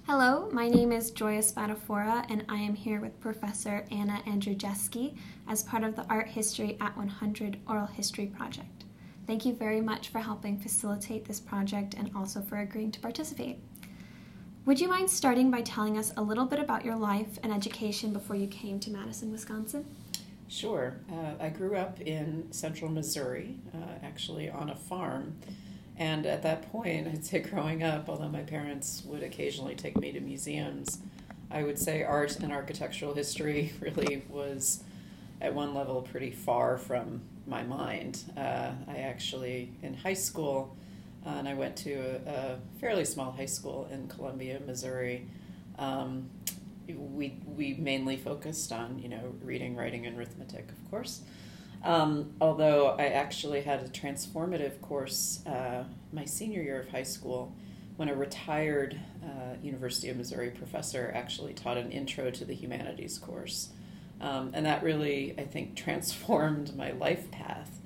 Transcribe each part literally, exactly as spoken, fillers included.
Hello, my name is Joya Spadafora, and I am here with Professor Anna Andrzejewski as part of the Art History at one hundred Oral History Project. Thank you very much for helping facilitate this project and also for agreeing to participate. Would you mind starting by telling us a little bit about your life and education before you came to Madison, Wisconsin? Sure. Uh, I grew up in central Missouri, uh, actually on a farm. And at that point, I'd say growing up, although my parents would occasionally take me to museums, I would say art and architectural history really was, at one level, pretty far from my mind. Uh, I actually, in high school, uh, and I went to a, a fairly small high school in Columbia, Missouri, um, we we mainly focused on, you know, reading, writing, and arithmetic, of course. Um, although I actually had a transformative course uh, my senior year of high school when a retired uh, University of Missouri professor actually taught an intro to the humanities course. Um, and that really, I think, transformed my life path.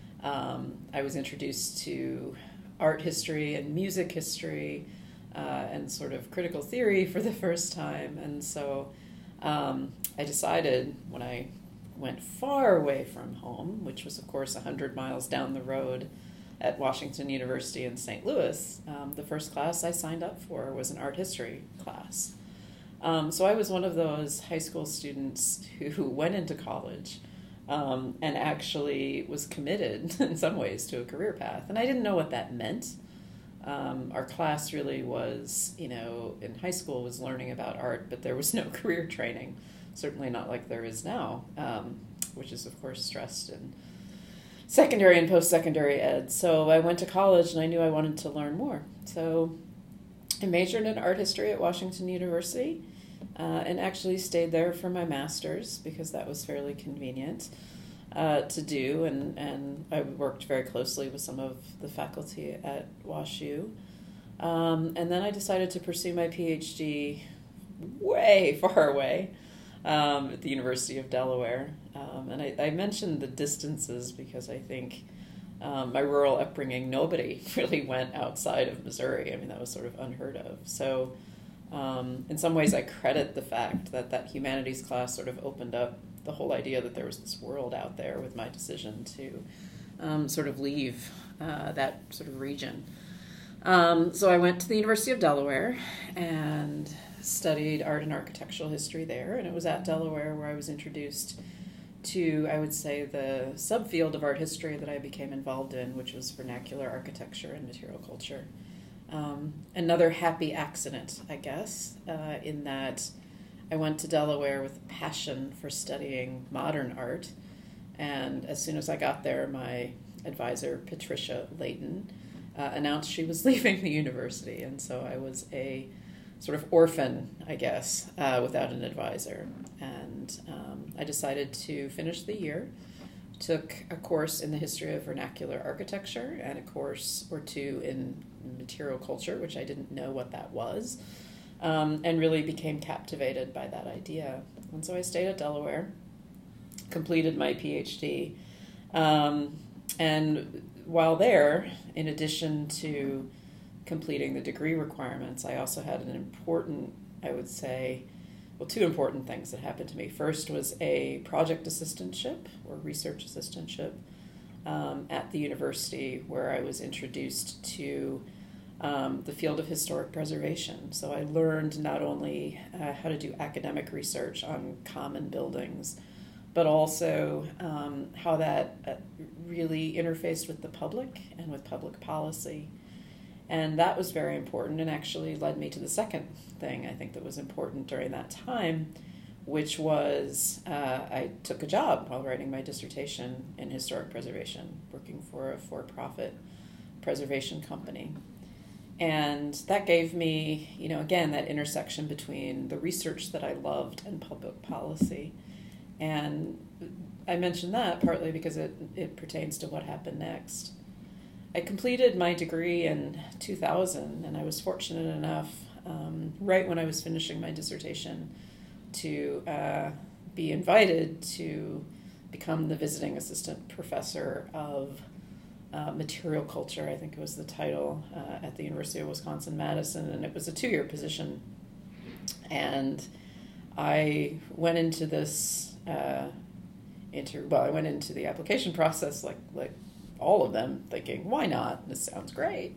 Um, I was introduced to art history and music history uh, and sort of critical theory for the first time. And so um, I decided when I went far away from home, which was, of course, one hundred miles down the road at Washington University in Saint Louis, um, the first class I signed up for was an art history class. Um, so I was one of those high school students who went into college um, and actually was committed in some ways to a career path. And I didn't know what that meant. Um, our class really was, you know, in high school was learning about art, but there was no career training. Certainly not like there is now, um, which is, of course, stressed in secondary and post-secondary ed. So I went to college, and I knew I wanted to learn more. So I majored in art history at Washington University uh, and actually stayed there for my master's because that was fairly convenient uh, to do, and, and I worked very closely with some of the faculty at WashU. Um, and then I decided to pursue my PhD way far away. Um, at the University of Delaware. Um, and I, I mentioned the distances because I think um, my rural upbringing, nobody really went outside of Missouri. I mean, that was sort of unheard of. So um, in some ways I credit the fact that that humanities class sort of opened up the whole idea that there was this world out there with my decision to um, sort of leave uh, that sort of region. Um, so I went to the University of Delaware and studied art and architectural history there, and it was at Delaware where I was introduced to, I would say, the subfield of art history that I became involved in, which was vernacular architecture and material culture. Um, another happy accident, I guess, uh, in that I went to Delaware with a passion for studying modern art, and as soon as I got there, my advisor, Patricia Layton, uh, announced she was leaving the university, and so I was a sort of orphan, I guess, uh, without an advisor. And um, I decided to finish the year, took a course in the history of vernacular architecture and a course or two in material culture, which I didn't know what that was, um, and really became captivated by that idea. And so I stayed at Delaware, completed my PhD, um, and while there, in addition to completing the degree requirements, I also had an important, I would say, well, two important things that happened to me. First was a project assistantship or research assistantship um, at the university where I was introduced to um, the field of historic preservation. So I learned not only uh, how to do academic research on common buildings, but also um, how that uh, really interfaced with the public and with public policy. And that was very important and actually led me to the second thing I think that was important during that time, which was uh, I took a job while writing my dissertation in historic preservation, working for a for-profit preservation company. And that gave me, you know, again, that intersection between the research that I loved and public policy. And I mention that partly because it, it pertains to what happened next. I completed my degree in two thousand, and I was fortunate enough, um, right when I was finishing my dissertation, to uh, be invited to become the visiting assistant professor of uh, material culture, I think it was the title, uh, at the University of Wisconsin-Madison, and it was a two-year position And I went into this, uh, inter- well, I went into the application process like, like all of them thinking, why not? This sounds great.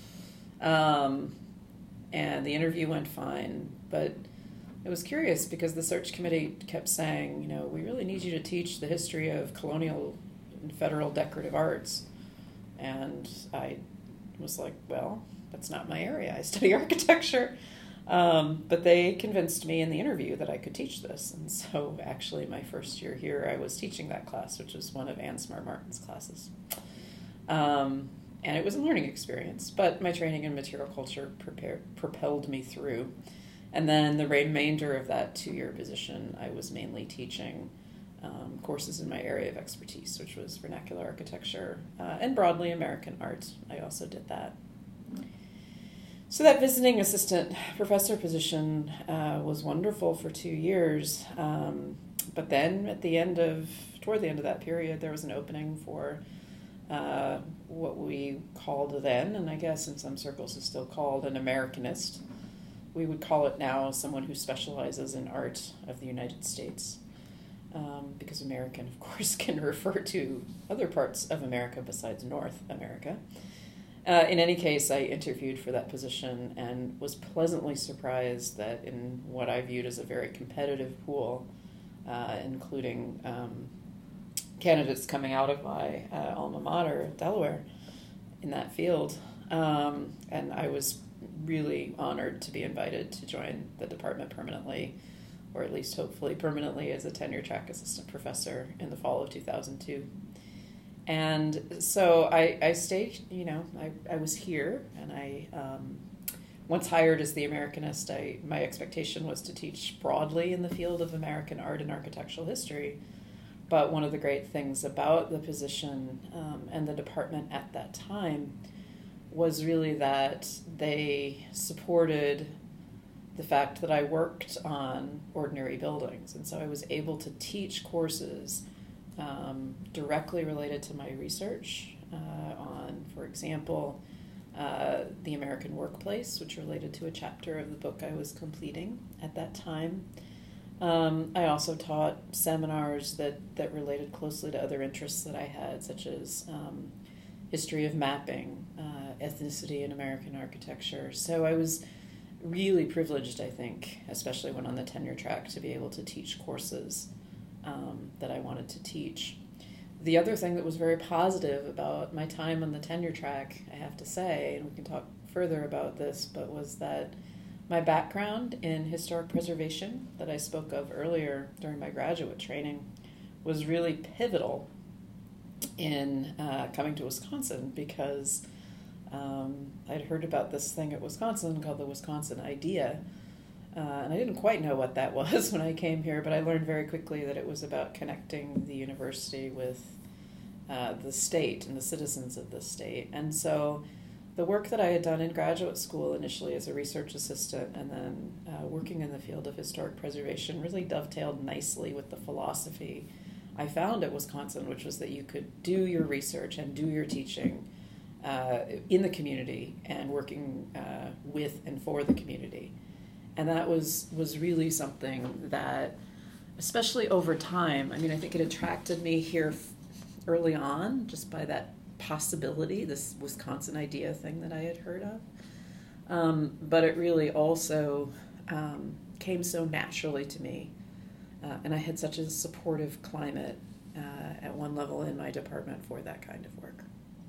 Um, and the interview went fine, but it was curious because the search committee kept saying, you know, we really need you to teach the history of colonial and federal decorative arts. And I was like, well, that's not my area. I study architecture. Um, but they convinced me in the interview that I could teach this. And so actually my first year here, I was teaching that class, which was one of Ann Smart-Martin's classes. Um, and it was a learning experience, but my training in material culture prepared, propelled me through. And then the remainder of that two-year position, I was mainly teaching um, courses in my area of expertise, which was vernacular architecture uh, and broadly American art. I also did that. So that visiting assistant professor position uh, was wonderful for two years. Um, but then at the end of, toward the end of that period, there was an opening for uh, what we called then, and I guess in some circles is still called, an Americanist. We would call it now someone who specializes in art of the United States. Um, because American, of course, can refer to other parts of America besides North America. Uh, in any case, I interviewed for that position and was pleasantly surprised that in what I viewed as a very competitive pool, uh, including um, candidates coming out of my uh, alma mater, Delaware, in that field. Um, and I was really honored to be invited to join the department permanently, or at least hopefully permanently, as a tenure-track assistant professor in the fall of two thousand two. And so I, I stayed, you know, I, I was here, and I, um, once hired as the Americanist, I, my expectation was to teach broadly in the field of American art and architectural history. But one of the great things about the position um, and the department at that time was really that they supported the fact that I worked on ordinary buildings. And so I was able to teach courses Um, directly related to my research uh, on, for example, uh, the American workplace, which related to a chapter of the book I was completing at that time. Um, I also taught seminars that, that related closely to other interests that I had, such as um, history of mapping, uh, ethnicity in American architecture. So I was really privileged, I think, especially when on the tenure track, to be able to teach courses Um, that I wanted to teach. The other thing that was very positive about my time on the tenure track, I have to say, and we can talk further about this, but was that my background in historic preservation that I spoke of earlier during my graduate training was really pivotal in uh, coming to Wisconsin, because um, I'd heard about this thing at Wisconsin called the Wisconsin Idea. Uh, and I didn't quite know what that was when I came here, but I learned very quickly that it was about connecting the university with uh, the state and the citizens of the state. And so the work that I had done in graduate school, initially as a research assistant and then uh, working in the field of historic preservation, really dovetailed nicely with the philosophy I found at Wisconsin, which was that you could do your research and do your teaching uh, in the community and working uh, with and for the community. And that was, was really something that, especially over time, I mean, I think it attracted me here early on just by that possibility, this Wisconsin Idea thing that I had heard of. Um, but it really also um, came so naturally to me. Uh, and I had such a supportive climate uh, at one level in my department for that kind of work.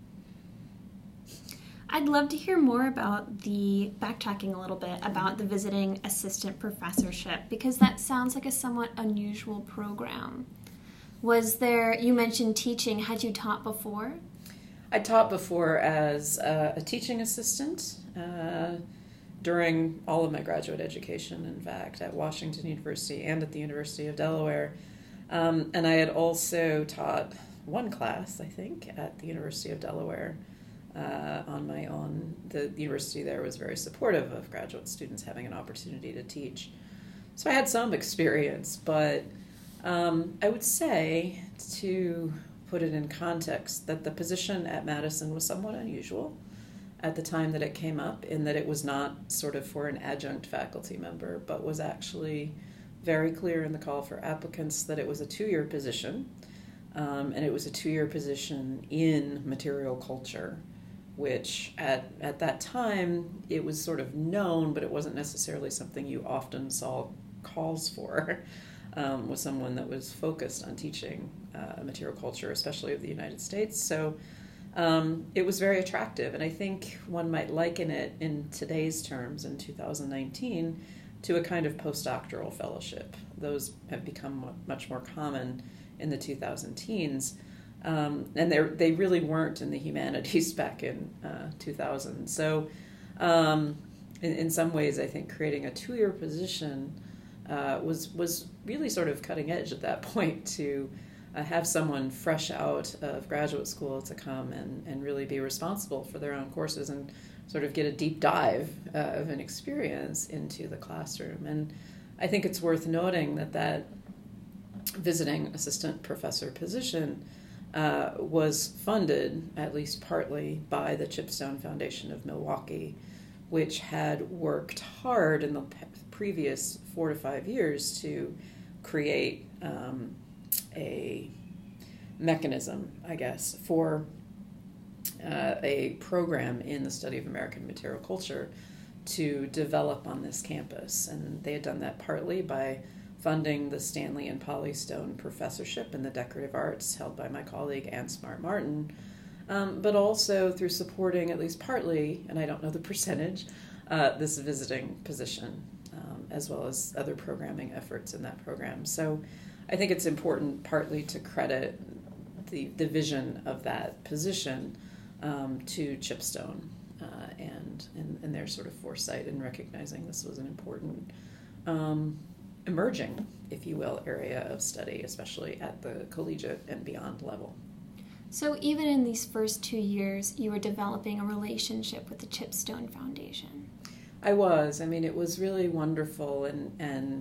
I'd love to hear more about the, backtracking a little bit, about the visiting assistant professorship, because that sounds like a somewhat unusual program. Was there, you mentioned teaching, had you taught before? I taught before as a, a teaching assistant uh, during all of my graduate education, in fact, at Washington University and at the University of Delaware. Um, and I had also taught one class, I think, at the University of Delaware. Uh, on my own. The university there was very supportive of graduate students having an opportunity to teach. So I had some experience, but um, I would say, to put it in context, that the position at Madison was somewhat unusual. at the time that it came up, in that it was not sort of for an adjunct faculty member, but was actually very clear in the call for applicants that it was a two-year position, um, and it was a two-year position in material culture, which at, at that time, it was sort of known, but it wasn't necessarily something you often saw calls for, um, with someone that was focused on teaching uh, material culture, especially of the United States. So um, it was very attractive, and I think one might liken it in today's terms, in two thousand nineteen, to a kind of postdoctoral fellowship. Those have become much more common in the two thousand teens. Um, and they they really weren't in the humanities back in uh, two thousand. So um, in, in some ways, I think creating a two-year position uh, was was really sort of cutting edge at that point, to uh, have someone fresh out of graduate school to come and, and really be responsible for their own courses and sort of get a deep dive uh, of an experience into the classroom. And I think it's worth noting that that visiting assistant professor position Uh, was funded, at least partly, by the Chipstone Foundation of Milwaukee, which had worked hard in the pe- previous four to five years to create um, a mechanism, I guess, for uh, a program in the study of American material culture to develop on this campus. And they had done that partly by funding the Stanley and Polly Stone Professorship in the Decorative Arts, held by my colleague Anne Smart Martin, um, but also through supporting, at least partly, and I don't know the percentage, uh, this visiting position, um, as well as other programming efforts in that program. So I think it's important partly to credit the, the vision of that position um, to Chipstone uh, and, and, and their sort of foresight in recognizing this was an important um, emerging, if you will, area of study, especially at the collegiate and beyond level. So even in these first two years, you were developing a relationship with the Chipstone Foundation. I was. I mean, it was really wonderful, and, and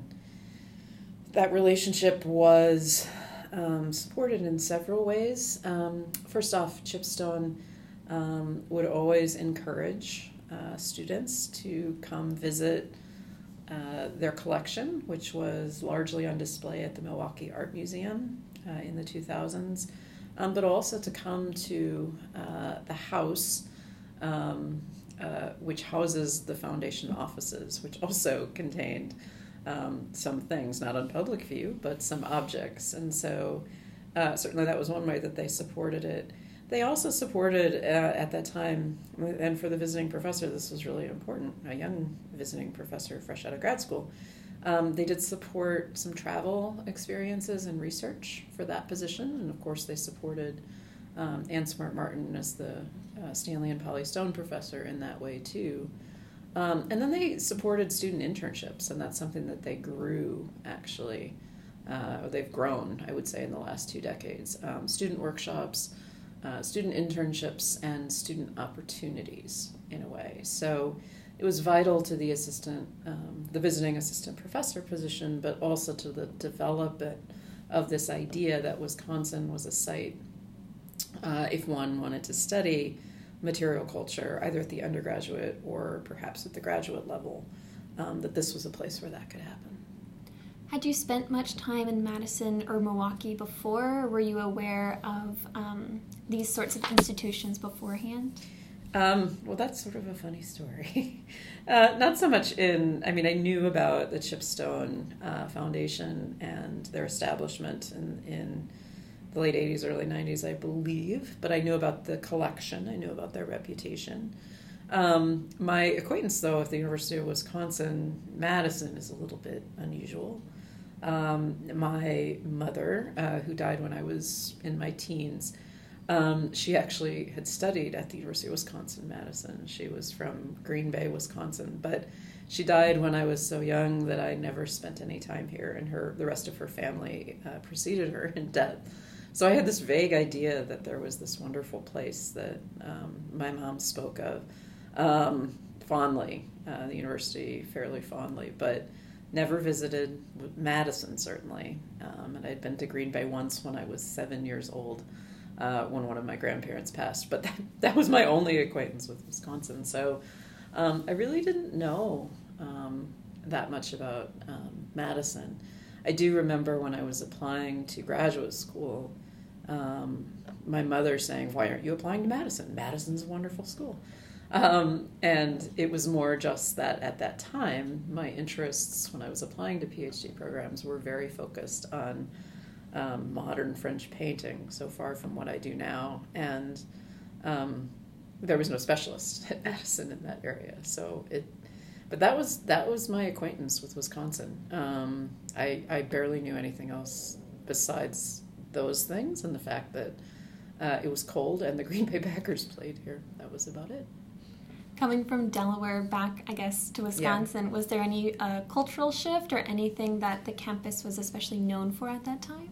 that relationship was um, supported in several ways. Um, first off, Chipstone um, would always encourage uh, students to come visit Uh, their collection, which was largely on display at the Milwaukee Art Museum uh, in the two thousands, um, but also to come to uh, the house, um, uh, which houses the foundation offices, which also contained um, some things, not on public view, but some objects. And so uh, certainly that was one way that they supported it. They also supported, uh, at that time, and for the visiting professor, this was really important, a young visiting professor fresh out of grad school, um, they did support some travel experiences and research for that position, and of course they supported um, Anne Smart Martin as the uh, Stanley and Polly Stone professor in that way too. Um, and then they supported student internships, and that's something that they grew, actually. Uh, they've grown, I would say, in the last two decades. Um, student workshops, Uh, student internships, and student opportunities, in a way. So it was vital to the assistant, um, the visiting assistant professor position, but also to the development of this idea that Wisconsin was a site, uh, if one wanted to study material culture, either at the undergraduate or perhaps at the graduate level, um, that this was a place where that could happen. Had you spent much time in Madison or Milwaukee before, or were you aware of um, these sorts of institutions beforehand? Um, well, that's sort of a funny story. uh, not so much in, I mean, I knew about the Chipstone uh, Foundation and their establishment in, in the late eighties, early nineties, I believe, but I knew about the collection. I knew about their reputation. Um, my acquaintance, though, at the University of Wisconsin-Madison is a little bit unusual. Um, my mother, uh, who died when I was in my teens, um, she actually had studied at the University of Wisconsin-Madison. She was from Green Bay, Wisconsin, but she died when I was so young that I never spent any time here, and her the rest of her family uh, preceded her in death. So I had this vague idea that there was this wonderful place that um, my mom spoke of um, fondly, uh, the university fairly fondly, but never visited Madison, certainly. Um, and I'd been to Green Bay once when I was seven years old. uh, when one of my grandparents passed. But that, that was my only acquaintance with Wisconsin. So um, I really didn't know um, that much about um, Madison. I do remember when I was applying to graduate school, um, my mother saying, "Why aren't you applying to Madison? Madison's a wonderful school." Um, and it was more just that at that time, my interests when I was applying to PhD programs were very focused on um, modern French painting, so far from what I do now. And um, there was no specialist at Madison in that area. So it, but that was that was my acquaintance with Wisconsin. Um, I, I barely knew anything else besides those things and the fact that uh, it was cold and the Green Bay Packers played here. That was about it. Coming from Delaware back, I guess, to Wisconsin, yeah. Was there any uh, cultural shift or anything that the campus was especially known for at that time?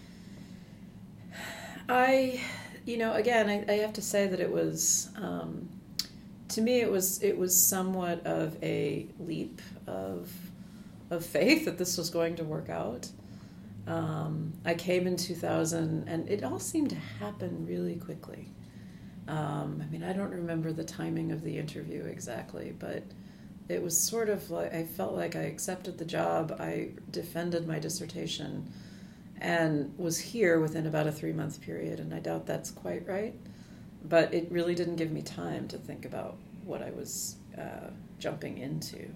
I, you know, again, I, I have to say that it was, um, to me, it was it was somewhat of a leap of of faith that this was going to work out. Um, I came in two thousand, and it all seemed to happen really quickly. Um, I mean, I don't remember the timing of the interview exactly, but it was sort of like, I felt like I accepted the job, I defended my dissertation, and was here within about a three-month period, and I doubt that's quite right, but it really didn't give me time to think about what I was uh, jumping into.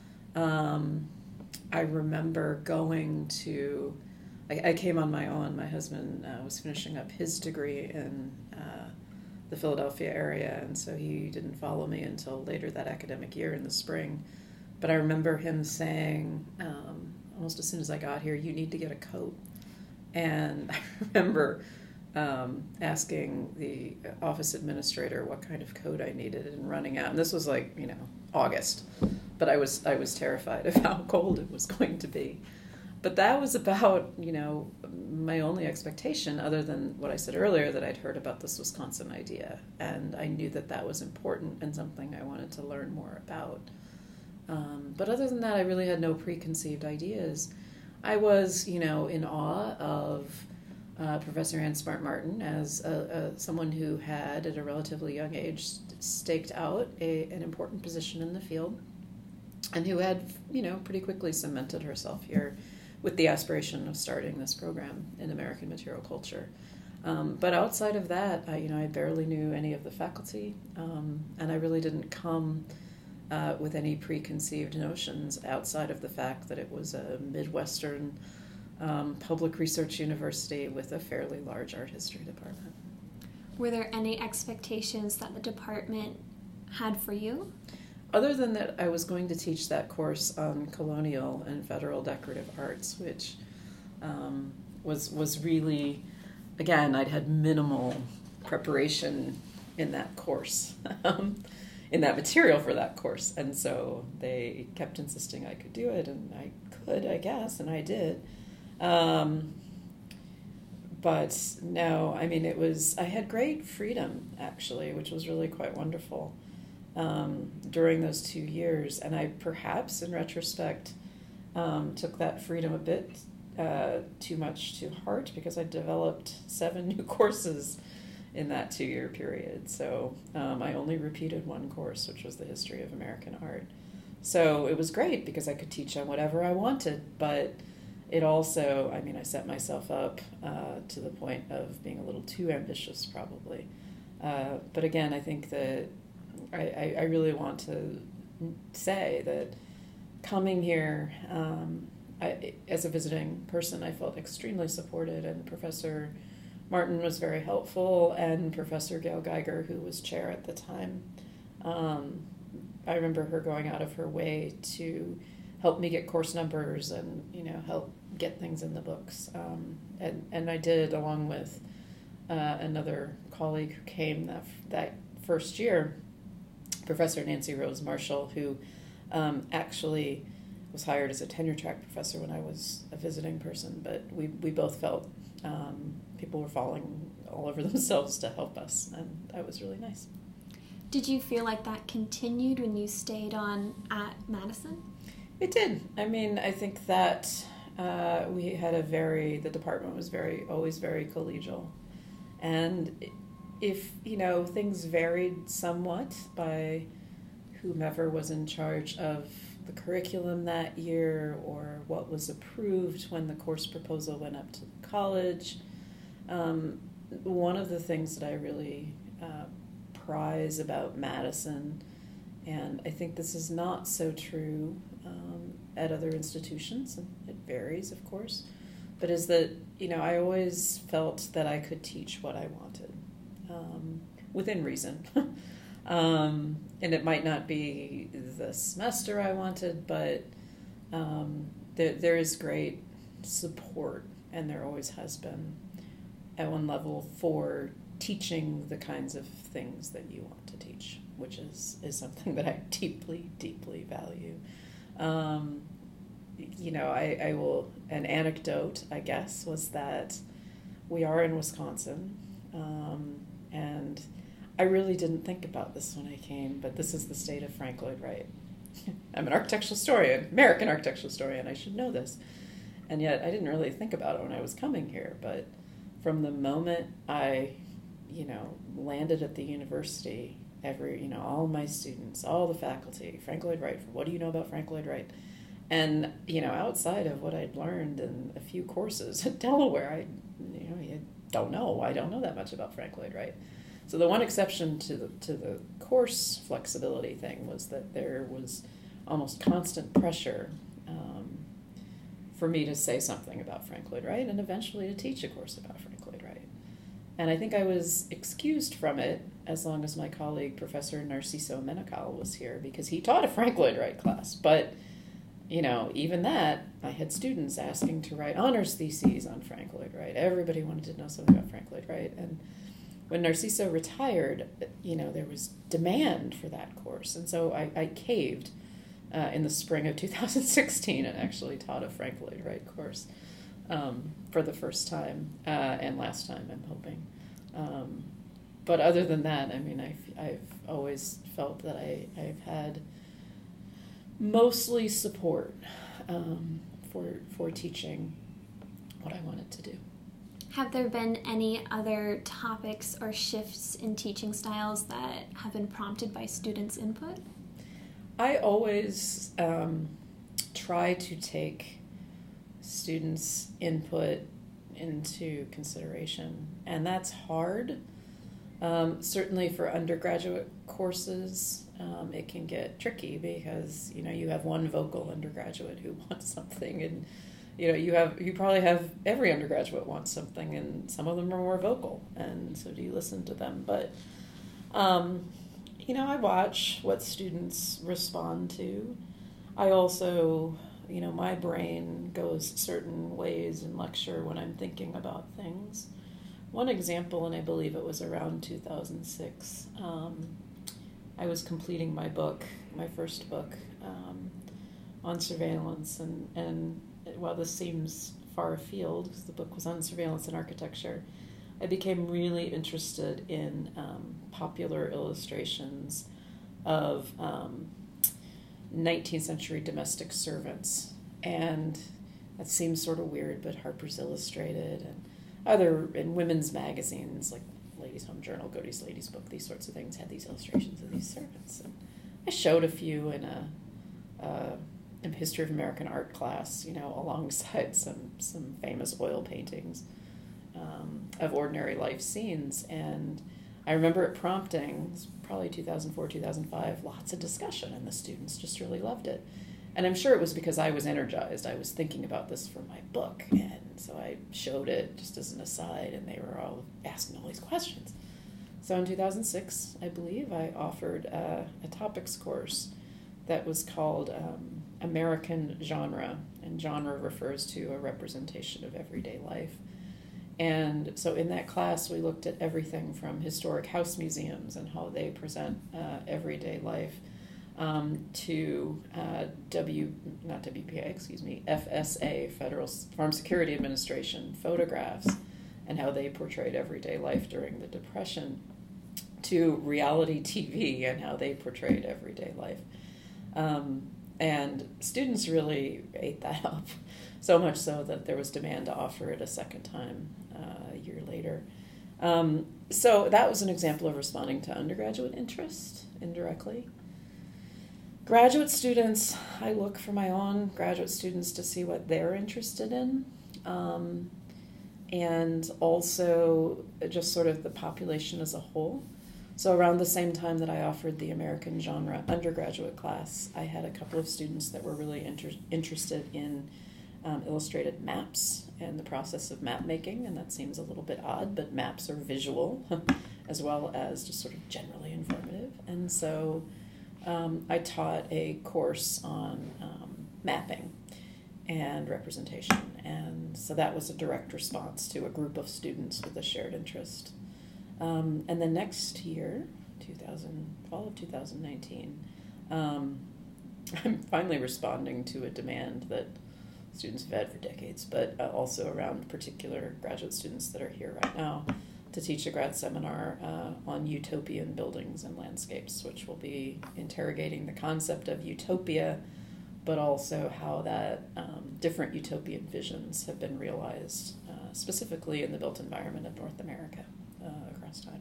Um, I remember going to, I, I came on my own, my husband uh, was finishing up his degree in uh, the Philadelphia area, and so he didn't follow me until later that academic year in the spring. But I remember him saying, um, almost as soon as I got here, "You need to get a coat." And I remember um, asking the office administrator what kind of coat I needed and running out. And this was like, you know, August. But I was I was terrified of how cold it was going to be. But that was about, you know, my only expectation, other than what I said earlier, that I'd heard about this Wisconsin idea. And I knew that that was important and something I wanted to learn more about. Um, but other than that, I really had no preconceived ideas. I was, you know, in awe of uh, Professor Ann Smart-Martin as a, a, someone who had, at a relatively young age, staked out a, an important position in the field, and who had, you know, pretty quickly cemented herself here with the aspiration of starting this program in American material culture. Um, but outside of that, I, you know, I barely knew any of the faculty, um, and I really didn't come uh, with any preconceived notions outside of the fact that it was a Midwestern um, public research university with a fairly large art history department. Were there any expectations that the department had for you? Other than that, I was going to teach that course on colonial and federal decorative arts, which um, was was really, again, I'd had minimal preparation in that course, um, in that material for that course. And so they kept insisting I could do it, and I could, I guess, and I did. Um, but no, I mean, it was, I had great freedom, actually, which was really quite wonderful. Um, during those two years, and I perhaps, in retrospect, um, took that freedom a bit uh, too much to heart, because I developed seven new courses in that two-year period. So um, I only repeated one course, which was the history of American art. So it was great because I could teach on whatever I wanted, but it also, I mean, I set myself up uh, to the point of being a little too ambitious, probably. Uh, but again, I think that I, I really want to say that coming here um, I, as a visiting person, I felt extremely supported, and Professor Martin was very helpful, and Professor Gail Geiger, who was chair at the time. Um, I remember her going out of her way to help me get course numbers and, you know, help get things in the books. Um, and, and I did, along with uh, another colleague who came that that first year, Professor Nancy Rose Marshall, who um, actually was hired as a tenure-track professor when I was a visiting person, but we, we both felt um, people were falling all over themselves to help us, and that was really nice. Did you feel like that continued when you stayed on at Madison? It did. I mean, I think that uh, we had a very, the department was very, always very collegial. And if, you know, things varied somewhat by whomever was in charge of the curriculum that year or what was approved when the course proposal went up to the college, um, one of the things that I really uh, prize about Madison, and I think this is not so true um, at other institutions, and it varies, of course, but is that, you know, I always felt that I could teach what I wanted, um, within reason. um, and it might not be the semester I wanted, but um, there, there is great support, and there always has been at one level for teaching the kinds of things that you want to teach, which is, is something that I deeply, deeply value. Um, you know, I, I will, an anecdote, I guess, was that we are in Wisconsin, um, and I really didn't think about this when I came, but this is the state of Frank Lloyd Wright. I'm an architectural historian, American architectural historian, I should know this. And yet I didn't really think about it when I was coming here, but from the moment I, you know, landed at the university, every, you know, all my students, all the faculty, Frank Lloyd Wright, what do you know about Frank Lloyd Wright? And, you know, outside of what I'd learned in a few courses at Delaware, I, you know, I don't know. I don't know that much about Frank Lloyd Wright. So the one exception to the, to the course flexibility thing was that there was almost constant pressure um, for me to say something about Frank Lloyd Wright and eventually to teach a course about Frank Lloyd Wright. And I think I was excused from it as long as my colleague, Professor Narciso Menocal, was here, because he taught a Frank Lloyd Wright class. But, you know, even that, I had students asking to write honors theses on Frank Lloyd Wright. Everybody wanted to know something about Frank Lloyd Wright. And when Narciso retired, you know, there was demand for that course. And so I, I caved uh, in the spring of two thousand sixteen and actually taught a Frank Lloyd Wright course um, for the first time, uh, and last time, I'm hoping. Um, but other than that, I mean, I've, I've always felt that I, I've had mostly support um, for, for teaching what I wanted to do. Have there been any other topics or shifts in teaching styles that have been prompted by students' input? I always um, try to take students' input into consideration, and that's hard. Um, certainly for undergraduate courses, um, it can get tricky because, you know, you have one vocal undergraduate who wants something, and you know, you have you probably have every undergraduate wants something, and some of them are more vocal, and so do you listen to them? But um, you know, I watch what students respond to. I also, you know, my brain goes certain ways in lecture when I'm thinking about things. One example, and I believe it was around two thousand six, um, I was completing my book, my first book, um, on surveillance, and, and while this seems far afield, because the book was on surveillance and architecture, I became really interested in um, popular illustrations of um, nineteenth century domestic servants. And that seems sort of weird, but Harper's Illustrated and other, in women's magazines like Ladies' Home Journal, Godey's Ladies' Book, these sorts of things had these illustrations of these servants. And I showed a few in a, uh, in History of American Art class, you know, alongside some, some famous oil paintings um, of ordinary life scenes. And I remember it prompting, it was probably two thousand four, two thousand five, lots of discussion, and the students just really loved it. And I'm sure it was because I was energized. I was thinking about this for my book, and so I showed it just as an aside, and they were all asking all these questions. So in two thousand six, I believe, I offered a, a topics course that was called um, American Genre, and genre refers to a representation of everyday life. And so in that class, we looked at everything from historic house museums and how they present uh, everyday life, um, to uh, W, not W P A, excuse me, F S A, Federal Farm Security Administration, photographs, and how they portrayed everyday life during the Depression, to reality T V and how they portrayed everyday life. Um, and students really ate that up, so much so that there was demand to offer it a second time uh, a year later. Um, so that was an example of responding to undergraduate interest indirectly. Graduate students, I look for my own graduate students to see what they're interested in, um, and also just sort of the population as a whole. So around the same time that I offered the American genre undergraduate class, I had a couple of students that were really inter- interested in um, illustrated maps and the process of map making, and that seems a little bit odd, but maps are visual as well as just sort of generally informative. And so um, I taught a course on um, mapping and representation, and so that was a direct response to a group of students with a shared interest. Um, and then next year, two thousand, fall of two thousand nineteen, um, I'm finally responding to a demand that students have had for decades, but uh, also around particular graduate students that are here right now, to teach a grad seminar uh, on utopian buildings and landscapes, which will be interrogating the concept of utopia, but also how that um, different utopian visions have been realized, uh, specifically in the built environment of North America uh, across time.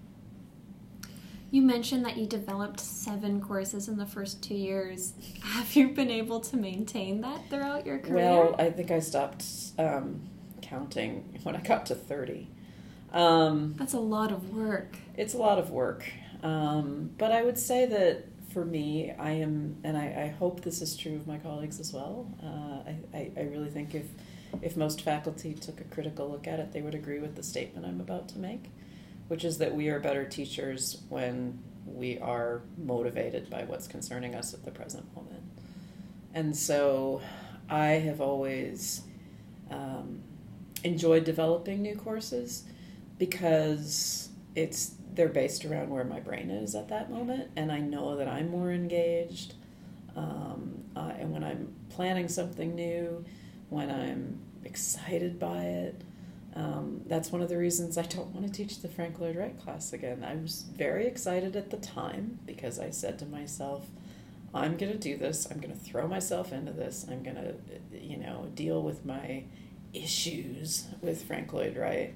You mentioned that you developed seven courses in the first two years. Have you been able to maintain that throughout your career? Well, I think I stopped um, counting when I got to thirty. Um, That's a lot of work. It's a lot of work. Um, but I would say that for me, I am, and I, I hope this is true of my colleagues as well, uh, I, I, I really think if, if most faculty took a critical look at it, they would agree with the statement I'm about to make, which is that we are better teachers when we are motivated by what's concerning us at the present moment. And so I have always um, enjoyed developing new courses because it's they're based around where my brain is at that moment, and I know that I'm more engaged. Um, uh, and when I'm planning something new, when I'm excited by it, Um, that's one of the reasons I don't want to teach the Frank Lloyd Wright class again. I was very excited at the time because I said to myself, I'm going to do this. I'm going to throw myself into this. I'm going to, you know, deal with my issues with Frank Lloyd Wright.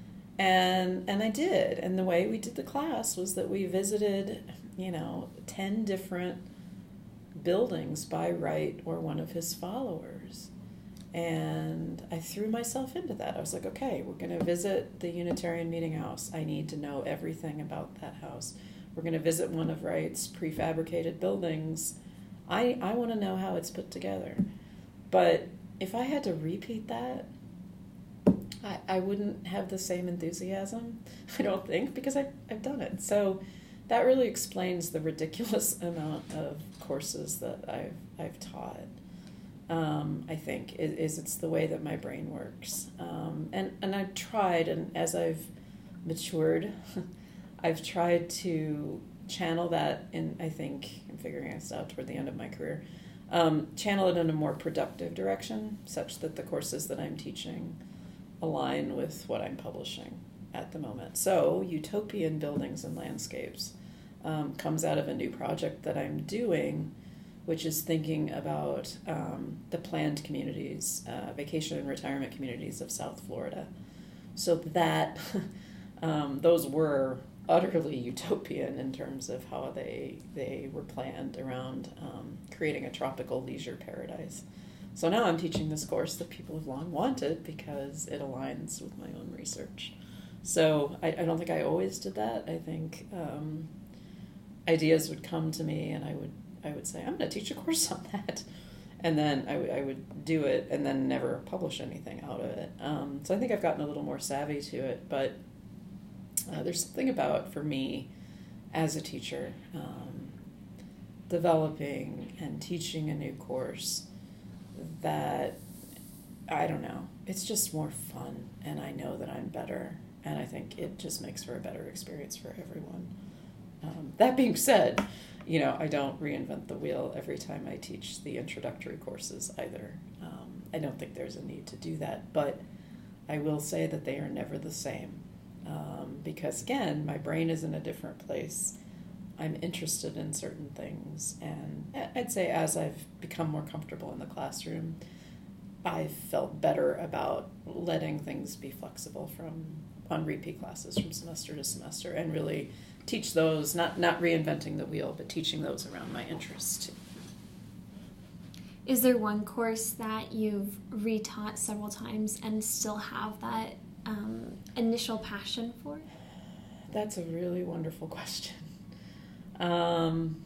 And and I did. And the way we did the class was that we visited, you know, ten different buildings by Wright or one of his followers. And I threw myself into that. I was like, okay, we're going to visit the Unitarian Meeting House. I need to know everything about that house. We're going to visit one of Wright's prefabricated buildings. I, I want to know how it's put together. But if I had to repeat that, I, I wouldn't have the same enthusiasm, I don't think, because I've, I've done it. So that really explains the ridiculous amount of courses that I've, I've taught. Um, I think, is, is it's the way that my brain works. Um, and, and I've tried, and as I've matured, I've tried to channel that in, I think, I'm figuring this out toward the end of my career, um, channel it in a more productive direction, such that the courses that I'm teaching align with what I'm publishing at the moment. So, Utopian Buildings and Landscapes um, comes out of a new project that I'm doing, which is thinking about um, the planned communities, uh, vacation and retirement communities of South Florida. So that, um, those were utterly utopian in terms of how they they were planned around um, creating a tropical leisure paradise. So now I'm teaching this course that people have long wanted because it aligns with my own research. So I, I don't think I always did that. I think um, ideas would come to me and I would I would say, I'm going to teach a course on that. And then I, w- I would do it and then never publish anything out of it. Um, so I think I've gotten a little more savvy to it. But uh, there's something about, for me, as a teacher, um, developing and teaching a new course that, I don't know, it's just more fun. And I know that I'm better. And I think it just makes for a better experience for everyone. Um, that being said, you know, I don't reinvent the wheel every time I teach the introductory courses either. Um, I don't think there's a need to do that, but I will say that they are never the same. Um, because again, my brain is in a different place. I'm interested in certain things, and I'd say as I've become more comfortable in the classroom, I've felt better about letting things be flexible from on repeat classes from semester to semester and really teach those, not, not reinventing the wheel, but teaching those around my interests too. Is there one course that you've retaught several times and still have that um, initial passion for? That's a really wonderful question. Um,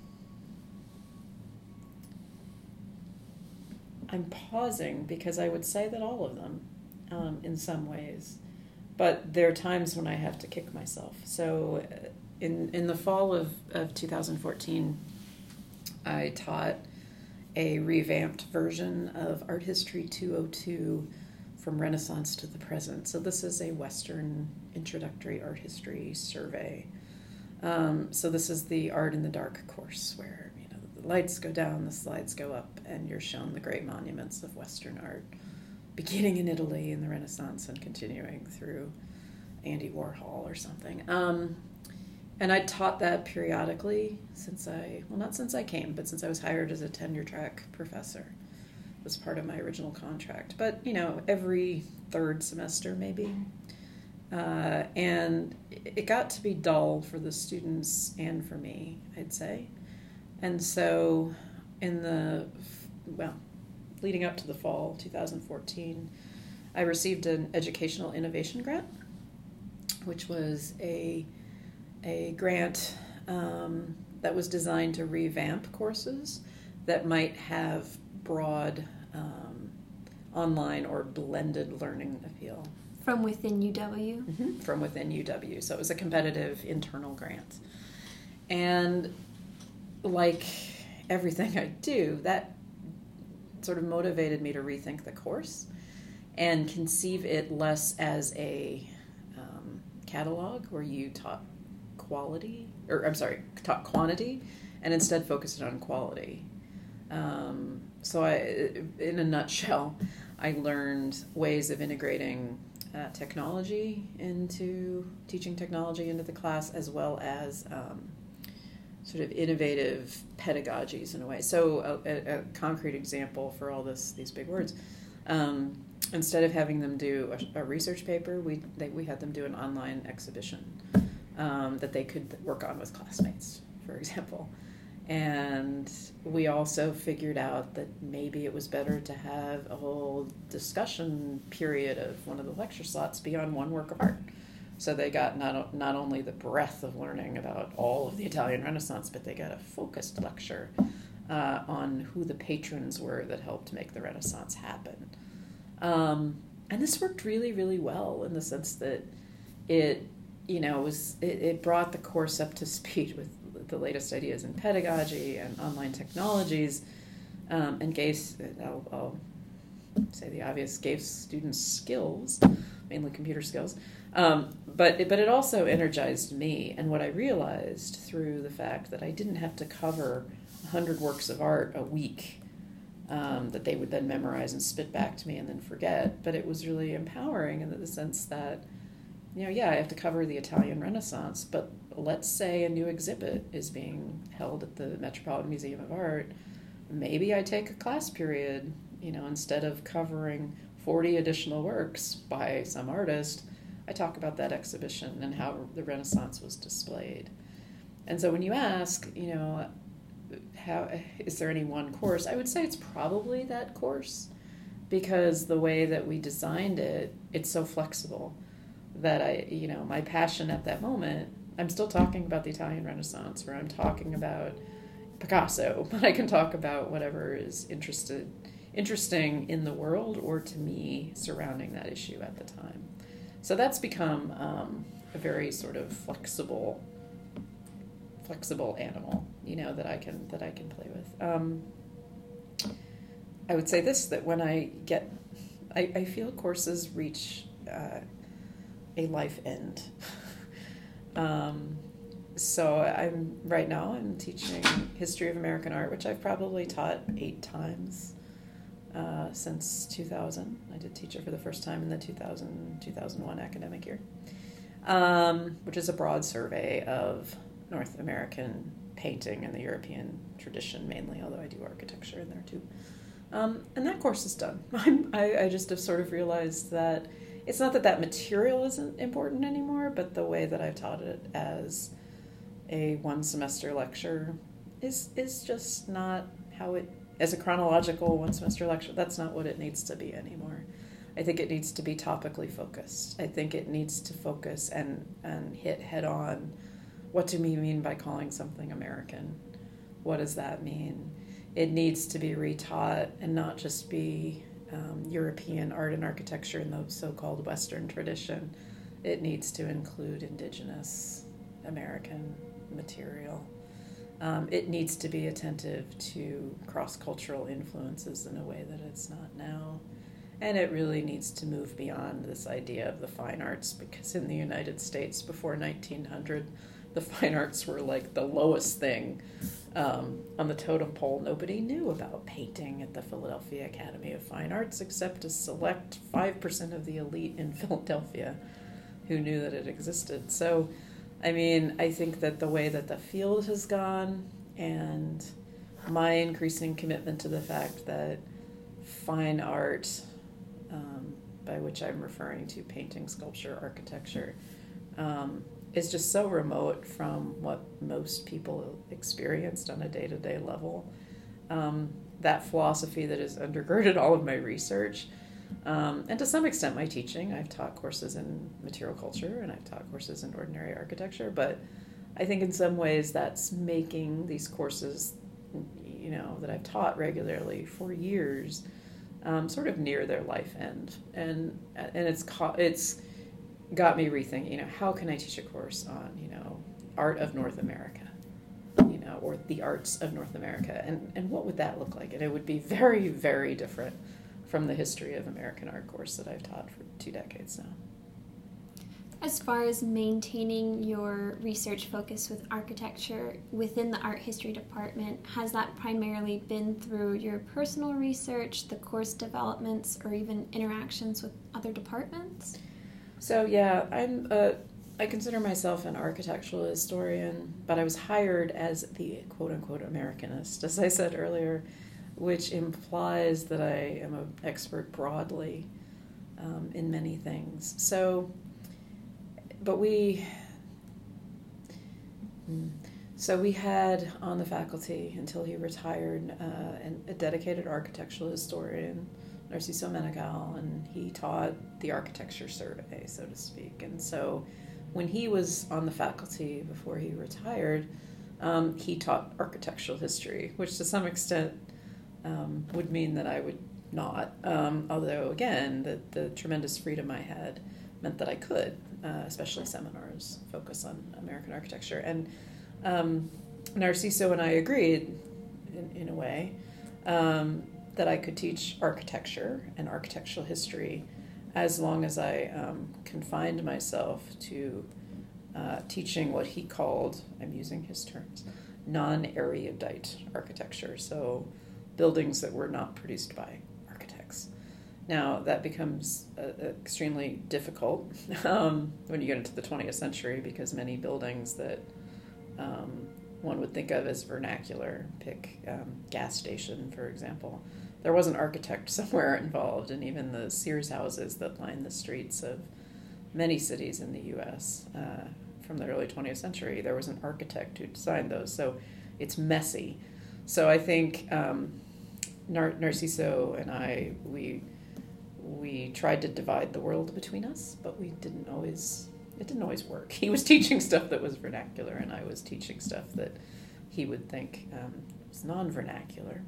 I'm pausing because I would say that all of them um, in some ways, but there are times when I have to kick myself. So uh, in, in the fall of, of two thousand fourteen, I taught a revamped version of Art History two oh two, From Renaissance to the Present. So this is a Western introductory art history survey. Um, so this is the Art in the Dark course where, you know, the lights go down, the slides go up, and you're shown the great monuments of Western art, beginning in Italy in the Renaissance and continuing through Andy Warhol or something. Um, and I taught that periodically since I, well, not since I came, but since I was hired as a tenure track professor. It was part of my original contract. But, you know, every third semester maybe. Uh, and it got to be dull for the students and for me, I'd say. And so in the, well, leading up to the fall two thousand fourteen, I received an educational innovation grant, which was a, a grant um, that was designed to revamp courses that might have broad um, online or blended learning appeal. From within U W? Mm-hmm. From within U W. So it was a competitive internal grant. And like everything I do, that sort of motivated me to rethink the course and conceive it less as a um, catalog where you taught quality, or I'm sorry, taught quantity, and instead focused on quality. Um, so I, in a nutshell, I learned ways of integrating Uh, technology into teaching technology into the class, as well as um, sort of innovative pedagogies in a way. So a, a concrete example for all this, these big words, um, instead of having them do a, a research paper, we they, we had them do an online exhibition um, that they could work on with classmates, for example. And we also figured out that maybe it was better to have a whole discussion period of one of the lecture slots be on one work of art. So they got not, not only the breadth of learning about all of the Italian Renaissance, but they got a focused lecture uh, on who the patrons were that helped make the Renaissance happen. Um, and this worked really, really well in the sense that it, you know, was it, it brought the course up to speed with the latest ideas in pedagogy and online technologies, um, and gave, I'll, I'll say the obvious, gave students skills, mainly computer skills, um, but, it, but it also energized me. And what I realized through the fact that I didn't have to cover one hundred works of art a week um, that they would then memorize and spit back to me and then forget, but it was really empowering in the sense that, you know, yeah, I have to cover the Italian Renaissance, but let's say a new exhibit is being held at the Metropolitan Museum of Art. Maybe I take a class period, you know, instead of covering forty additional works by some artist, I talk about that exhibition and how the Renaissance was displayed. And so when you ask, you know, how is there any one course, I would say it's probably that course, because the way that we designed it, it's so flexible that I, you know, my passion at that moment, I'm still talking about the Italian Renaissance, or I'm talking about Picasso, but I can talk about whatever is interested, interesting in the world or to me surrounding that issue at the time. So that's become um, a very sort of flexible, flexible animal, you know, that I can that I can play with. Um, I would say this, that when I get, I, I feel courses reach uh, a life end. Um, so I'm right now I'm teaching History of American Art, which I've probably taught eight times uh, since two thousand. I did teach it for the first time in the two thousand, two thousand one academic year, um, which is a broad survey of North American painting and the European tradition mainly, although I do architecture in there too. Um, and that course is done. I'm, I, I just have sort of realized that it's not that that material isn't important anymore, but the way that I've taught it as a one semester lecture is is just not how it, as a chronological one semester lecture, that's not what it needs to be anymore. I think it needs to be topically focused. I think it needs to focus and, and hit head on, what do we mean by calling something American? What does that mean? It needs to be retaught and not just be um, European art and architecture in the so-called Western tradition. It needs to include indigenous American material. Um, it needs to be attentive to cross-cultural influences in a way that it's not now. And it really needs to move beyond this idea of the fine arts, because in the United States before nineteen hundred, the fine arts were like the lowest thing um, on the totem pole. Nobody knew about painting at the Philadelphia Academy of Fine Arts except a select five percent of the elite in Philadelphia who knew that it existed. So, I mean, I think that the way that the field has gone and my increasing commitment to the fact that fine art, um, by which I'm referring to painting, sculpture, architecture, um, is just so remote from what most people experienced on a day-to-day level. Um, that philosophy that has undergirded all of my research, um, and to some extent my teaching. I've taught courses in material culture and I've taught courses in ordinary architecture, but I think in some ways that's making these courses, you know, that I've taught regularly for years, um, sort of near their life end. And and it's co- it's got me rethinking, you know, how can I teach a course on, you know, art of North America, you know, or the arts of North America, and, and what would that look like? And it would be very, very different from the history of American art course that I've taught for two decades now. As far as maintaining your research focus with architecture within the art history department, has that primarily been through your personal research, the course developments, or even interactions with other departments? So yeah, I'm uh, I consider myself an architectural historian, but I was hired as the quote-unquote Americanist, as I said earlier, which implies that I am an expert broadly um, in many things. So, but we, so we had on the faculty until he retired uh, an, a dedicated architectural historian, Narciso Menegal, and he taught the architecture survey, so to speak. And so when he was on the faculty before he retired, um, he taught architectural history, which to some extent um, would mean that I would not. Um, although, again, the, the tremendous freedom I had meant that I could, uh, especially seminars, focus on American architecture. And um, Narciso and I agreed, in, in a way, um, that I could teach architecture and architectural history as long as I um, confined myself to uh, teaching what he called, I'm using his terms, non-erudite architecture, so buildings that were not produced by architects. Now, that becomes uh, extremely difficult um, when you get into the twentieth century, because many buildings that um, one would think of as vernacular, pick um, gas station, for example, there was an architect somewhere involved, and even the Sears houses that line the streets of many cities in the U S uh, from the early twentieth century, there was an architect who designed those, so it's messy. So I think um, Nar- Narciso and I, we we tried to divide the world between us, but we didn't always, it didn't always work. He was teaching stuff that was vernacular, and I was teaching stuff that he would think um, was non-vernacular.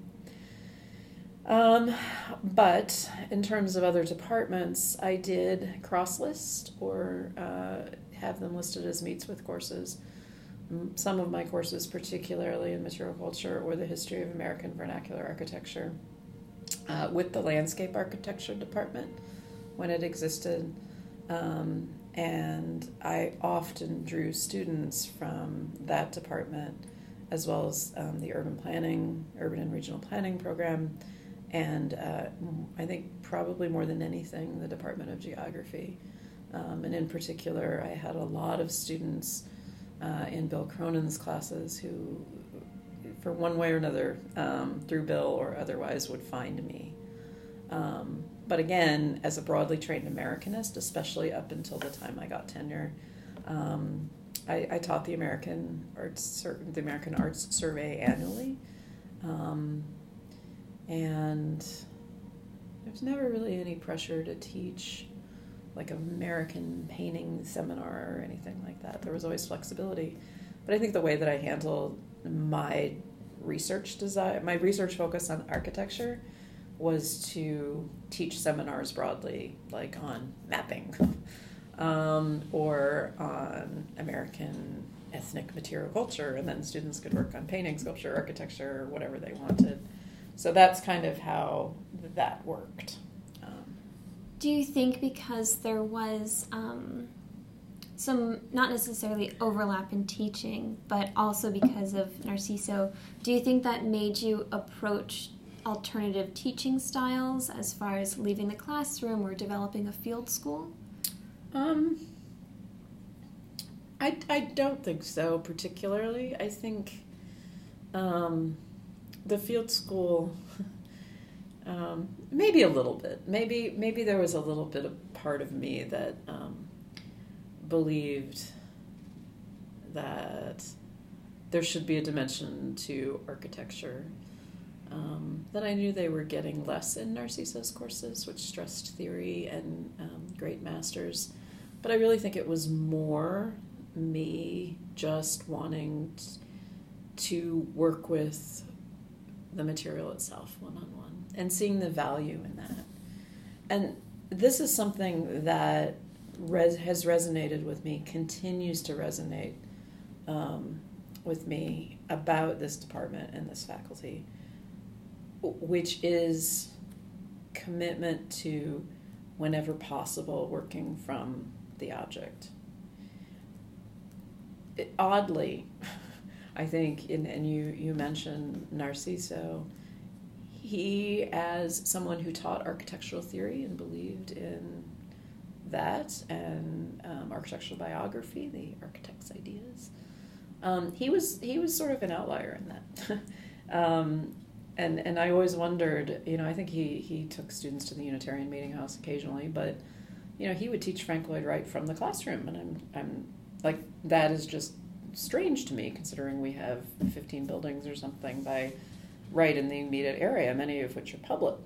Um, but in terms of other departments, I did cross-list or uh, have them listed as meets with courses. Some of my courses, particularly in material culture or the history of American vernacular architecture, uh, with the landscape architecture department when it existed. Um, and I often drew students from that department, as well as um, the urban planning, urban and regional planning program, and uh, I think probably more than anything, the Department of Geography. Um, and in particular, I had a lot of students uh, in Bill Cronin's classes who, for one way or another, um, through Bill or otherwise, would find me. Um, but again, as a broadly trained Americanist, especially up until the time I got tenure, um, I, I taught the American Arts the American Arts Survey annually, um, and there's never really any pressure to teach like an American painting seminar or anything like that. There was always flexibility, but I think the way that I handled my research design, my research focus on architecture, was to teach seminars broadly, like on mapping, um, or on American ethnic material culture, and then students could work on painting, sculpture, architecture, or whatever they wanted. So that's kind of how that worked. Um, Do you think because there was um, some, not necessarily overlap in teaching, but also because of Narciso, do you think that made you approach alternative teaching styles as far as leaving the classroom or developing a field school? Um, I, I don't think so particularly. I think um, the field school, um, maybe a little bit. Maybe maybe there was a little bit of part of me that um, believed that there should be a dimension to architecture. Um, then I knew they were getting less in Narciso's courses, which stressed theory and um, great masters. But I really think it was more me just wanting t- to work with the material itself one-on-one and seeing the value in that. And this is something that res- has resonated with me, continues to resonate um, with me about this department and this faculty, which is commitment to, whenever possible, working from the object. It, oddly, I think, in, and you, you mentioned Narciso, he, as someone who taught architectural theory and believed in that, and um, architectural biography, the architect's ideas, um, he was he was sort of an outlier in that. um, And and I always wondered, you know, I think he, he took students to the Unitarian Meeting House occasionally, but, you know, he would teach Frank Lloyd Wright from the classroom, and I'm I'm like, that is just strange to me, considering we have fifteen buildings or something by Wright in the immediate area, many of which are public.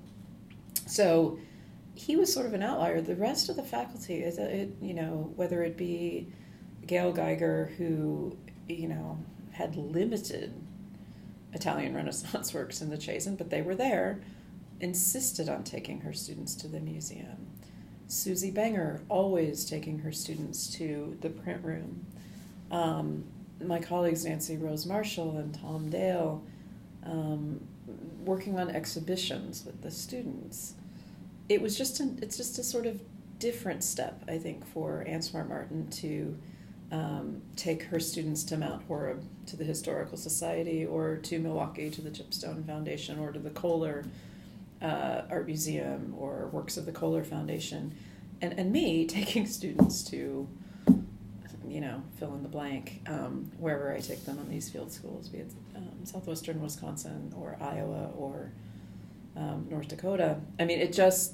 So he was sort of an outlier. The rest of the faculty, is it, you know, whether it be Gail Geiger, who, you know, had limited Italian Renaissance works in the Chazen, but they were there, insisted on taking her students to the museum. Susie Banger, always taking her students to the print room. Um, my colleagues Nancy Rose Marshall and Tom Dale, um, working on exhibitions with the students. It was just a, it's just a sort of different step, I think, for Anne Smart Martin to Um, take her students to Mount Horeb, to the Historical Society, or to Milwaukee, to the Chipstone Foundation, or to the Kohler uh, Art Museum, or Works of the Kohler Foundation, and, and me taking students to, you know, fill in the blank, um, wherever I take them on these field schools, be it um, southwestern Wisconsin, or Iowa, or um, North Dakota. I mean, it just,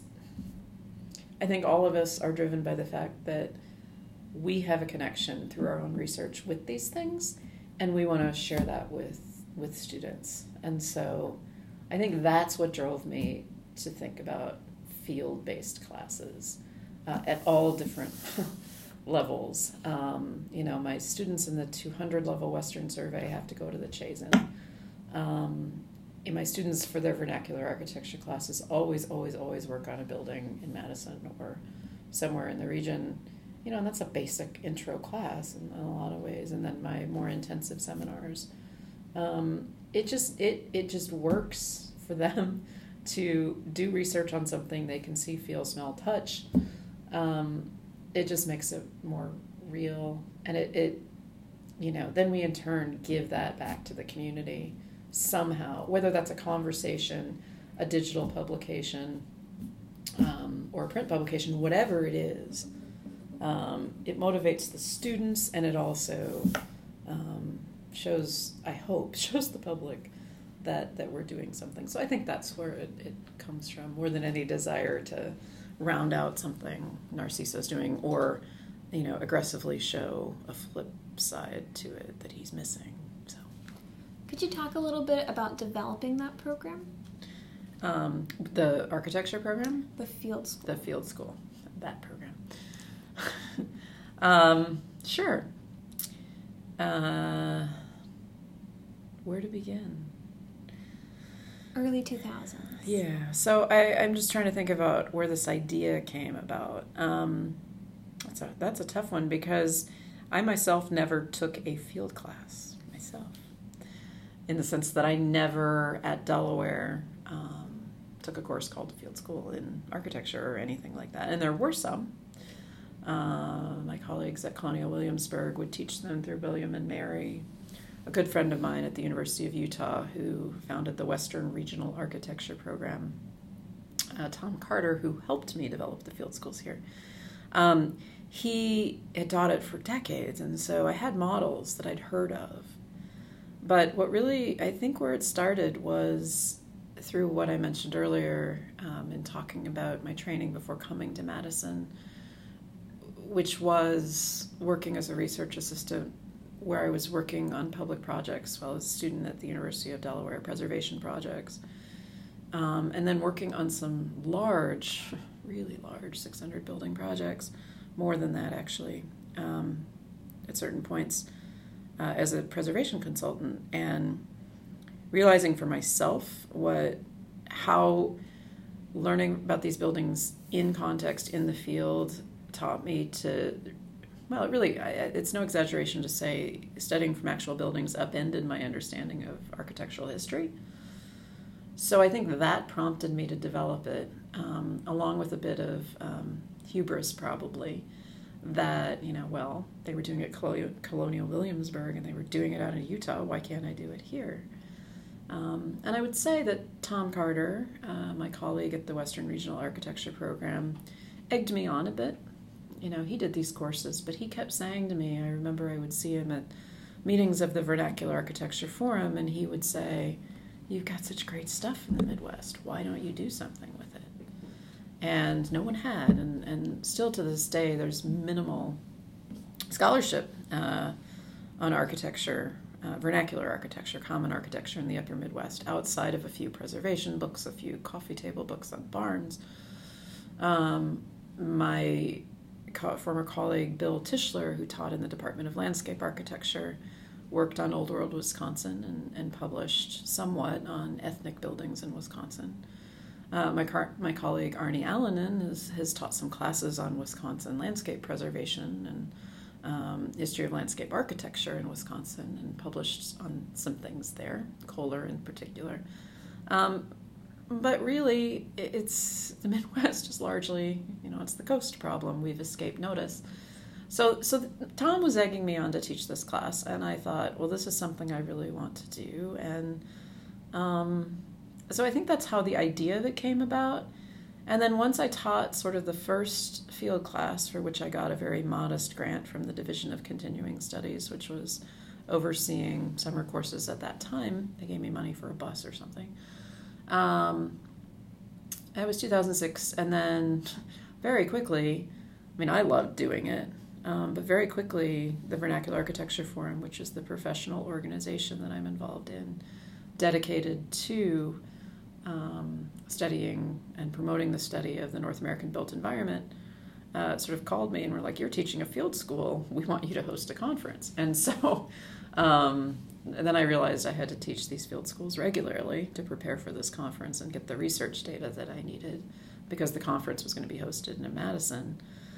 I think all of us are driven by the fact that we have a connection through our own research with these things, and we want to share that with, with students. And so I think that's what drove me to think about field-based classes uh, at all different levels. Um, you know, my students in the two hundred level Western Survey have to go to the Chazen. Um, and my students for their vernacular architecture classes always, always, always work on a building in Madison or somewhere in the region. You know, and that's a basic intro class in, in a lot of ways. And then my more intensive seminars, um, it just it it just works for them to do research on something they can see, feel, smell, touch. Um, it just makes it more real, and it, it you know then we in turn give that back to the community somehow, whether that's a conversation, a digital publication, um, or a print publication, whatever it is. Um, it motivates the students, and it also um, shows, I hope, shows the public that, that we're doing something. So I think that's where it, it comes from, more than any desire to round out something Narciso's doing or, you know, aggressively show a flip side to it that he's missing. So, could you talk a little bit about developing that program? Um, the architecture program? The field school. The field school, that program. um, sure. Uh, where to begin? Early two thousands. Yeah, so I, I'm just trying to think about where this idea came about. Um, that's a, that's a tough one because I myself never took a field class myself, in the sense that I never at Delaware um, took a course called Field School in Architecture or anything like that. And there were some. Uh, my colleagues at Colonial Williamsburg would teach them through William and Mary. A good friend of mine at the University of Utah who founded the Western Regional Architecture Program, uh, Tom Carter, who helped me develop the field schools here. Um, he had taught it for decades, and so I had models that I'd heard of. But what really, I think where it started was through what I mentioned earlier um, in talking about my training before coming to Madison, which was working as a research assistant where I was working on public projects while I was a student at the University of Delaware, preservation projects, um, and then working on some large, really large six hundred building projects, more than that actually, um, at certain points uh, as a preservation consultant, and realizing for myself what how learning about these buildings in context in the field taught me to, well, it really, I, it's no exaggeration to say studying from actual buildings upended my understanding of architectural history. So I think that prompted me to develop it, um, along with a bit of um, hubris probably, that, you know, well, they were doing it at Colonial, Colonial Williamsburg and they were doing it out in Utah, why can't I do it here? Um, and I would say that Tom Carter, uh, my colleague at the Western Regional Architecture Program, egged me on a bit. You know, he did these courses, but he kept saying to me, I remember I would see him at meetings of the Vernacular Architecture Forum, and he would say, you've got such great stuff in the Midwest, why don't you do something with it? And no one had, and, and still to this day there's minimal scholarship uh, on architecture, uh, vernacular architecture, common architecture in the upper Midwest, outside of a few preservation books, a few coffee table books on barns. Um, my co- former colleague Bill Tischler, who taught in the Department of Landscape Architecture, worked on Old World Wisconsin and, and published somewhat on ethnic buildings in Wisconsin. Uh, my car- my colleague Arnie Allanen is, has taught some classes on Wisconsin landscape preservation and um, history of landscape architecture in Wisconsin, and published on some things there, Kohler in particular. Um, but really, it's the Midwest is largely, you know, it's the coast problem. We've escaped notice. So, so Tom was egging me on to teach this class, and I thought, well, this is something I really want to do, and um, so I think that's how the idea of it came about. And then once I taught sort of the first field class, for which I got a very modest grant from the Division of Continuing Studies, which was overseeing summer courses at that time. They gave me money for a bus or something. Um, it was two thousand six, and then very quickly, I mean, I loved doing it, um, but very quickly, the Vernacular Architecture Forum, which is the professional organization that I'm involved in, dedicated to um, studying and promoting the study of the North American built environment, uh, sort of called me and were like, you're teaching a field school, we want you to host a conference. And so um, and then I realized I had to teach these field schools regularly to prepare for this conference and get the research data that I needed, because the conference was going to be hosted in Madison.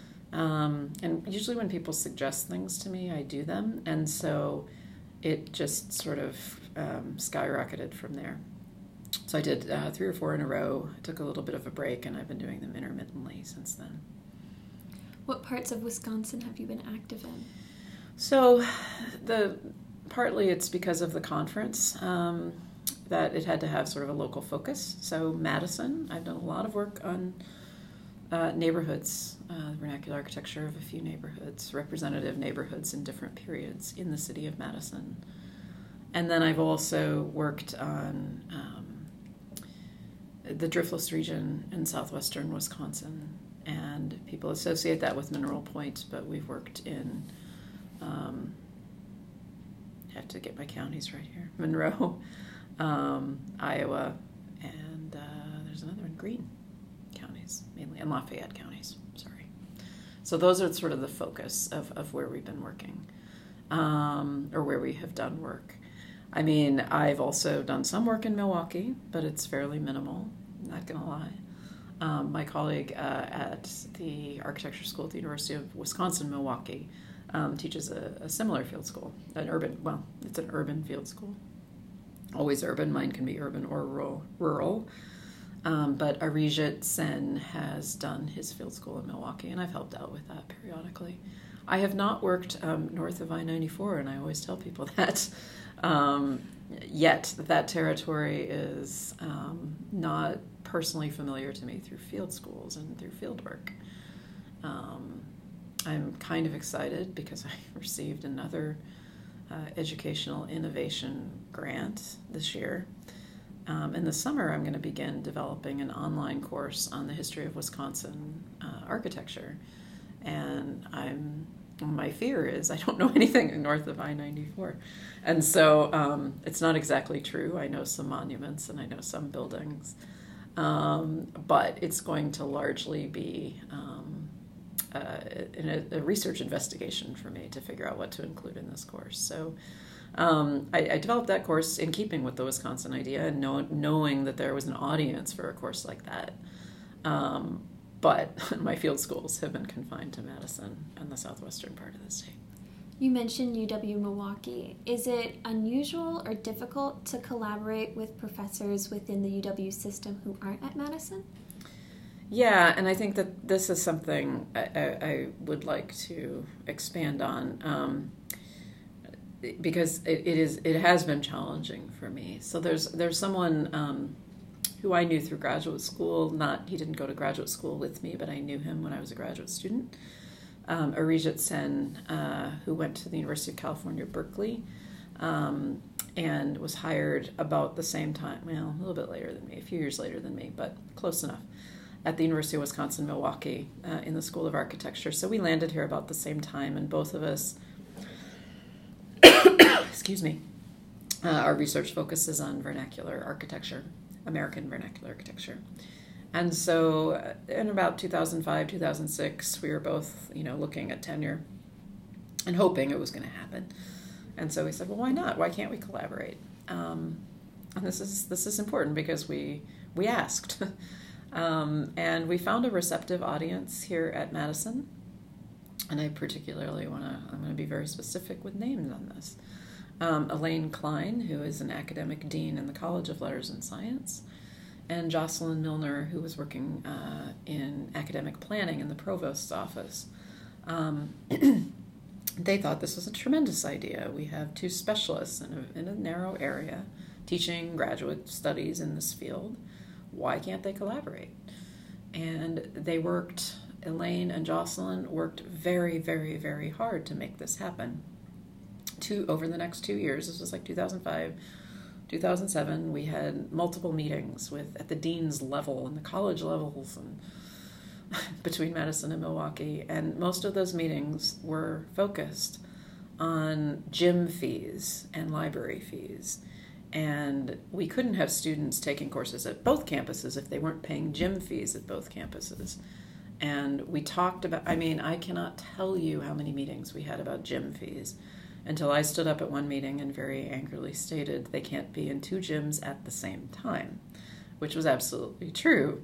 Um, and usually when people suggest things to me, I do them. And so it just sort of um, skyrocketed from there. So I did uh, three or four in a row. I took a little bit of a break, and I've been doing them intermittently since then. What parts of Wisconsin have you been active in? So the partly it's because of the conference, um, that it had to have sort of a local focus. So Madison, I've done a lot of work on uh, neighborhoods, uh, vernacular architecture of a few neighborhoods, representative neighborhoods in different periods in the city of Madison. and then I've also worked on um, the driftless region in southwestern Wisconsin, and people associate that with Mineral Point, but we've worked in, um, I have to get my counties right here, Monroe, um, Iowa, and uh, there's another one, Greene counties, mainly, and Lafayette counties, sorry. So those are sort of the focus of, of where we've been working, um, or where we have done work. I mean, I've also done some work in Milwaukee, but it's fairly minimal, not going to lie. Um, my colleague uh, at the architecture school at the University of Wisconsin-Milwaukee um, teaches a, a similar field school, an urban, well, it's an urban field school. Always urban, mine can be urban or rural. rural. Um, but Arijit Sen has done his field school in Milwaukee, and I've helped out with that periodically. I have not worked um, north of I ninety-four, and I always tell people that. Um, yet that territory is um, not personally familiar to me through field schools and through field work. Um, I'm kind of excited because I received another uh, educational innovation grant this year. Um, in the summer, I'm going to begin developing an online course on the history of Wisconsin uh, architecture. And I'm my fear is I don't know anything north of I ninety-four. And so um, it's not exactly true. I know some monuments and I know some buildings. Um, but it's going to largely be um, uh, a, a research investigation for me to figure out what to include in this course. So um, I, I developed that course in keeping with the Wisconsin idea and know, knowing that there was an audience for a course like that. Um, but my field schools have been confined to Madison and the southwestern part of the state. You mentioned U W-Milwaukee. Is it unusual or difficult to collaborate with professors within the U W system who aren't at Madison? Yeah, and I think that this is something I, I, I would like to expand on um, because it, it is it has been challenging for me. So there's there's someone um, who I knew through graduate school. Not he didn't go to graduate school with me, but I knew him when I was a graduate student. Um, Arijit Sen, uh, who went to the University of California, Berkeley, um, and was hired about the same time, well, a little bit later than me, a few years later than me, but close enough, at the University of Wisconsin-Milwaukee uh, in the School of Architecture. So we landed here about the same time, and both of us, excuse me, uh, our research focuses on vernacular architecture, American vernacular architecture. And so in about two thousand five, two thousand six, we were both, you know, looking at tenure and hoping it was going to happen. And so we said, well, why not? Why can't we collaborate? Um, and this is this is important because we we asked. um, and we found a receptive audience here at Madison. And I particularly want to, I'm going to be very specific with names on this. Um, Elaine Klein, who is an academic dean in the College of Letters and Science, and Jocelyn Milner, who was working uh, in academic planning in the provost's office. Um, they thought this was a tremendous idea. We have two specialists in a, in a narrow area teaching graduate studies in this field. Why can't they collaborate? And they worked, Elaine and Jocelyn worked very, very, very hard to make this happen. Two, over the next two years, this was like two thousand five, two thousand seven, we had multiple meetings with at the dean's level and the college levels and between Madison and Milwaukee, and most of those meetings were focused on gym fees and library fees. And we couldn't have students taking courses at both campuses if they weren't paying gym fees at both campuses. And we talked about, I mean, I cannot tell you how many meetings we had about gym fees, until I stood up at one meeting and very angrily stated they can't be in two gyms at the same time, which was absolutely true.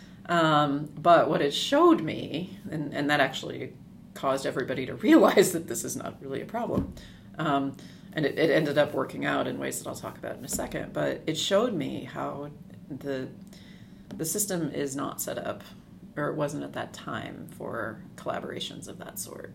Um, but what it showed me, and, and that actually caused everybody to realize that this is not really a problem, um, and it, it ended up working out in ways that I'll talk about in a second, but it showed me how the the system is not set up, or it wasn't at that time, for collaborations of that sort.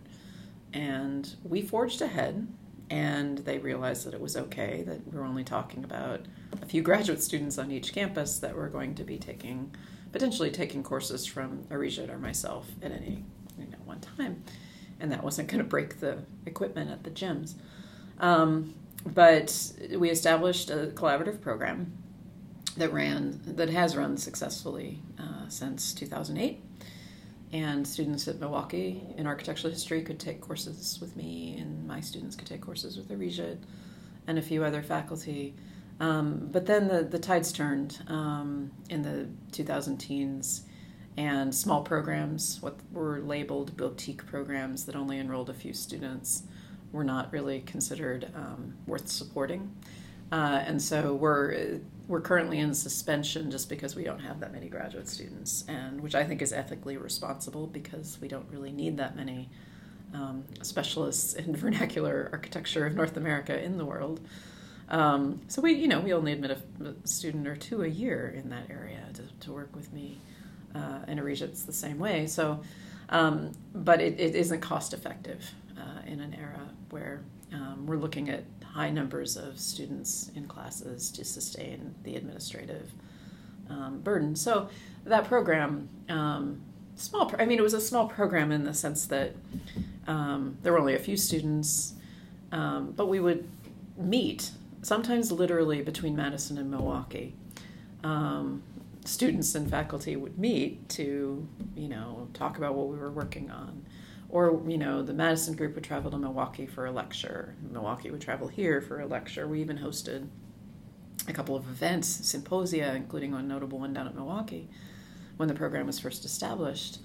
And we forged ahead, and they realized that it was okay, that we were only talking about a few graduate students on each campus that were going to be taking, potentially taking courses from Arijit or myself at any you know, one time. And that wasn't going to break the equipment at the gyms. Um, but we established a collaborative program that ran, that has run successfully uh, since two thousand eight. And students at Milwaukee in architectural history could take courses with me, and my students could take courses with Arijit and a few other faculty. Um, but then the, the tides turned um, in the two thousand teens, and small programs, what were labeled boutique programs that only enrolled a few students, were not really considered um, worth supporting. Uh, and so we're we're currently in suspension just because we don't have that many graduate students, and which I think is ethically responsible because we don't really need that many um, specialists in vernacular architecture of North America in the world. Um, so we, you know, we only admit a, a student or two a year in that area to, to work with me, uh, and Arijit's the same way. So, um, but it, it isn't cost effective uh, in an era where um, we're looking at high numbers of students in classes to sustain the administrative um, burden. So that program, um, small, pro- I mean, it was a small program in the sense that um, there were only a few students, um, but we would meet, sometimes literally between Madison and Milwaukee. Um, students and faculty would meet to, you know, talk about what we were working on. Or, you know, the Madison group would travel to Milwaukee for a lecture. Milwaukee would travel here for a lecture. We even hosted a couple of events, symposia, including one notable one down at Milwaukee when the program was first established.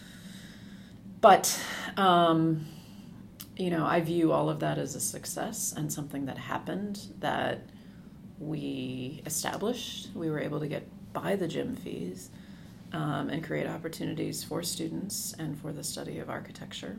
But, um, you know, I view all of that as a success and something that happened, that we established. We were able to get by the gym fees. Um, and create opportunities for students and for the study of architecture.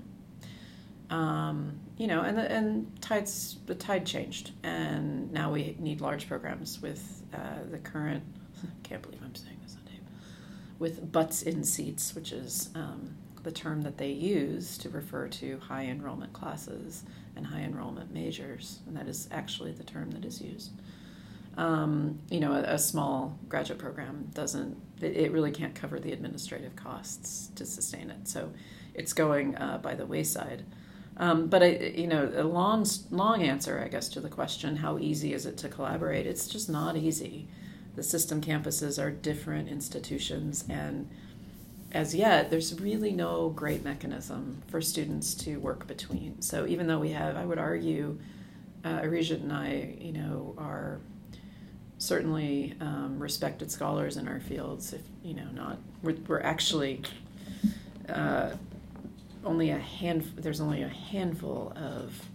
Um, you know, and the, and tides, the tide changed, and now we need large programs with uh, the current, I can't believe I'm saying this on tape, with butts in seats, which is um, the term that they use to refer to high enrollment classes and high enrollment majors, and that is actually the term that is used. Um, you know, a, a small graduate program doesn't, it, it really can't cover the administrative costs to sustain it. So it's going uh, by the wayside. Um, but, I, you know, a long, long answer, I guess, to the question, how easy is it to collaborate? It's just not easy. The system campuses are different institutions, and as yet, there's really no great mechanism for students to work between. So even though we have, I would argue, uh, Arijit and I, you know, are certainly um, respected scholars in our fields, if you know not we're, we're actually uh, only a hand there's only a handful of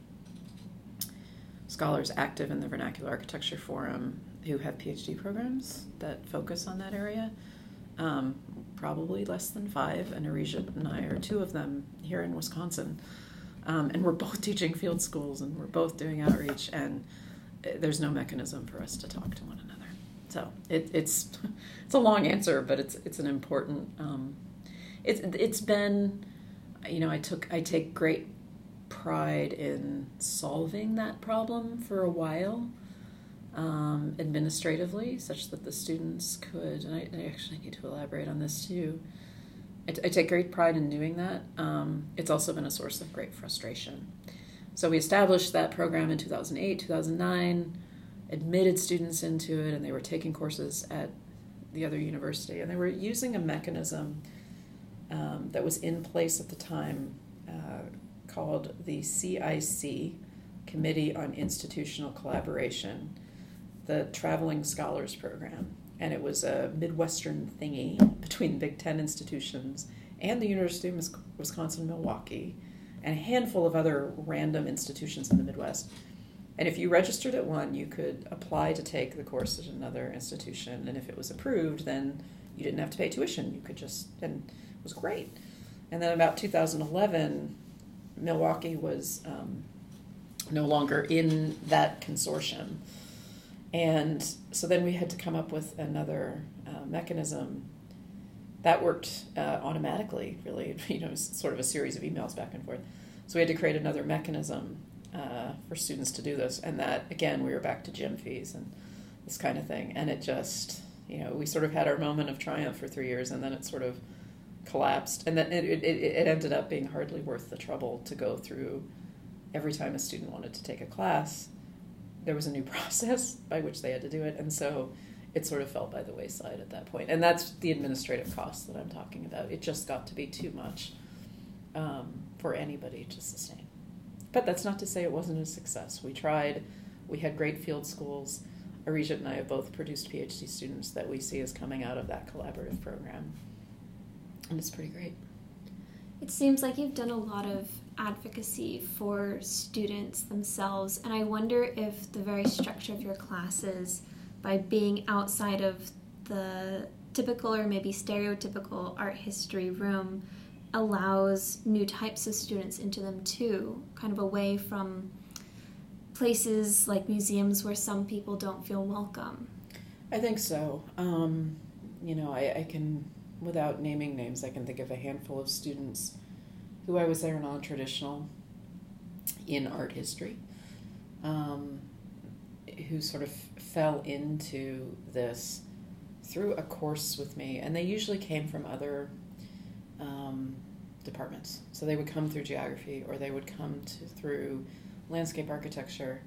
scholars active in the Vernacular Architecture Forum who have PhD programs that focus on that area. Um, probably less than five, and Arijit and I are two of them here in Wisconsin, um, and we're both teaching field schools, and we're both doing outreach, and there's no mechanism for us to talk to one another. So it, it's it's a long answer, but it's it's an important. Um, it's it's been, you know, I took I take great pride in solving that problem for a while, um, administratively, such that the students could. And I, I actually need to elaborate on this too. I, I take great pride in doing that. Um, it's also been a source of great frustration. So we established that program in two thousand eight, two thousand nine, admitted students into it, and they were taking courses at the other university. And they were using a mechanism um, that was in place at the time uh, called the C I C, Committee on Institutional Collaboration, the Traveling Scholars Program. And it was a Midwestern thingy between Big Ten institutions and the University of Wisconsin-Milwaukee, and a handful of other random institutions in the Midwest. And if you registered at one, you could apply to take the course at another institution, and if it was approved, then you didn't have to pay tuition. You could just, and it was great. And then about two thousand eleven, Milwaukee was um, no longer in that consortium. And so then we had to come up with another uh, mechanism that worked uh, automatically, really, you know, sort of a series of emails back and forth. So we had to create another mechanism uh, for students to do this. And that, again, we were back to gym fees and this kind of thing. And it just, you know, we sort of had our moment of triumph for three years, and then it sort of collapsed. And then it, it, it ended up being hardly worth the trouble to go through every time a student wanted to take a class, there was a new process by which they had to do it, and so it sort of fell by the wayside at that point. And that's the administrative cost that I'm talking about. It just got to be too much um, for anybody to sustain. But that's not to say it wasn't a success. We tried. We had great field schools. Arijit and I have both produced PhD students that we see as coming out of that collaborative program. And it's pretty great. It seems like you've done a lot of advocacy for students themselves, and I wonder if the very structure of your classes, by being outside of the typical or maybe stereotypical art history room, allows new types of students into them too, kind of away from places like museums where some people don't feel welcome. I think so. Um, you know, I, I can, without naming names, I can think of a handful of students who I would say are non-traditional in art history, um, who sort of fell into this through a course with me, and they usually came from other um, departments. So they would come through geography, or they would come to, through landscape architecture,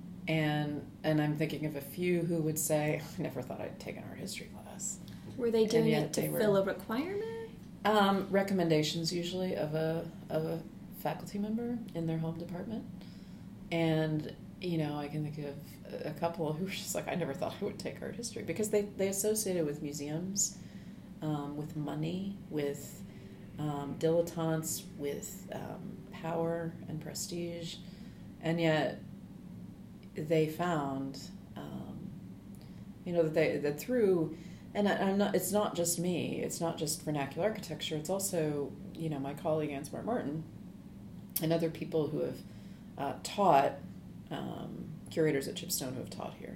and and I'm thinking of a few who would say, I never thought I'd take an art history class. Were they doing it to fill a requirement? Um, recommendations usually of a of a faculty member in their home department. And, you know, I can think of a couple who were just like, I never thought I would take art history, because they, they associate it with museums, um, with money, with um, dilettantes, with um, power and prestige. And yet they found, um, you know, that they that through, and I, I'm not. It's not just me. It's not just vernacular architecture. It's also, you know, my colleague Anne Smart Martin, and other people who have uh, taught, um, curators at Chipstone who have taught here.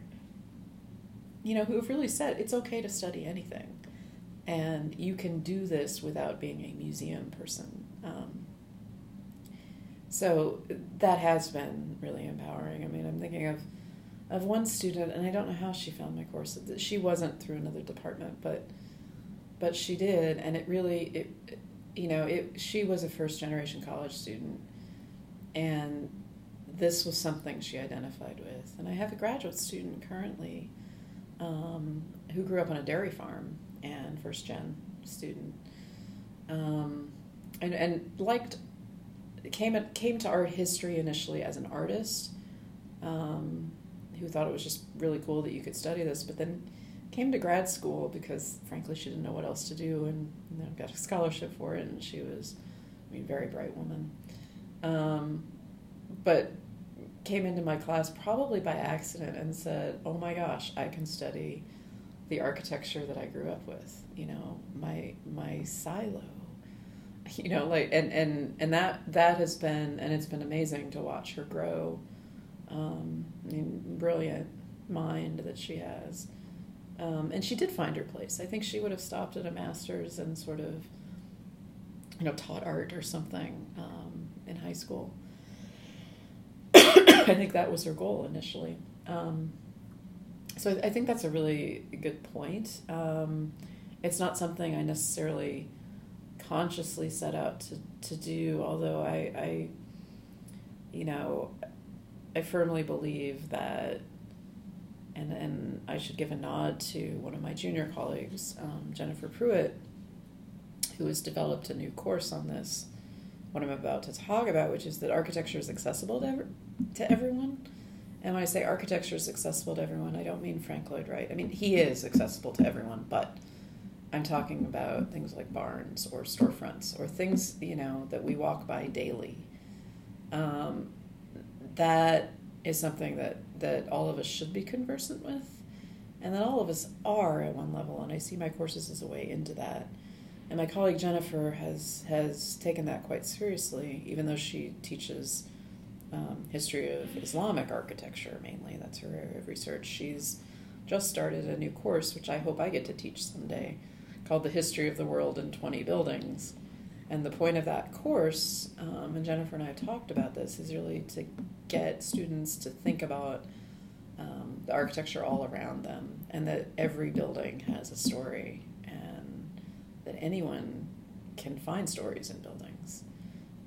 You know, who have really said it's okay to study anything, and you can do this without being a museum person. Um, So that has been really empowering. I mean, I'm thinking of of one student, and I don't know how she found my course. She wasn't through another department, but but she did, and it really, it, you know, it. She was a first generation college student, and this was something she identified with. And I have a graduate student currently um, who grew up on a dairy farm, and first gen student, um, and and liked. Came came to art history initially as an artist, um, who thought it was just really cool that you could study this, but then came to grad school because, frankly, she didn't know what else to do, and you know, got a scholarship for it, and she was, I mean, very bright woman. Um, but came into my class probably by accident and said, oh my gosh, I can study the architecture that I grew up with, you know, my my silo. You know, like, and, and, and that, that has been, and it's been amazing to watch her grow. Um, I mean, brilliant mind that she has. Um, and she did find her place. I think she would have stopped at a master's and sort of, you know, taught art or something, um, in high school. I think that was her goal initially. Um, so I think that's a really good point. Um, it's not something I necessarily consciously set out to, to do, although I, I, you know, I firmly believe that, and and I should give a nod to one of my junior colleagues, um, Jennifer Pruitt, who has developed a new course on this, what I'm about to talk about, which is that architecture is accessible to, every, to everyone. And when I say architecture is accessible to everyone, I don't mean Frank Lloyd Wright. I mean, he is accessible to everyone, but I'm talking about things like barns or storefronts or things, you know, that we walk by daily. Um, that is something that, that all of us should be conversant with, and that all of us are at one level, and I see my courses as a way into that. And my colleague Jennifer has, has taken that quite seriously, even though she teaches um, history of Islamic architecture mainly. That's her area of research. She's just started a new course, which I hope I get to teach someday, called The History of the World in twenty Buildings. And the point of that course, um, and Jennifer and I have talked about this, is really to get students to think about um, the architecture all around them, and that every building has a story, and that anyone can find stories in buildings. Um,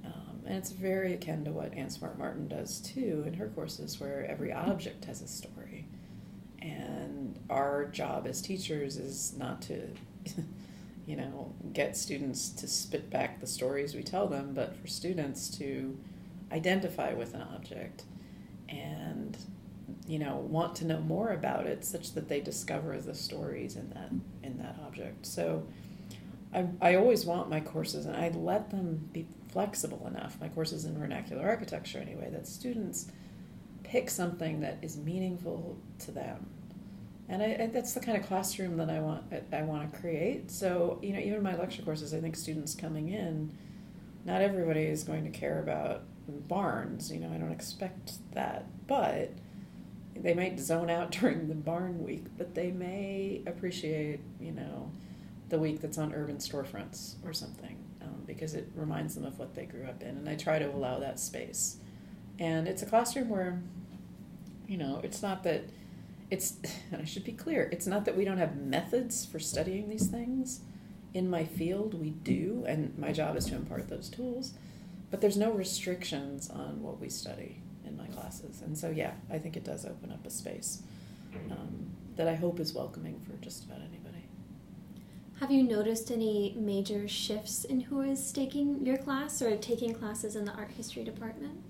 and it's very akin to what Anne Smart Martin does too in her courses, where every object has a story. And our job as teachers is not to, you know, get students to spit back the stories we tell them, but for students to identify with an object and, you know, want to know more about it such that they discover the stories in that in that object. So I, I always want my courses, and I let them be flexible enough, my courses in vernacular architecture anyway, that students pick something that is meaningful to them. And I, I, that's the kind of classroom that I want I want to create. So, you know, even in my lecture courses, I think students coming in, not everybody is going to care about barns. You know, I don't expect that. But they might zone out during the barn week, but they may appreciate, you know, the week that's on urban storefronts or something, um, because it reminds them of what they grew up in. And I try to allow that space. And it's a classroom where, you know, it's not that, it's, and I should be clear, it's not that we don't have methods for studying these things. In my field, we do, and my job is to impart those tools. But there's no restrictions on what we study in my classes. And so, yeah, I think it does open up a space um, that I hope is welcoming for just about anybody. Have you noticed any major shifts in who is taking your class or taking classes in the art history department?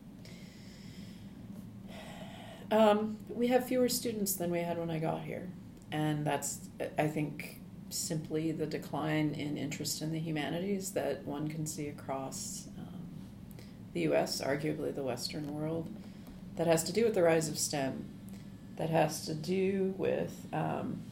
Um, we have fewer students than we had when I got here. And that's, I think, simply the decline in interest in the humanities that one can see across um, the U S, arguably the Western world. That has to do with the rise of STEM. That has to do with... Um,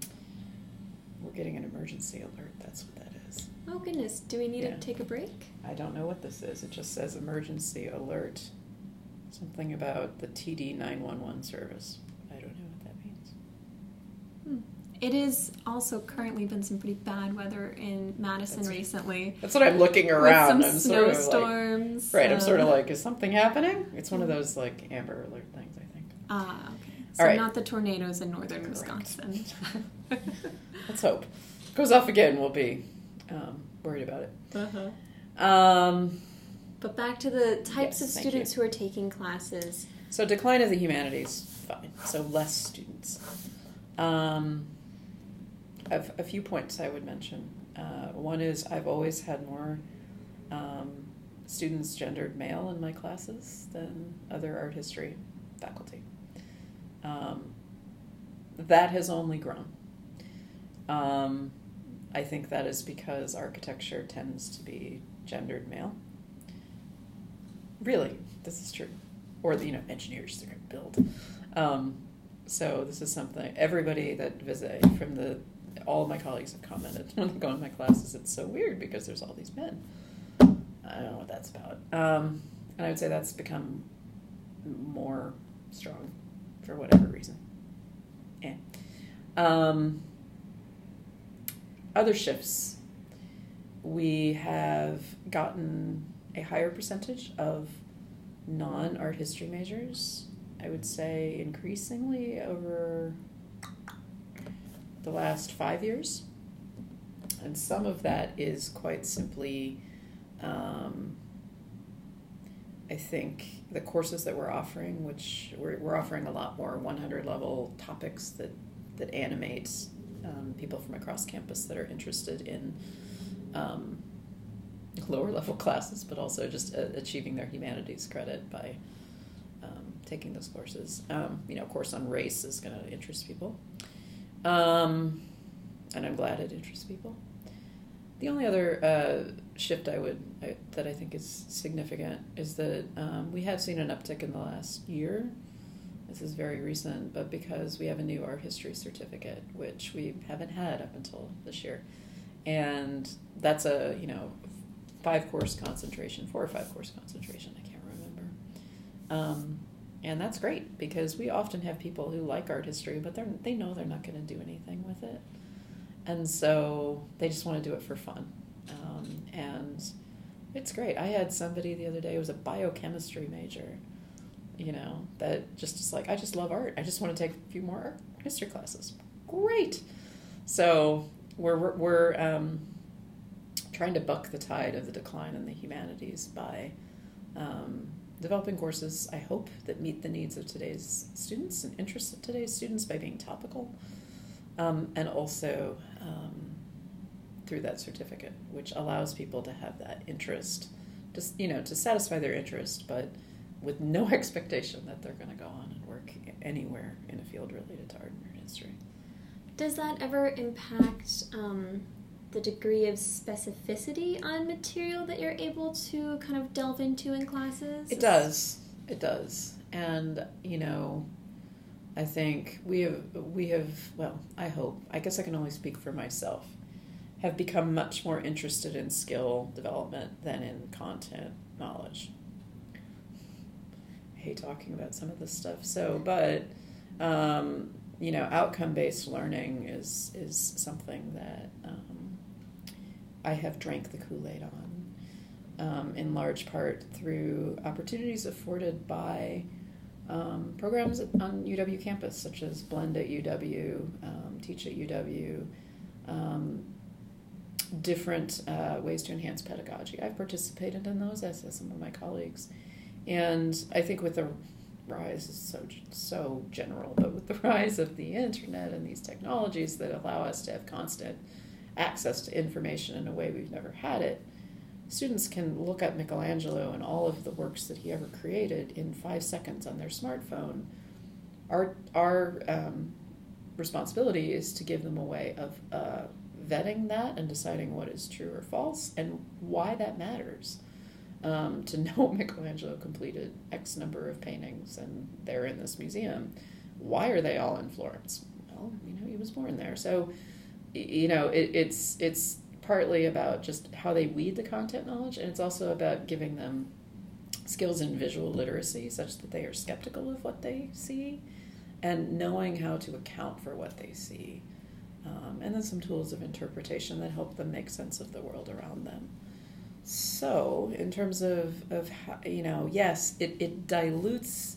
We're getting an emergency alert. That's what that is. Oh, goodness. Do we need Yeah. to take a break? I don't know what this is. It just says emergency alert. Something about the T D nine one one service. I don't know what that means. Hmm. It is also currently been some pretty bad weather in Madison That's- recently. That's what I'm looking around. With some I'm sort of like, snowstorms. right, I'm um, sort of like, is something happening? It's one of those like Amber Alert things, I think. Ah, okay. So All right. not the tornadoes in northern Correct. Wisconsin. Let's hope. Goes off again, we'll be um, worried about it. Uh-huh. Um, But back to the types Yes, of thank students who are taking classes. So decline of the humanities, fine. So less students. Um, I've, a few points I would mention. Uh, one is I've always had more um, students gendered male in my classes than other art history faculty. Um, that has only grown. Um, I think that is because architecture tends to be gendered male. Really, this is true. Or, you know, engineers, they're going to build. Um, so this is something, everybody that visit from the, all of my colleagues have commented when they go in my classes, it's so weird because there's all these men. I don't know what that's about. Um, and I would say that's become more strong for whatever reason. Yeah. Um, other shifts. We have gotten a higher percentage of non-art history majors, I would say increasingly over the last five years. And some of that is quite simply, um, I think, the courses that we're offering, which we're, we're offering a lot more one hundred level topics that, that animate um, people from across campus that are interested in um, lower level classes, but also just uh, achieving their humanities credit by um, taking those courses. Um, you know, a course on race is going to interest people. Um, and I'm glad it interests people. The only other uh, shift I would I, that I think is significant is that um, we have seen an uptick in the last year. This is very recent, but because we have a new art history certificate, which we haven't had up until this year. And that's a, you know, five course concentration, four or five course concentration, I can't remember. Um, and that's great because we often have people who like art history, but they're, they know they're not going to do anything with it. And so they just want to do it for fun. Um, and it's great. I had somebody the other day, it was a biochemistry major, you know, that just is like, I just love art. I just want to take a few more art history classes. Great. So we're, we're, we're um, trying to buck the tide of the decline in the humanities by um, developing courses, I hope, that meet the needs of today's students and interests of today's students by being topical, um, and also um, through that certificate, which allows people to have that interest, just, you know, to satisfy their interest, but with no expectation that they're going to go on and work anywhere in a field related to art and history. Does that ever impact um, the degree of specificity on material that you're able to kind of delve into in classes? It does. It does. And, you know, I think we have, we have, well, I hope, I guess I can only speak for myself, have become much more interested in skill development than in content knowledge. I hate talking about some of this stuff. So, but, um, you know, outcome-based learning is, is something that um, I have drank the Kool-Aid on, um, in large part through opportunities afforded by um, programs on U W campus, such as Blend at U W, um, Teach at U W, um, different uh, ways to enhance pedagogy. I've participated in those, as have some of my colleagues. And I think with the rise, is so so general, but with the rise of the internet and these technologies that allow us to have constant access to information in a way we've never had it, students can look up Michelangelo and all of the works that he ever created in five seconds on their smartphone. Our, our um, responsibility is to give them a way of uh, vetting that and deciding what is true or false and why that matters. Um, to know Michelangelo completed X number of paintings and they're in this museum. Why are they all in Florence? Well, you know, he was born there. So, you know, it, it's it's partly about just how they weed the content knowledge, and it's also about giving them skills in visual literacy such that they are skeptical of what they see and knowing how to account for what they see. Um, and then some tools of interpretation that help them make sense of the world around them. So, in terms of, of how, you know, yes, it, it dilutes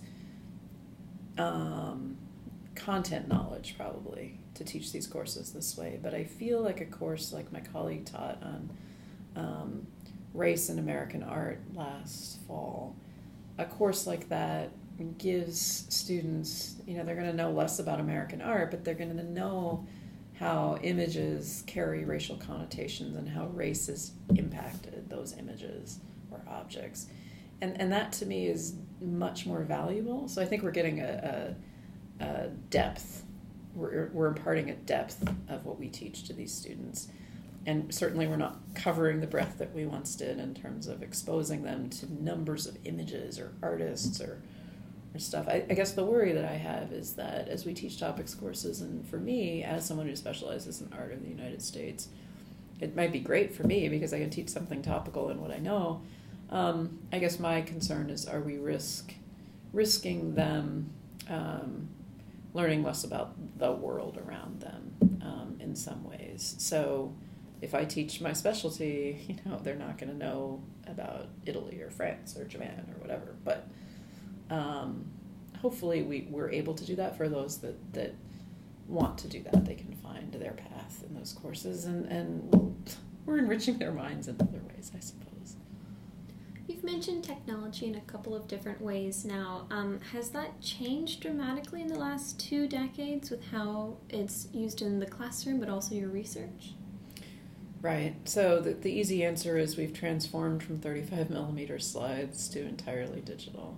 um, content knowledge, probably, to teach these courses this way. But I feel like a course like my colleague taught on um, race and American art last fall, a course like that gives students, you know, they're going to know less about American art, but they're going to know how images carry racial connotations and how race has impacted those images or objects. And and that to me is much more valuable. So I think we're getting a, a, a depth, we're, we're imparting a depth of what we teach to these students. And certainly we're not covering the breadth that we once did in terms of exposing them to numbers of images or artists or or stuff. I, I guess the worry that I have is that as we teach topics courses, and for me, as someone who specializes in art in the United States, it might be great for me because I can teach something topical in what I know. Um, I guess my concern is, are we risk risking them um, learning less about the world around them um, in some ways? So if I teach my specialty, you know, they're not going to know about Italy or France or Japan or whatever, but Um, hopefully we, we're able to do that for those that, that want to do that. They can find their path in those courses, and, and we'll, we're enriching their minds in other ways, I suppose. You've mentioned technology in a couple of different ways now. Um, has that changed dramatically in the last two decades with how it's used in the classroom, but also your research? Right. So the, the easy answer is we've transformed from thirty-five millimeter slides to entirely digital.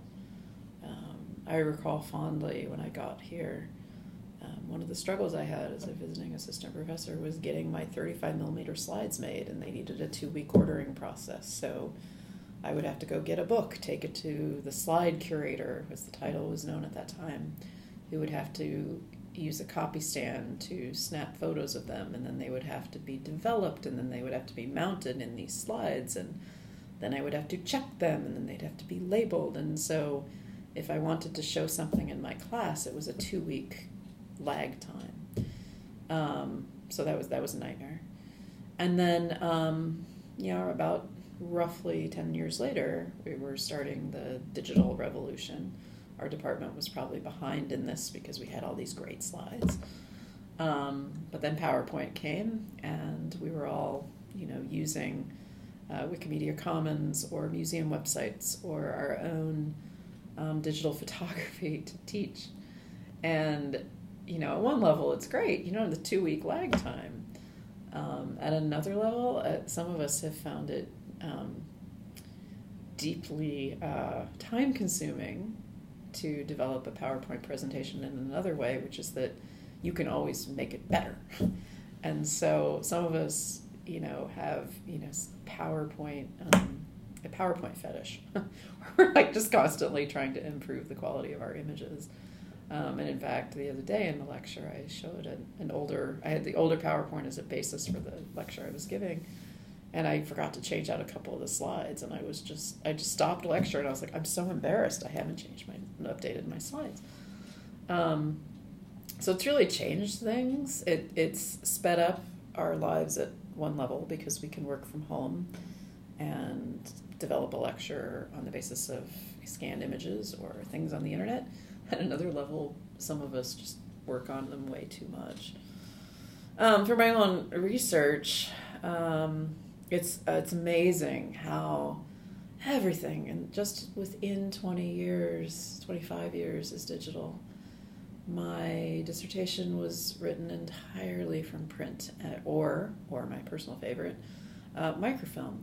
I recall fondly when I got here, um, one of the struggles I had as a visiting assistant professor was getting my thirty-five millimeter slides made, and they needed a two-week ordering process. So I would have to go get a book, take it to the slide curator, as the title was known at that time, who would have to use a copy stand to snap photos of them, and then they would have to be developed, and then they would have to be mounted in these slides, and then I would have to check them, and then they'd have to be labeled. And so if I wanted to show something in my class, it was a two-week lag time. Um, so that was that was a nightmare. And then, um, you know, about roughly ten years later, we were starting the digital revolution. Our department was probably behind in this because we had all these great slides. Um, but then PowerPoint came, and we were all, you know, using uh, Wikimedia Commons or museum websites or our own um, digital photography to teach. And, you know, at one level it's great. You don't have the two-week lag time. Um, at another level, uh, some of us have found it um, deeply uh, time-consuming to develop a PowerPoint presentation in another way, which is that you can always make it better. And so some of us, you know, have, you know, PowerPoint, um, a PowerPoint fetish. We're like just constantly trying to improve the quality of our images. Um, and in fact, the other day in the lecture, I showed an, an older, I had the older PowerPoint as a basis for the lecture I was giving. And I forgot to change out a couple of the slides. And I was just, I just stopped the lecture and I was like, I'm so embarrassed I haven't changed my, updated my slides. Um, so it's really changed things. It, it's sped up our lives at one level because we can work from home and develop a lecture on the basis of scanned images or things on the internet. At another level, some of us just work on them way too much. Um, for my own research, um, it's uh, it's amazing how everything, and just within twenty years, twenty-five years, is digital. My dissertation was written entirely from print, uh, or, or my personal favorite, uh, microfilm.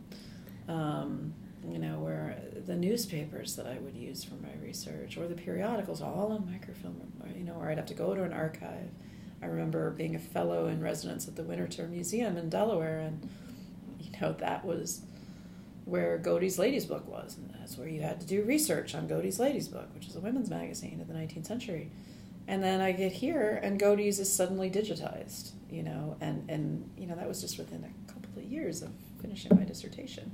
Um, you know, where the newspapers that I would use for my research, or the periodicals, all on microfilm, you know, or I'd have to go to an archive. I remember being a fellow in residence at the Winterthur Museum in Delaware, and, you know, that was where Godey's Lady's Book was, and that's where you had to do research on Godey's Lady's Book, which is a women's magazine of the nineteenth century. And then I get here, and Godey's is suddenly digitized, you know, and, and you know, that was just within a couple of years of finishing my dissertation.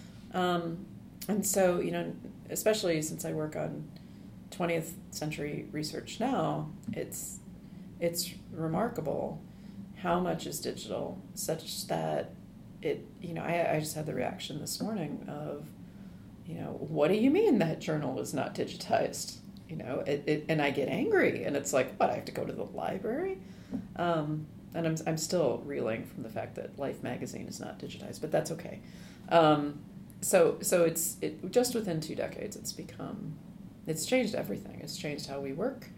Um, and so, you know, especially since I work on twentieth century research now, it's it's remarkable how much is digital, such that it, you know, I, I just had the reaction this morning of, you know, what do you mean that journal is not digitized? You know, it, it and I get angry, and it's like, what, I have to go to the library? Um, and I'm I'm still reeling from the fact that Life magazine is not digitized, but that's okay. Um, So, so it's it just within two decades, it's become, it's changed everything. It's changed how we work.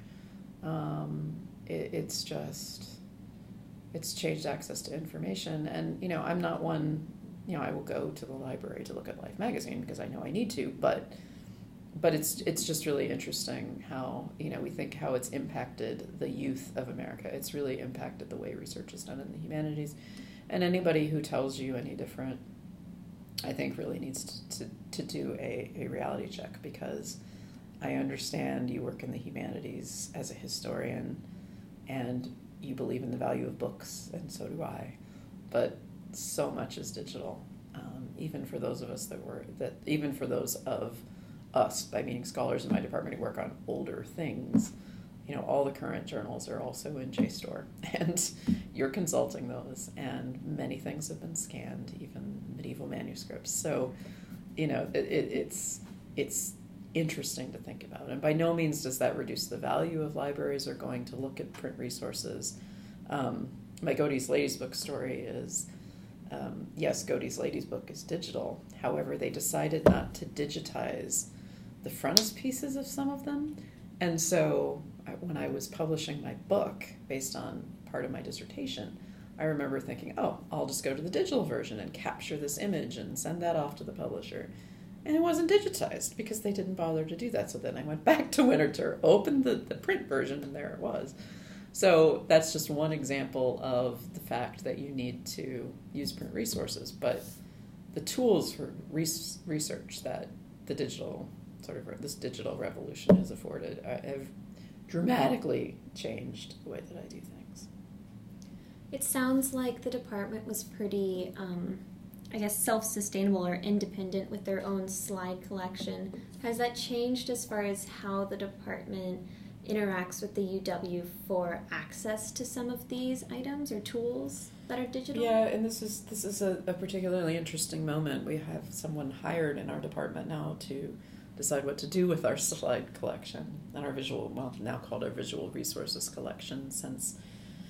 Um, it, it's just, it's changed access to information. And, you know, I'm not one, you know, I will go to the library to look at Life magazine because I know I need to, but, but it's it's just really interesting how, you know, we think how it's impacted the youth of America. It's really impacted the way research is done in the humanities. And anybody who tells you any different, I think really needs to, to, to do a, a reality check, because I understand you work in the humanities as a historian and you believe in the value of books, and so do I, but so much is digital, um, even for those of us that were, that even for those of us, by meaning scholars in my department who work on older things, you know, all the current journals are also in JSTOR, and you're consulting those, and many things have been scanned, even medieval manuscripts. So, you know, it, it, it's it's interesting to think about. And by no means does that reduce the value of libraries or going to look at print resources. Um, my Godey's Lady's Book story is, um, yes, Godey's Lady's Book is digital. However, they decided not to digitize the frontispieces of some of them. And so when I was publishing my book based on part of my dissertation, I remember thinking, oh, I'll just go to the digital version and capture this image and send that off to the publisher. And it wasn't digitized because they didn't bother to do that. So then I went back to Winterthur, opened the, the print version, and there it was. So that's just one example of the fact that you need to use print resources. But the tools for res- research that the digital sort of this digital revolution has afforded uh, have dramatically changed the way that I do things. It sounds like the department was pretty, um, I guess, self-sustainable or independent with their own slide collection. Has that changed as far as how the department interacts with the U W for access to some of these items or tools that are digital? Yeah, and this is this is a, a particularly interesting moment. We have someone hired in our department now to decide what to do with our slide collection and our visual, well, now called our visual resources collection, since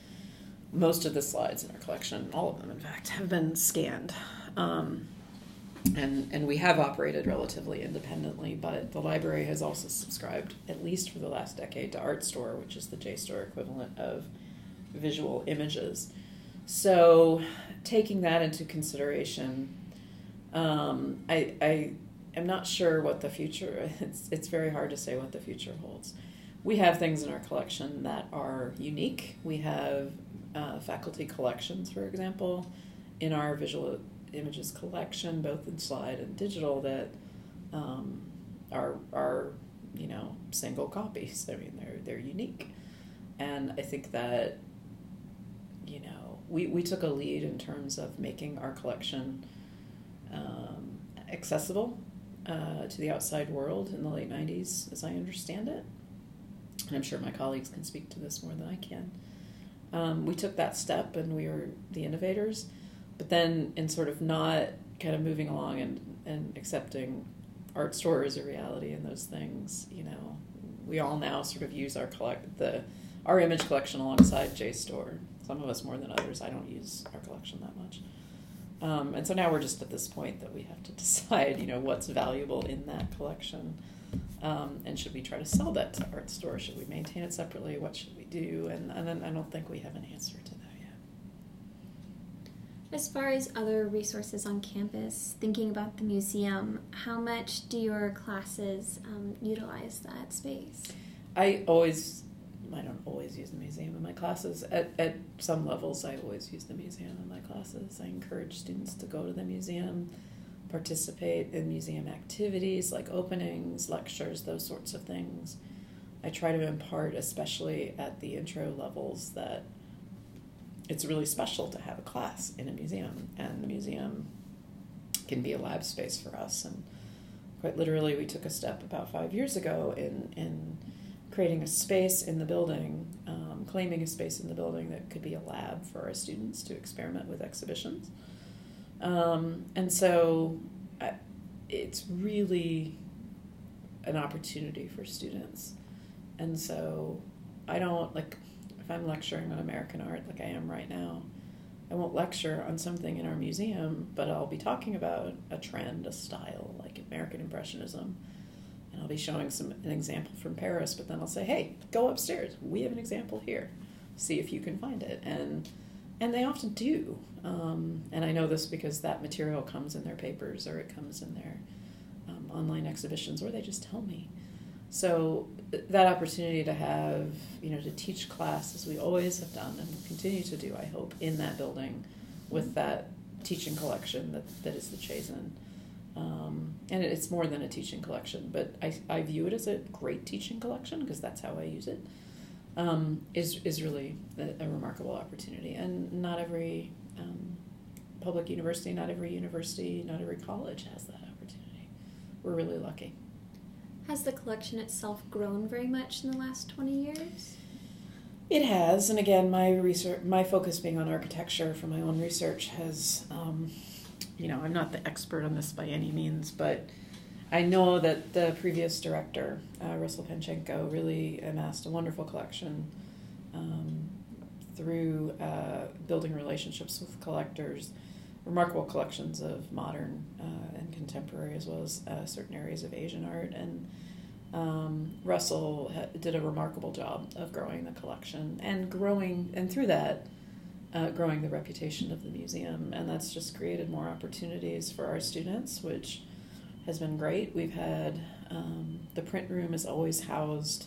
most of the slides in our collection, all of them in fact, have been scanned. Um, and and we have operated relatively independently, but the library has also subscribed, at least for the last decade, to ArtStore, which is the JSTOR equivalent of visual images. So taking that into consideration, um, I, I am not sure what the future, it's, it's very hard to say what the future holds. We have things in our collection that are unique. We have uh, faculty collections, for example, in our visual images collection, both in slide and digital, that um, are, are, you know, single copies. I mean, they're, they're unique. And I think that, you know, we, we took a lead in terms of making our collection um, accessible uh, to the outside world in the late nineties, as I understand it. And I'm sure my colleagues can speak to this more than I can. Um, we took that step and we were the innovators, but then in sort of not kind of moving along and, and accepting ArtStore as a reality and those things, you know, we all now sort of use our collect the our image collection alongside JSTOR. Some of us more than others. I don't use our collection that much. Um, and so now we're just at this point that we have to decide, you know, what's valuable in that collection. Um, and should we try to sell that to ArtStore? Should we maintain it separately? What should we do? And, and then I don't think we have an answer to that yet. As far as other resources on campus, thinking about the museum, how much do your classes um, utilize that space? I always, I don't always use the museum in my classes. At, at some levels, I always use the museum in my classes. I encourage students to go to the museum, participate in museum activities like openings, lectures, those sorts of things. I try to impart, especially at the intro levels, that it's really special to have a class in a museum, and the museum can be a lab space for us. And quite literally, we took a step about five years ago in, in creating a space in the building, um, claiming a space in the building that could be a lab for our students to experiment with exhibitions. Um, and so I, it's really an opportunity for students. And so I don't, like, if I'm lecturing on American art like I am right now, I won't lecture on something in our museum, but I'll be talking about a trend, a style, like American Impressionism. And I'll be showing some an example from Paris, but then I'll say, hey, go upstairs. We have an example here. See if you can find it. And And they often do. Um, and I know this because that material comes in their papers, or it comes in their um, online exhibitions, or they just tell me. So that opportunity to have, you know, to teach class, as we always have done and will continue to do, I hope, in that building with that teaching collection that, that is the Chazen. Um, and it's more than a teaching collection, but I, I view it as a great teaching collection because that's how I use it. Um, is is really a, a remarkable opportunity, and not every um, public university, not every university, not every college has that opportunity. We're really lucky. Has the collection itself grown very much in the last twenty years? It has, and again, my research, my focus being on architecture for my own research has, um, you know, I'm not the expert on this by any means, but I know that the previous director, uh, Russell Panchenko, really amassed a wonderful collection um, through uh, building relationships with collectors, remarkable collections of modern uh, and contemporary, as well as uh, certain areas of Asian art. And um, Russell ha- did a remarkable job of growing the collection and growing, and through that, uh, growing the reputation of the museum. And that's just created more opportunities for our students, which has been great. We've had, um, the print room has always housed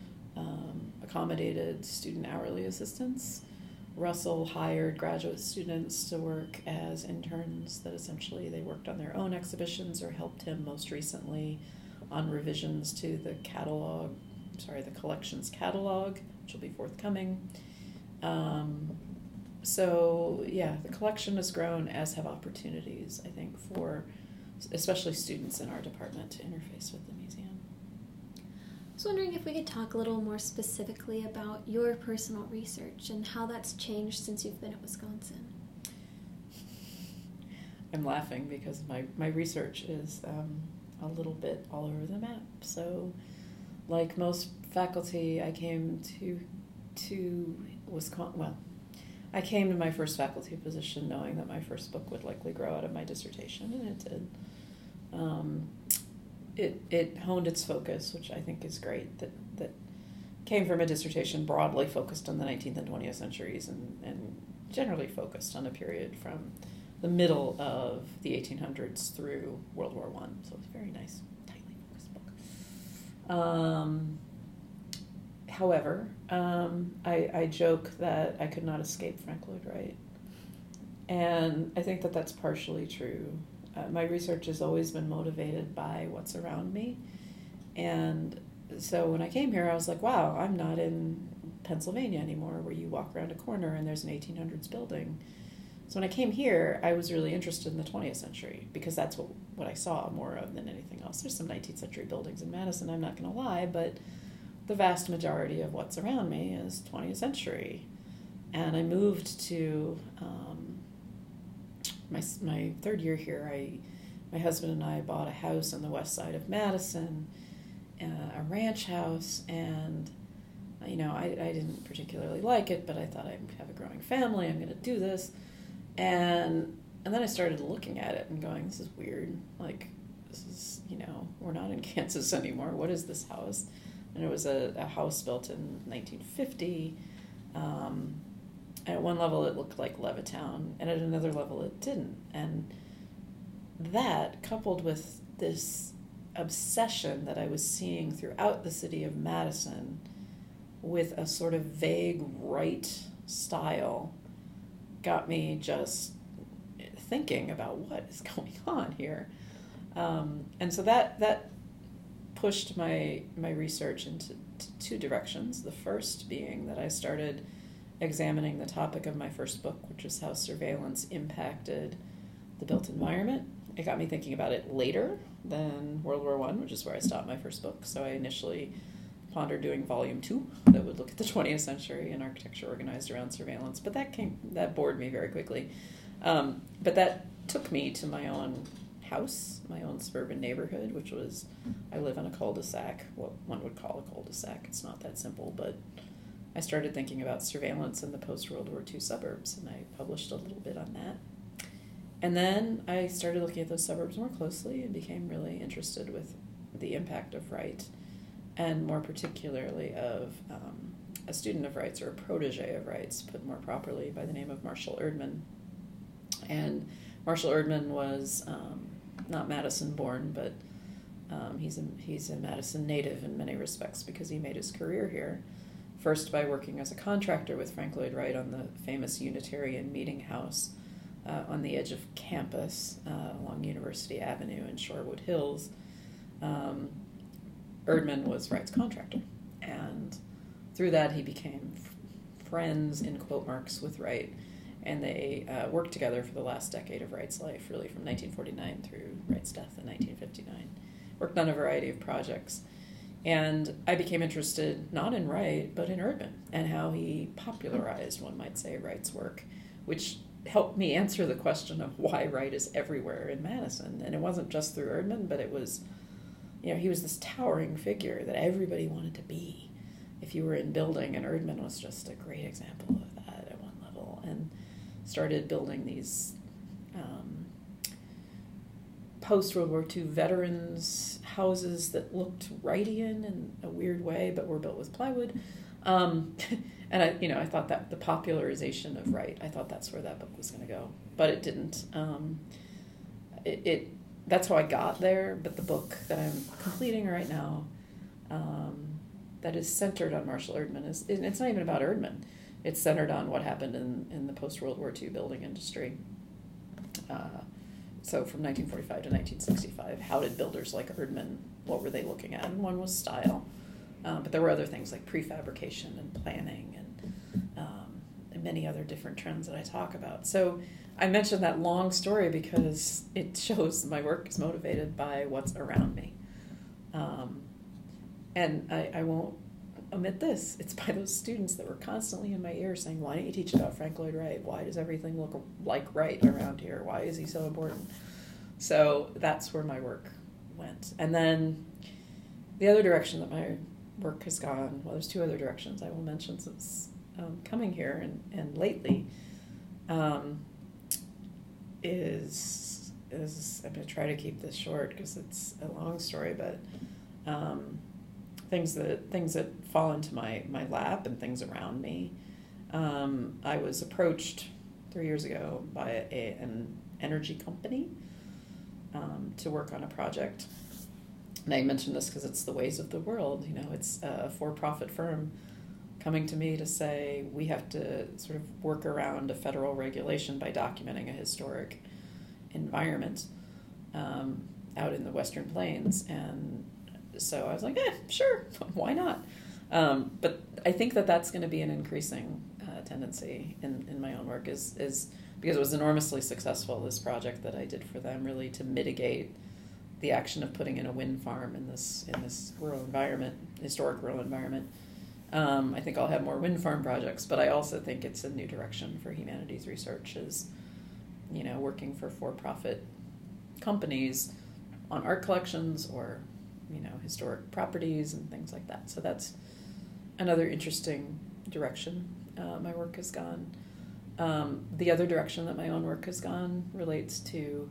um, accommodated student hourly assistants. Russell hired graduate students to work as interns that essentially they worked on their own exhibitions or helped him most recently on revisions to the catalog, sorry, the collections catalog, which will be forthcoming. Um, so yeah, the collection has grown, as have opportunities, I think, for especially students in our department to interface with the museum. I was wondering if we could talk a little more specifically about your personal research and how that's changed since you've been at Wisconsin. I'm laughing because my, my research is um, a little bit all over the map. So, like most faculty, I came to to Wisconsin. Well, I came to my first faculty position knowing that my first book would likely grow out of my dissertation, and it did. Um, it it honed its focus, which I think is great, that that came from a dissertation broadly focused on the nineteenth and twentieth centuries, and, and generally focused on a period from the middle of the eighteen hundreds through World War One. So it's a very nice, tightly focused book. Um, however, um, I, I joke that I could not escape Frank Lloyd Wright. And I think that that's partially true. Uh, my research has always been motivated by what's around me. And so when I came here, I was like, wow, I'm not in Pennsylvania anymore, where you walk around a corner and there's an eighteen hundreds building. So when I came here, I was really interested in the twentieth century, because that's what, what I saw more of than anything else. There's some nineteenth century buildings in Madison, I'm not going to lie, but the vast majority of what's around me is twentieth century. And I moved to, um, my my third year here, I my husband and I bought a house on the west side of Madison, uh, a ranch house, and you know, I, I didn't particularly like it, but I thought I'd have a growing family, I'm going to do this. And and then I started looking at it and going, this is weird. Like, this is, you know, we're not in Kansas anymore. What is this house? And it was a, a house built in nineteen fifty. Um, at one level, it looked like Levittown, and at another level, it didn't. And that, coupled with this obsession that I was seeing throughout the city of Madison with a sort of vague Wright style, got me just thinking about what is going on here. Um, and so that that pushed my my research into t- two directions. The first being that I started examining the topic of my first book, which is how surveillance impacted the built environment. It got me thinking about it later than World War One, which is where I stopped my first book. So I initially pondered doing volume two that would look at the twentieth century and architecture organized around surveillance, but that came that bored me very quickly. Um, but that took me to my own house, my own suburban neighborhood, which was, I live in a cul-de-sac, what one would call a cul-de-sac. It's not that simple, but I started thinking about surveillance in the post-World War Two suburbs, and I published a little bit on that. And then I started looking at those suburbs more closely and became really interested with the impact of Wright, and more particularly of um, a student of Wright's, or a protege of Wright's, put more properly, by the name of Marshall Erdman. And Marshall Erdman was um, not Madison born, but um, he's a, he's a Madison native in many respects, because he made his career here, first by working as a contractor with Frank Lloyd Wright on the famous Unitarian Meeting House uh, on the edge of campus uh, along University Avenue in Shorewood Hills. Um, Erdman was Wright's contractor, and through that he became f- friends, in quote marks, with Wright, and they uh, worked together for the last decade of Wright's life, really from nineteen forty-nine through Wright's death in nineteen fifty-nine. Worked on a variety of projects, and I became interested not in Wright, but in Erdman, and how he popularized, one might say, Wright's work, which helped me answer the question of why Wright is everywhere in Madison. And it wasn't just through Erdman, but it was, you know, he was this towering figure that everybody wanted to be if you were in building, and Erdman was just a great example of that at one level, and started building these um, post-World War Two veterans houses that looked Wrightian in a weird way, but were built with plywood. Um, and I, you know, I thought that the popularization of Wright, I thought that's where that book was going to go, but it didn't. Um, it, it That's how I got there, but the book that I'm completing right now, um, that is centered on Marshall Erdman, is it's not even about Erdman. It's centered on what happened in, in the post-World War Two building industry. Uh, so from nineteen forty-five to nineteen sixty-five, how did builders like Erdman, what were they looking at? And one was style, um, but there were other things like prefabrication and planning and, um, and many other different trends that I talk about. So I mentioned that long story because it shows my work is motivated by what's around me. Um, and I, I won't omit this. It's by those students that were constantly in my ear saying, why don't you teach about Frank Lloyd Wright? Why does everything look like Wright around here? Why is he so important? So that's where my work went. And then the other direction that my work has gone, well, there's two other directions I will mention since um, coming here and, and lately um, is, is, I'm going to try to keep this short because it's a long story, but um, things that things that fall into my, my lap and things around me. Um, I was approached three years ago by a, an energy company um, to work on a project. And I mention this because it's the ways of the world. You know, it's a for-profit firm coming to me to say we have to sort of work around a federal regulation by documenting a historic environment um, out in the Western Plains. And so I was like, eh, sure, why not? Um, but I think that that's going to be an increasing uh, tendency in, in my own work is, is because it was enormously successful, this project that I did for them, really to mitigate the action of putting in a wind farm in this in this rural environment, historic rural environment. Um, I think I'll have more wind farm projects, but I also think it's a new direction for humanities research is, you know, working for for-profit companies on art collections or, you know, historic properties and things like that. So that's another interesting direction uh, my work has gone. Um, the other direction that my own work has gone relates to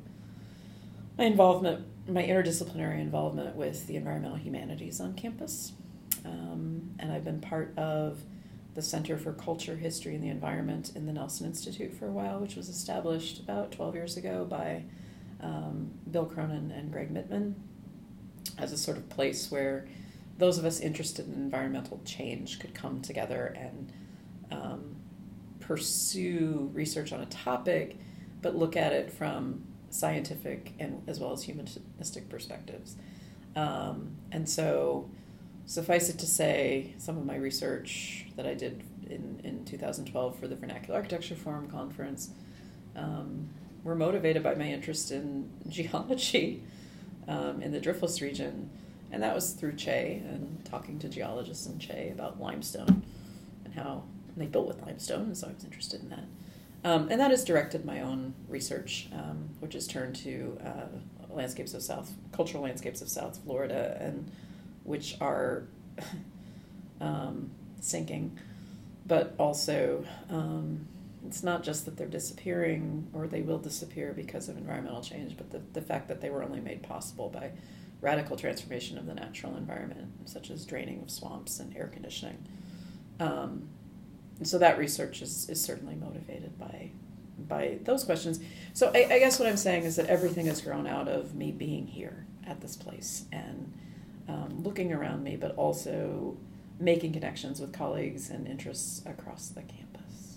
my involvement, my interdisciplinary involvement with the environmental humanities on campus. Um, and I've been part of the Center for Culture, History, and the Environment in the Nelson Institute for a while, which was established about twelve years ago by um, Bill Cronin and Greg Mittman as a sort of place where those of us interested in environmental change could come together and um, pursue research on a topic, but look at it from scientific and as well as humanistic perspectives. Um, and so suffice it to say, some of my research that I did in, in two thousand twelve for the Vernacular Architecture Forum Conference um, were motivated by my interest in geology um, in the Driftless region. And that was through Che and talking to geologists in Che about limestone and how they built with limestone, and so I was interested in that. Um, and that has directed my own research, um, which has turned to uh, landscapes of South, cultural landscapes of South Florida, and which are um, sinking, but also um, it's not just that they're disappearing or they will disappear because of environmental change, but the, the fact that they were only made possible by radical transformation of the natural environment, such as draining of swamps and air conditioning. Um, and so that research is, is certainly motivated by by those questions. So I, I guess what I'm saying is that everything has grown out of me being here at this place and um, looking around me, but also making connections with colleagues and interests across the campus.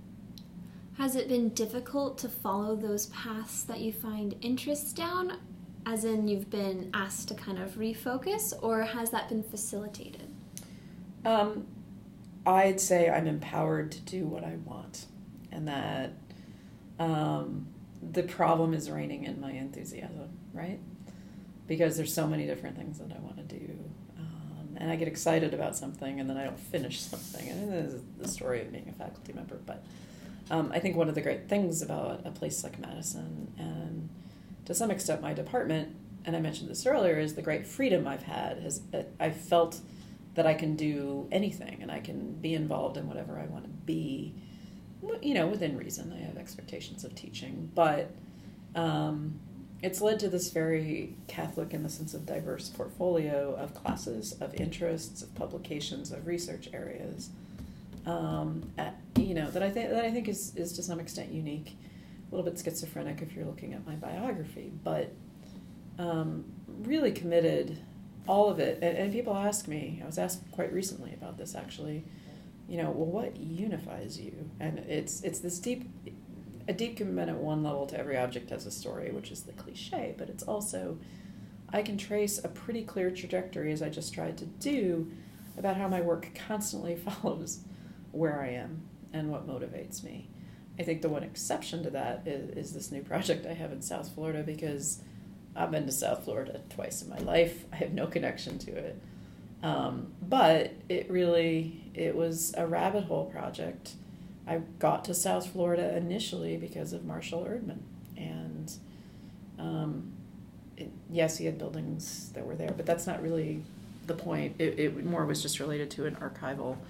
Has it been difficult to follow those paths that you find interest down, as in you've been asked to kind of refocus, or has that been facilitated? Um, I'd say I'm empowered to do what I want, and that um, the problem is reining in my enthusiasm, right? Because there's so many different things that I want to do. Um, and I get excited about something, and then I don't finish something. And this is the story of being a faculty member. But um, I think one of the great things about a place like Madison, and to some extent my department, and I mentioned this earlier, is the great freedom I've had. Has I've felt that I can do anything, and I can be involved in whatever I want to be, you know, within reason. I have expectations of teaching, but um, it's led to this very Catholic, in the sense of diverse portfolio of classes, of interests, of publications, of research areas, um, at, you know, that I think that I think is, is to some extent unique, a little bit schizophrenic if you're looking at my biography, but um, really committed. All of it, and, and people ask me, I was asked quite recently about this actually, you know, well, what unifies you? And it's it's this deep, a deep commitment at one level to every object has a story, which is the cliche, but it's also, I can trace a pretty clear trajectory, as I just tried to do, about how my work constantly follows where I am and what motivates me. I think the one exception to that is, is this new project I have in South Florida, because I've been to South Florida twice in my life. I have no connection to it. Um, but it really, it was a rabbit hole project. I got to South Florida initially because of Marshall Erdman. And um, it, yes, he had buildings that were there, but that's not really the point. It, it more was just related to an archival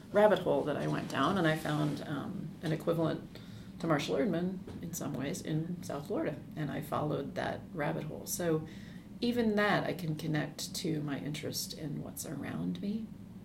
rabbit hole that I went down, and I found um, an equivalent to Marshall Erdman in some ways in South Florida, and I followed that rabbit hole. So even that I can connect to my interest in what's around me,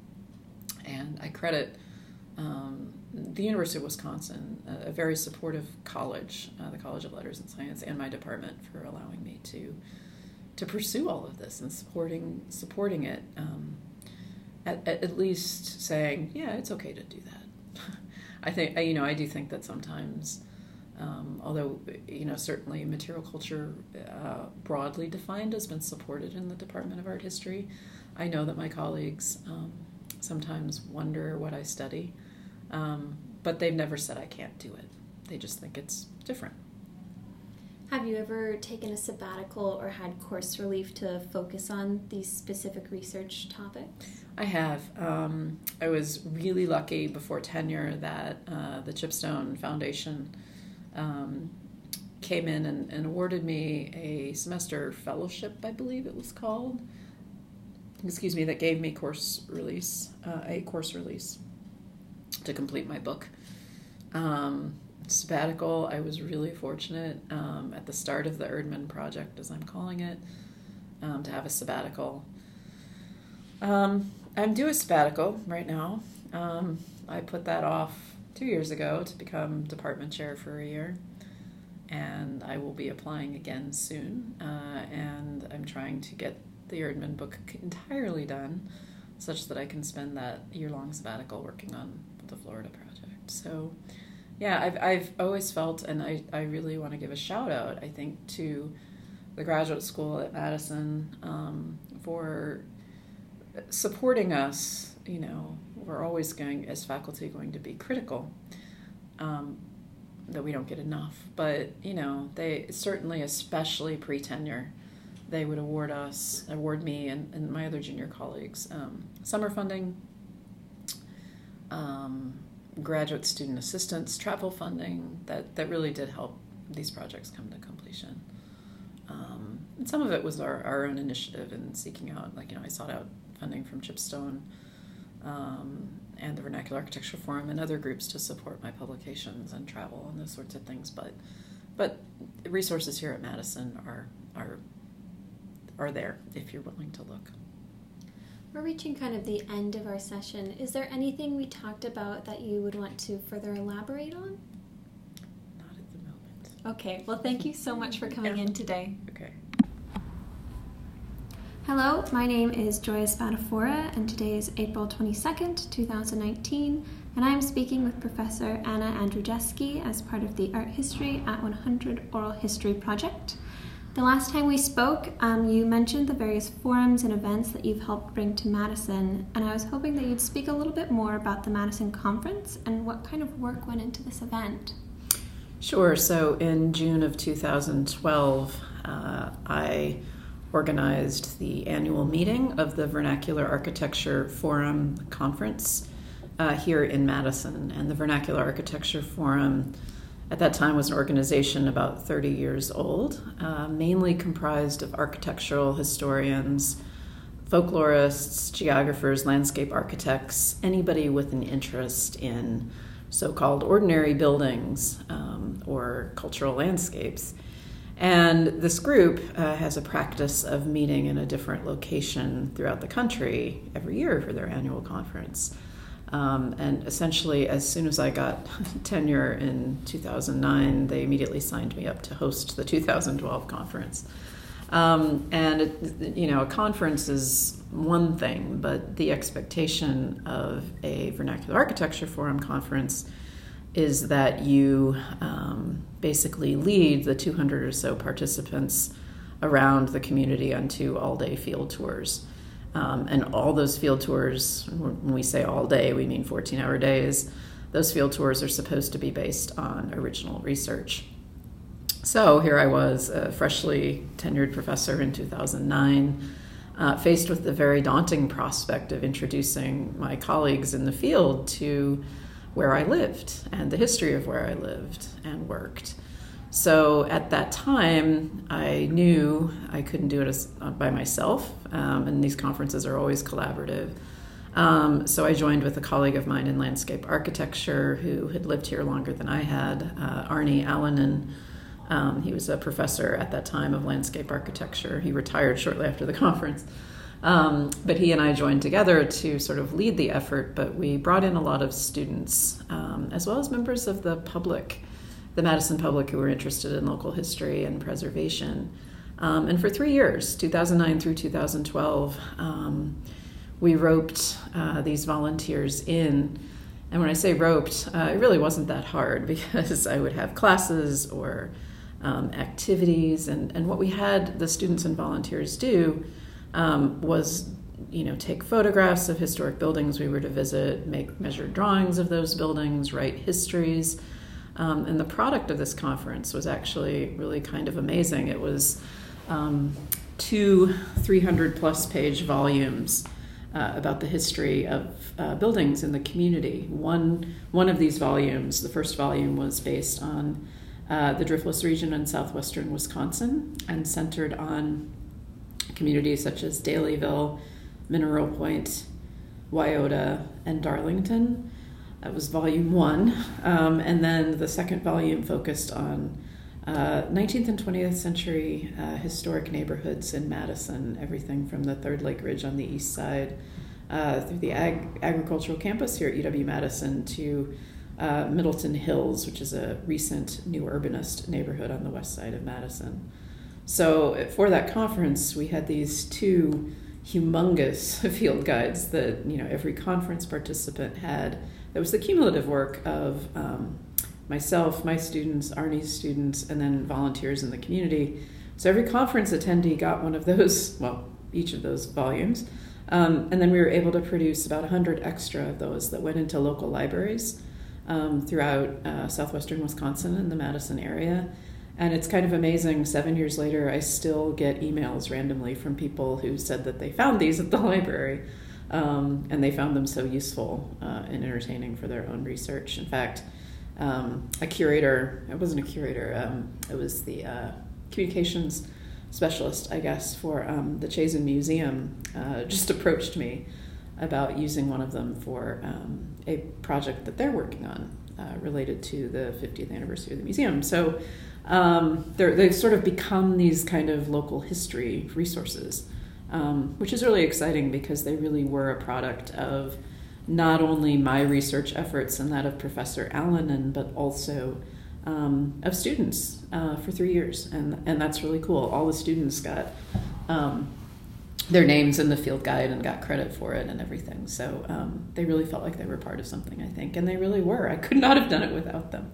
and I credit um, the University of Wisconsin, a, a very supportive college, uh, the College of Letters and Science, and my department for allowing me to to pursue all of this and supporting supporting it. Um, at, at least saying, yeah, it's okay to do that. I think, you know, I do think that sometimes, um, although, you know, certainly material culture uh, broadly defined has been supported in the Department of Art History, I know that my colleagues um, sometimes wonder what I study, um, but they've never said I can't do it. They just think it's different. Have you ever taken a sabbatical or had course relief to focus on these specific research topics? I have. Um, I was really lucky before tenure that uh, the Chipstone Foundation um, came in and, and awarded me a semester fellowship, I believe it was called. Excuse me, that gave me course release, uh, a course release to complete my book. Um, sabbatical, I was really fortunate um, at the start of the Erdman project, as I'm calling it, um, to have a sabbatical. Um, I'm due a sabbatical right now. Um, I put that off two years ago to become department chair for a year, and I will be applying again soon, uh, and I'm trying to get the Erdman book entirely done such that I can spend that year-long sabbatical working on the Florida project. So yeah, I've I've always felt, and I, I really want to give a shout out, I think, to the graduate school at Madison um, for supporting us. You know, we're always going, as faculty, going to be critical um, that we don't get enough. But, you know, they certainly, especially pre-tenure, they would award us, award me and, and my other junior colleagues um, summer funding, um, graduate student assistance, travel funding, that, that really did help these projects come to completion. Um, and some of it was our, our own initiative in seeking out, like, you know, I sought out funding from Chipstone um, and the Vernacular Architecture Forum and other groups to support my publications and travel and those sorts of things. But but resources here at Madison are are are there if you're willing to look. We're reaching kind of the end of our session. Is there anything we talked about that you would want to further elaborate on? Not at the moment. Okay, well, thank you so much for coming Yeah. in today. Okay. Hello, my name is Joya Spadafora, and today is April twenty-second, two thousand nineteen, and I'm speaking with Professor Anna Andrzejewski as part of the Art History at one hundred Oral History Project. The last time we spoke, um, you mentioned the various forums and events that you've helped bring to Madison, and I was hoping that you'd speak a little bit more about the Madison Conference and what kind of work went into this event. Sure. So in June of two thousand twelve, uh, I organized the annual meeting of the Vernacular Architecture Forum Conference uh, here in Madison. And the Vernacular Architecture Forum at that time was an organization about thirty years old, uh, mainly comprised of architectural historians, folklorists, geographers, landscape architects, anybody with an interest in so-called ordinary buildings um, or cultural landscapes. And this group uh, has a practice of meeting in a different location throughout the country every year for their annual conference. Um, and essentially, as soon as I got tenure in two thousand nine, they immediately signed me up to host the two thousand twelve conference. Um, and, it, you know, a conference is one thing, but the expectation of a Vernacular Architecture Forum conference is that you um, basically lead the two hundred or so participants around the community on two all-day field tours. Um, and all those field tours, when we say all day, we mean fourteen-hour days. Those field tours are supposed to be based on original research. So here I was, a freshly tenured professor in two thousand nine, uh, faced with the very daunting prospect of introducing my colleagues in the field to where I lived and the history of where I lived and worked. So at that time, I knew I couldn't do it as, uh, by myself, um, and these conferences are always collaborative. Um, so I joined with a colleague of mine in landscape architecture who had lived here longer than I had, uh, Arnie Allonen. Um, he was a professor at that time of landscape architecture. He retired shortly after the conference. Um, but he and I joined together to sort of lead the effort, but we brought in a lot of students, um, as well as members of the public, the Madison public, who were interested in local history and preservation. Um, and for three years, two thousand nine through two thousand twelve, um, we roped uh, these volunteers in. And when I say roped, uh, it really wasn't that hard because I would have classes or um, activities. And, and what we had the students and volunteers do um, was, you know, take photographs of historic buildings we were to visit, make measured drawings of those buildings, write histories. Um, and the product of this conference was actually really kind of amazing. It was um, two three hundred plus page volumes Uh, about the history of uh, buildings in the community. One one of these volumes, the first volume, was based on uh, the Driftless region in southwestern Wisconsin and centered on communities such as Dalyville, Mineral Point, Wyoda, and Darlington. That was volume one. Um, and then the second volume focused on uh, nineteenth and twentieth century uh, historic neighborhoods in Madison, everything from the Third Lake Ridge on the east side uh, through the ag- agricultural campus here at U W-Madison to uh, Middleton Hills, which is a recent new urbanist neighborhood on the west side of Madison. So for that conference, we had these two humongous field guides that, you know, every conference participant had. That was the cumulative work of um, myself, my students, Arnie's students, and then volunteers in the community. So every conference attendee got one of those, well, each of those volumes. Um, and then we were able to produce about one hundred extra of those that went into local libraries um, throughout uh, southwestern Wisconsin and the Madison area. And it's kind of amazing, seven years later, I still get emails randomly from people who said that they found these at the library. Um, and they found them so useful uh, and entertaining for their own research. In fact, um, a curator, it wasn't a curator, um, it was the uh, communications specialist, I guess, for um, the Chazen Museum, uh, just approached me about using one of them for um, a project that they're working on uh, related to the fiftieth anniversary of the museum. So um, they've sort of become these kind of local history resources. Um, which is really exciting because they really were a product of not only my research efforts and that of Professor Allonen, but also um, of students uh, for three years. And, and that's really cool. All the students got um, their names in the field guide and got credit for it and everything. So um, they really felt like they were part of something, I think. And they really were. I could not have done it without them.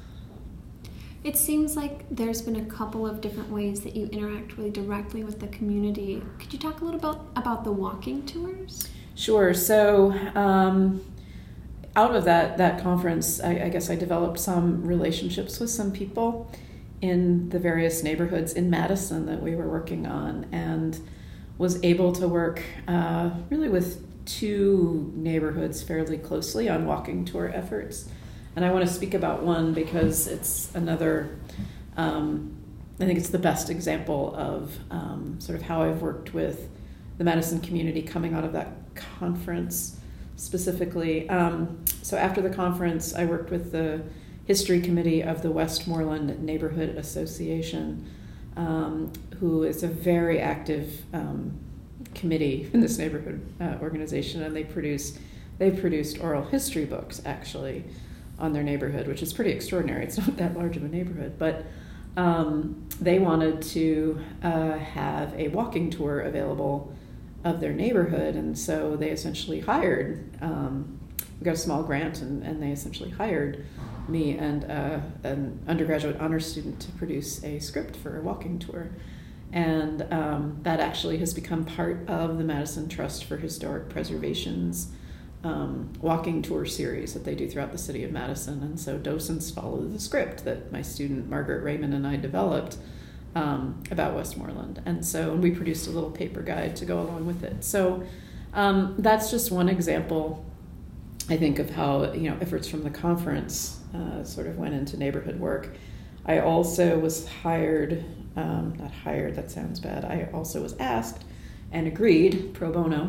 It seems like there's been a couple of different ways that you interact really directly with the community. Could you talk a little bit about the walking tours? Sure. So um, out of that, that conference, I, I guess I developed some relationships with some people in the various neighborhoods in Madison that we were working on, and was able to work uh, really with two neighborhoods fairly closely on walking tour efforts. And I want to speak about one because it's another, um, I think it's the best example of um, sort of how I've worked with the Madison community coming out of that conference specifically. Um, so after the conference, I worked with the history committee of the Westmoreland Neighborhood Association, um, who is a very active um, committee in this neighborhood uh, organization, and they produce, they've produced oral history books, actually, on their neighborhood, which is pretty extraordinary. It's not that large of a neighborhood, but um, they wanted to uh, have a walking tour available of their neighborhood, and so they essentially hired, um, we got a small grant, and, and they essentially hired me and uh, an undergraduate honors student to produce a script for a walking tour. And um, that actually has become part of the Madison Trust for Historic Preservation's Um, walking tour series that they do throughout the city of Madison. And so docents follow the script that my student Margaret Raymond and I developed um, about Westmoreland. And so and we produced a little paper guide to go along with it. So um, that's just one example, I think, of how, you know, efforts from the conference uh, sort of went into neighborhood work. I also was hired, um, not hired, that sounds bad, I also was asked and agreed pro bono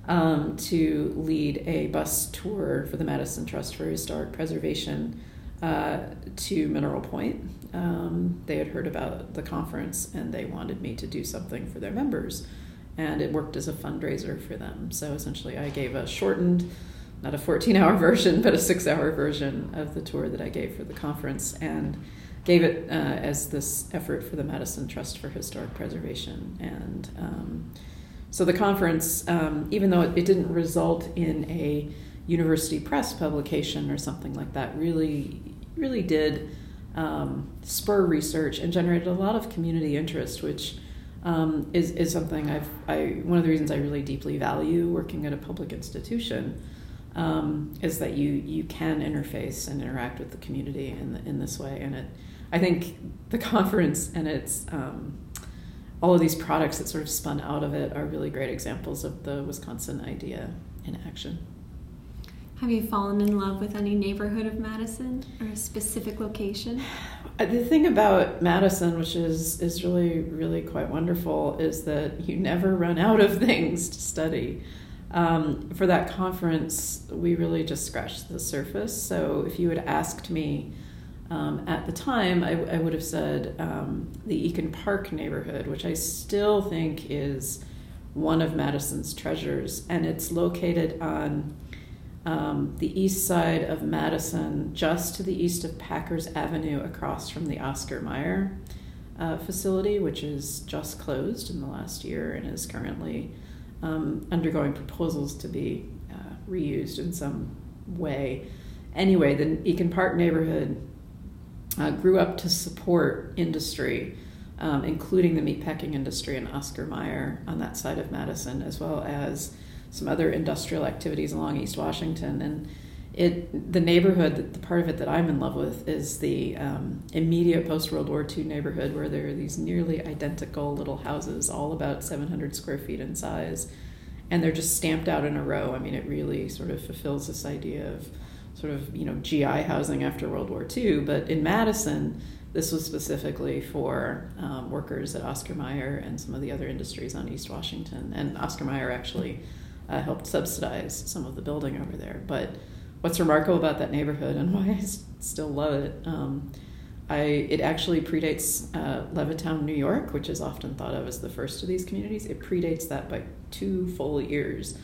um, to lead a bus tour for the Madison Trust for Historic Preservation uh, to Mineral Point. Um, they had heard about the conference and they wanted me to do something for their members, and it worked as a fundraiser for them. So essentially I gave a shortened, not a fourteen hour version, but a six hour version of the tour that I gave for the conference, and gave it uh, as this effort for the Madison Trust for Historic Preservation. And um, so the conference, um, even though it, it didn't result in a university press publication or something like that, really, really did um, spur research and generated a lot of community interest, which um, is, is something I've, I, one of the reasons I really deeply value working at a public institution. Um, is that you you can interface and interact with the community in the, in this way, and it I think the conference and its um, all of these products that sort of spun out of it are really great examples of the Wisconsin idea in action. Have you fallen in love with any neighborhood of Madison or a specific location? The thing about Madison, which is is really really quite wonderful, is that you never run out of things to study. Um, for that conference, we really just scratched the surface. So if you had asked me um, at the time, I, I would have said um, the Eakin Park neighborhood, which I still think is one of Madison's treasures. And it's located on um, the east side of Madison, just to the east of Packers Avenue, across from the Oscar Mayer uh, facility, which is just closed in the last year and is currently Um, undergoing proposals to be uh, reused in some way. Anyway, the Eakin Park neighborhood uh, grew up to support industry, um, including the meatpacking industry and Oscar Mayer on that side of Madison, as well as some other industrial activities along East Washington. And it, the neighborhood, the part of it that I'm in love with, is the um, immediate post-World War Two neighborhood, where there are these nearly identical little houses, all about seven hundred square feet in size, and they're just stamped out in a row. I mean, it really sort of fulfills this idea of sort of, you know, G I housing after World War Two. But in Madison, this was specifically for um, workers at Oscar Mayer and some of the other industries on East Washington. And Oscar Mayer actually uh, helped subsidize some of the building over there. But what's remarkable about that neighborhood, and why I still love it, um, I it actually predates uh, Levittown, New York, which is often thought of as the first of these communities. It predates that by two full years,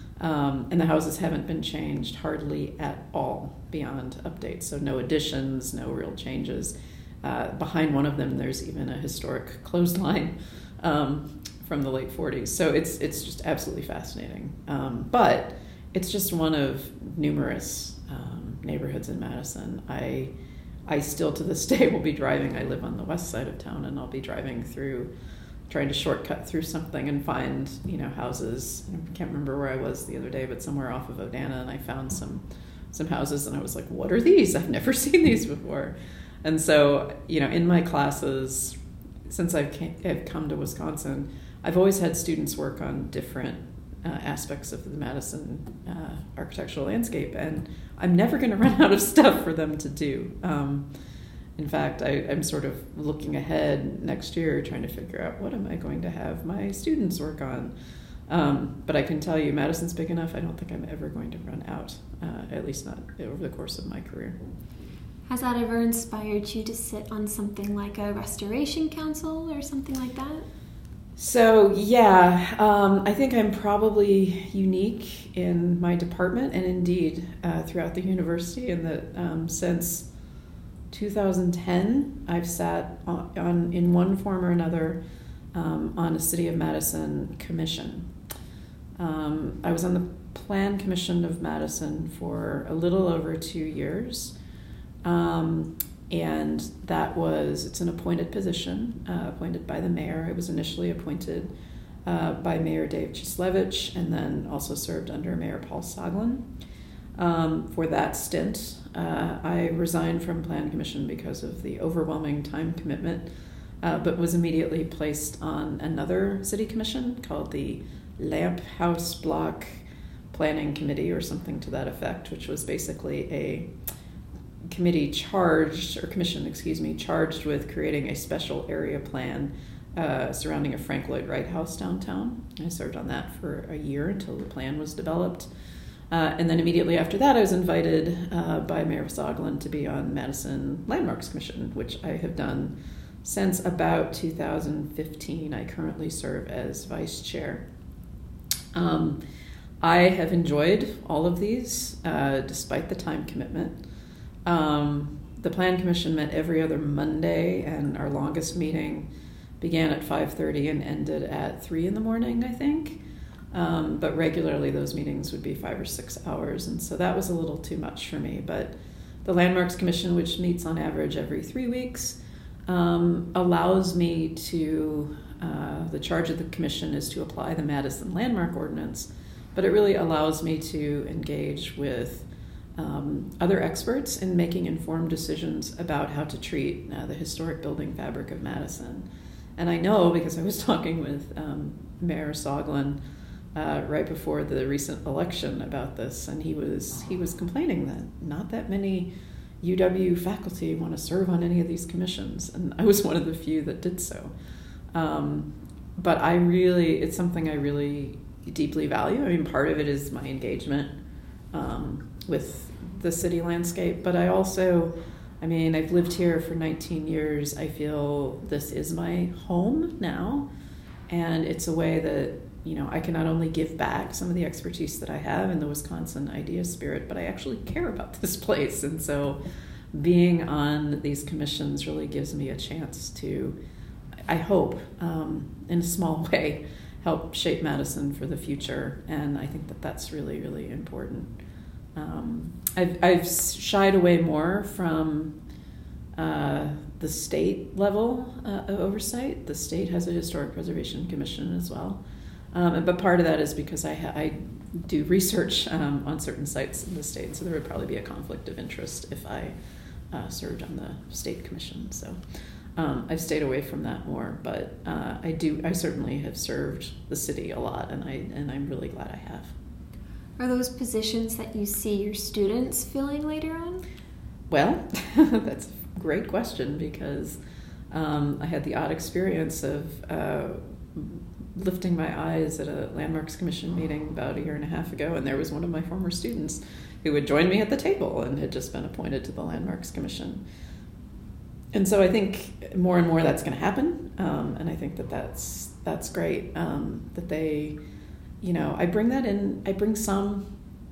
um, and the houses haven't been changed hardly at all beyond updates. So no additions, no real changes. Uh, behind one of them, there's even a historic clothesline um, from the late forties. So it's it's just absolutely fascinating. Um, but it's just one of numerous um, neighborhoods in Madison. I I still to this day will be driving. I live on the west side of town, and I'll be driving through, trying to shortcut through something and find, you know, houses. I can't remember where I was the other day, but somewhere off of Odana, and I found some some houses, and I was like, what are these? I've never seen these before. And so, you know, in my classes, since I've, came, I've come to Wisconsin, I've always had students work on different Uh, aspects of the Madison uh, architectural landscape, and I'm never going to run out of stuff for them to do. Um, in fact, I, I'm sort of looking ahead next year, trying to figure out what am I going to have my students work on. Um, but I can tell you, Madison's big enough, I don't think I'm ever going to run out, uh, at least not over the course of my career. Has that ever inspired you to sit on something like a restoration council or something like that? So yeah, um, I think I'm probably unique in my department, and indeed uh, throughout the university, in that um, since two thousand ten, I've sat on, on in one form or another um, on a City of Madison commission. Um, I was on the Plan Commission of Madison for a little over two years. Um, And that was, it's an appointed position, uh, appointed by the mayor. I was initially appointed uh, by Mayor Dave Cieslewicz, and then also served under Mayor Paul Soglin. Um, for that stint, uh, I resigned from Plan Commission because of the overwhelming time commitment, uh, but was immediately placed on another city commission called the Lamp House Block Planning Committee, or something to that effect, which was basically a committee charged, or commission, excuse me, charged with creating a special area plan uh, surrounding a Frank Lloyd Wright house downtown. I served on that for a year until the plan was developed. Uh, and then immediately after that, I was invited uh, by Mayor Soglin to be on Madison Landmarks Commission, which I have done since about two thousand fifteen. I currently serve as vice chair. Um, I have enjoyed all of these, uh, despite the time commitment. Um, the Plan Commission met every other Monday, and our longest meeting began at five thirty and ended at three in the morning, I think. Um, but regularly those meetings would be five or six hours, and so that was a little too much for me. But the Landmarks Commission, which meets on average every three weeks, um, allows me to, uh, the charge of the commission is to apply the Madison Landmark Ordinance, but it really allows me to engage with um, other experts in making informed decisions about how to treat uh, the historic building fabric of Madison. And I know, because I was talking with um, Mayor Soglin uh, right before the recent election about this, and he was he was complaining that not that many U W faculty want to serve on any of these commissions, and I was one of the few that did so. Um, but I really, it's something I really deeply value. I mean, part of it is my engagement um, with the city landscape, but I also, I mean, I've lived here for nineteen years. I feel this is my home now, and it's a way that, you know, I can not only give back some of the expertise that I have in the Wisconsin idea spirit, but I actually care about this place. And so being on these commissions really gives me a chance to, I hope, um, in a small way, help shape Madison for the future. And I think that that's really, really important. Um, I've, I've shied away more from uh, the state level uh, oversight. The state has a Historic Preservation Commission as well. Um, but part of that is because I, ha- I do research um, on certain sites in the state, so there would probably be a conflict of interest if I uh, served on the state commission. So um, I've stayed away from that more, but uh, I do. I certainly have served the city a lot, and I and I'm really glad I have. Are those positions that you see your students filling later on? Well, that's a great question, because um, I had the odd experience of uh, lifting my eyes at a Landmarks Commission meeting about a year and a half ago, and there was one of my former students who had joined me at the table and had just been appointed to the Landmarks Commission. And so I think more and more that's going to happen, um, and I think that that's that's great um, that they, you know, I bring that in. I bring some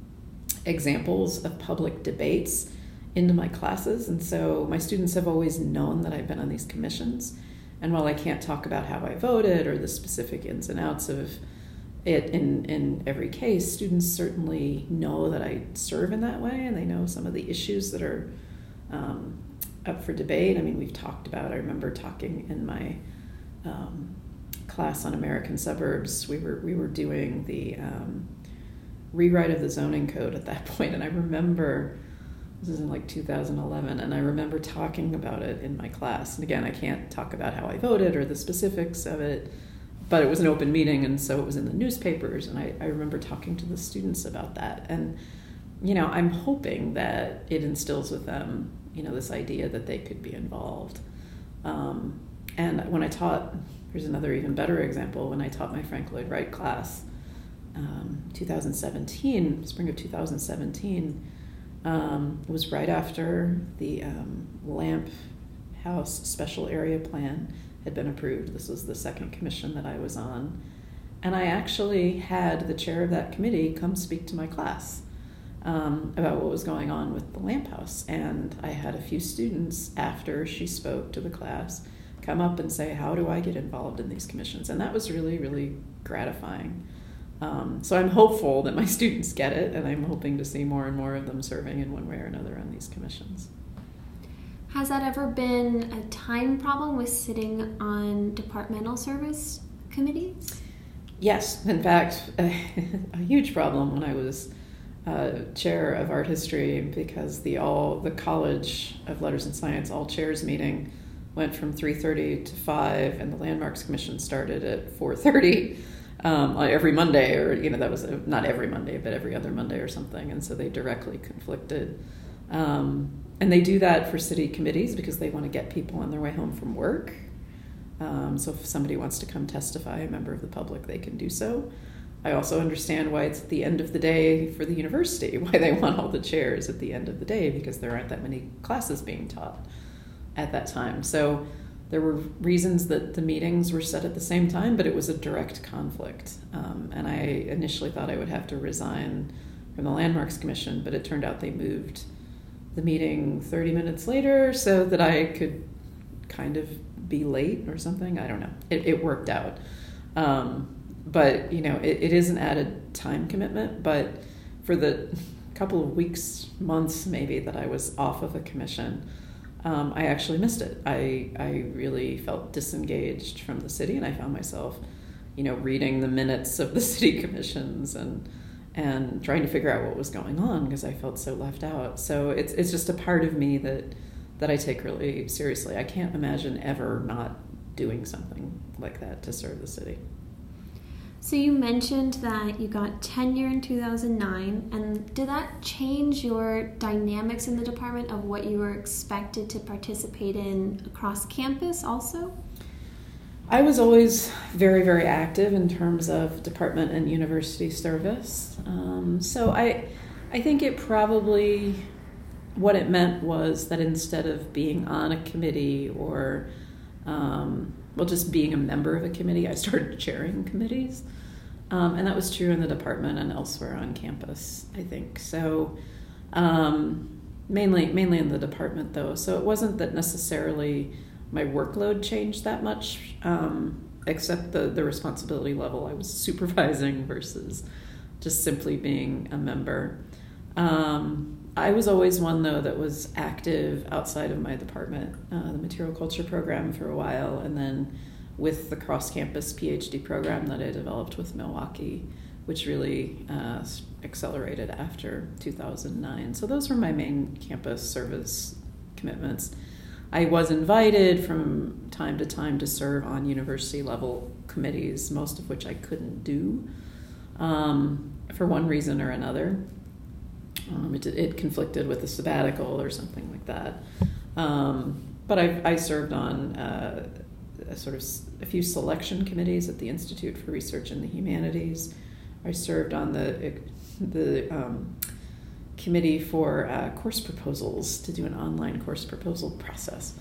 examples of public debates into my classes, and so my students have always known that I've been on these commissions. And while I can't talk about how I voted or the specific ins and outs of it in, in every case, students certainly know that I serve in that way, and they know some of the issues that are um, up for debate. I mean, we've talked about, I remember talking in my um, class on American suburbs, we were, we were doing the um, rewrite of the zoning code at that point, and I remember, this is in like two thousand eleven, and I remember talking about it in my class. And again, I can't talk about how I voted or the specifics of it, but it was an open meeting, and so it was in the newspapers, and I, I remember talking to the students about that. And, you know, I'm hoping that it instills with them, you know, this idea that they could be involved. Um, and when I taught, here's another even better example, when I taught my Frank Lloyd Wright class, um, two thousand seventeen, spring of two thousand seventeen, Um, it was right after the um, Lamp House Special Area Plan had been approved. This was the second commission that I was on. And I actually had the chair of that committee come speak to my class um, about what was going on with the Lamp House. And I had a few students, after she spoke to the class, come up and say, how do I get involved in these commissions? And that was really, really gratifying. Um, so I'm hopeful that my students get it, and I'm hoping to see more and more of them serving in one way or another on these commissions. Has that ever been a time problem with sitting on departmental service committees? Yes, in fact, a, a huge problem when I was uh, chair of art history, because the all the College of Letters and Science all chairs meeting went from three thirty to five, and the Landmarks Commission started at four thirty. Um, every Monday, or, you know, that was a, not every Monday, but every other Monday or something. And so they directly conflicted. Um, and they do that for city committees because they want to get people on their way home from work. Um, so if somebody wants to come testify, a member of the public, they can do so. I also understand why it's at the end of the day for the university, why they want all the chairs at the end of the day, because there aren't that many classes being taught at that time. So there were reasons that the meetings were set at the same time, but it was a direct conflict. Um, and I initially thought I would have to resign from the Landmarks Commission, but it turned out they moved the meeting thirty minutes later so that I could kind of be late or something. I don't know. It, it worked out. Um, but, you know, it, it is an added time commitment, but for the couple of weeks, months maybe that I was off of a commission, um, I actually missed it. I, I really felt disengaged from the city, and I found myself, you know, reading the minutes of the city commissions and and trying to figure out what was going on because I felt so left out. So it's it's just a part of me that that I take really seriously. I can't imagine ever not doing something like that to serve the city. So you mentioned that you got tenure in two thousand nine, and did that change your dynamics in the department of what you were expected to participate in across campus also? I was always very, very active in terms of department and university service. Um, so I, I think it probably, what it meant was that instead of being on a committee or um, well, just being a member of a committee, I started chairing committees. Um, and that was true in the department and elsewhere on campus, I think. So um, mainly mainly in the department, though. So it wasn't that necessarily my workload changed that much, um, except the, the responsibility level I was supervising versus just simply being a member. Um, I was always one, though, that was active outside of my department, uh, the material culture program for a while, and then with the cross-campus PhD program that I developed with Milwaukee, which really uh, accelerated after two thousand nine. So those were my main campus service commitments. I was invited from time to time to serve on university-level committees, most of which I couldn't do um, for one reason or another. Um, it, it conflicted with a sabbatical or something like that. Um, but I, I served on uh, a sort of a few selection committees at the Institute for Research in the Humanities. I served on the the um, committee for uh, course proposals to do an online course proposal process.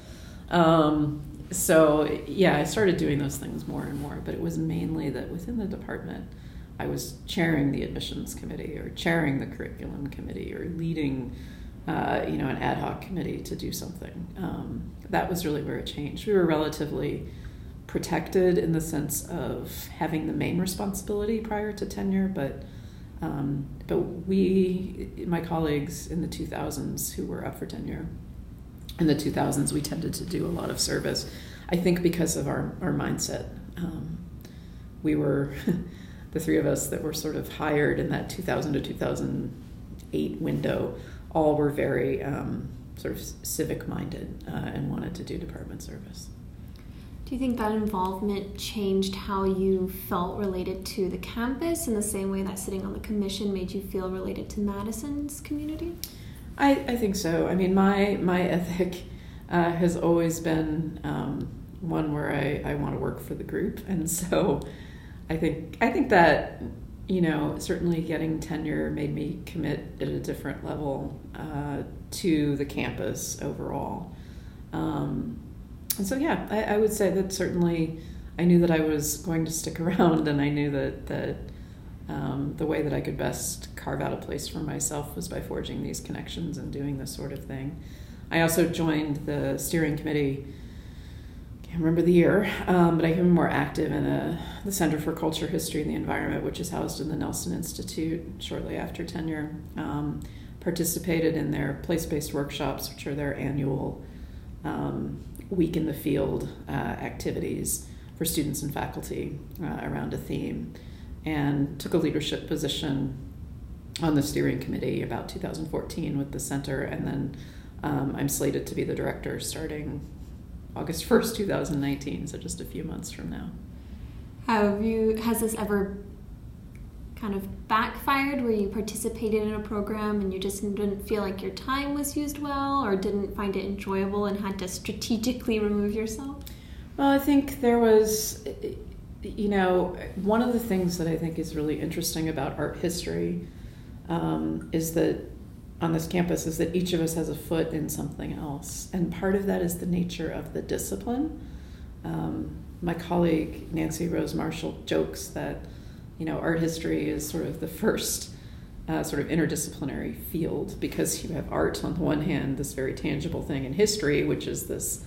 Um, so yeah, I started doing those things more and more, but it was mainly that within the department I was chairing the admissions committee or chairing the curriculum committee or leading uh, you know, an ad hoc committee to do something. Um, that was really where it changed. We were relatively protected in the sense of having the main responsibility prior to tenure, but um, but we, my colleagues in the two thousands who were up for tenure, in the two thousands we tended to do a lot of service, I think because of our, our mindset. Um, we were... the three of us that were sort of hired in that two thousand to two thousand eight window all were very um, sort of civic-minded uh, and wanted to do department service. Do you think that involvement changed how you felt related to the campus in the same way that sitting on the commission made you feel related to Madison's community? I, I think so. I mean, my, my ethic uh, has always been um, one where I, I want to work for the group, and so I think I think that, you know, certainly getting tenure made me commit at a different level uh, to the campus overall. Um, and so, yeah, I, I would say that certainly I knew that I was going to stick around, and I knew that, that um, the way that I could best carve out a place for myself was by forging these connections and doing this sort of thing. I also joined the steering committee. I can't remember the year, um, but I became more active in a, the Center for Culture, History, and the Environment, which is housed in the Nelson Institute shortly after tenure. Um, participated in their place-based workshops, which are their annual um, week in the field uh, activities for students and faculty uh, around a theme, and took a leadership position on the steering committee about two thousand fourteen with the center, and then um, I'm slated to be the director starting August first, two thousand nineteen, so just a few months from now. Have you, has this ever kind of backfired where you participated in a program and you just didn't feel like your time was used well or didn't find it enjoyable and had to strategically remove yourself? Well, I think there was, you know, one of the things that I think is really interesting about art history um, is that on this campus is that each of us has a foot in something else. And part of that is the nature of the discipline. Um, my colleague, Nancy Rose Marshall, jokes that, you know, art history is sort of the first uh, sort of interdisciplinary field, because you have art on the one hand, this very tangible thing, and history, which is this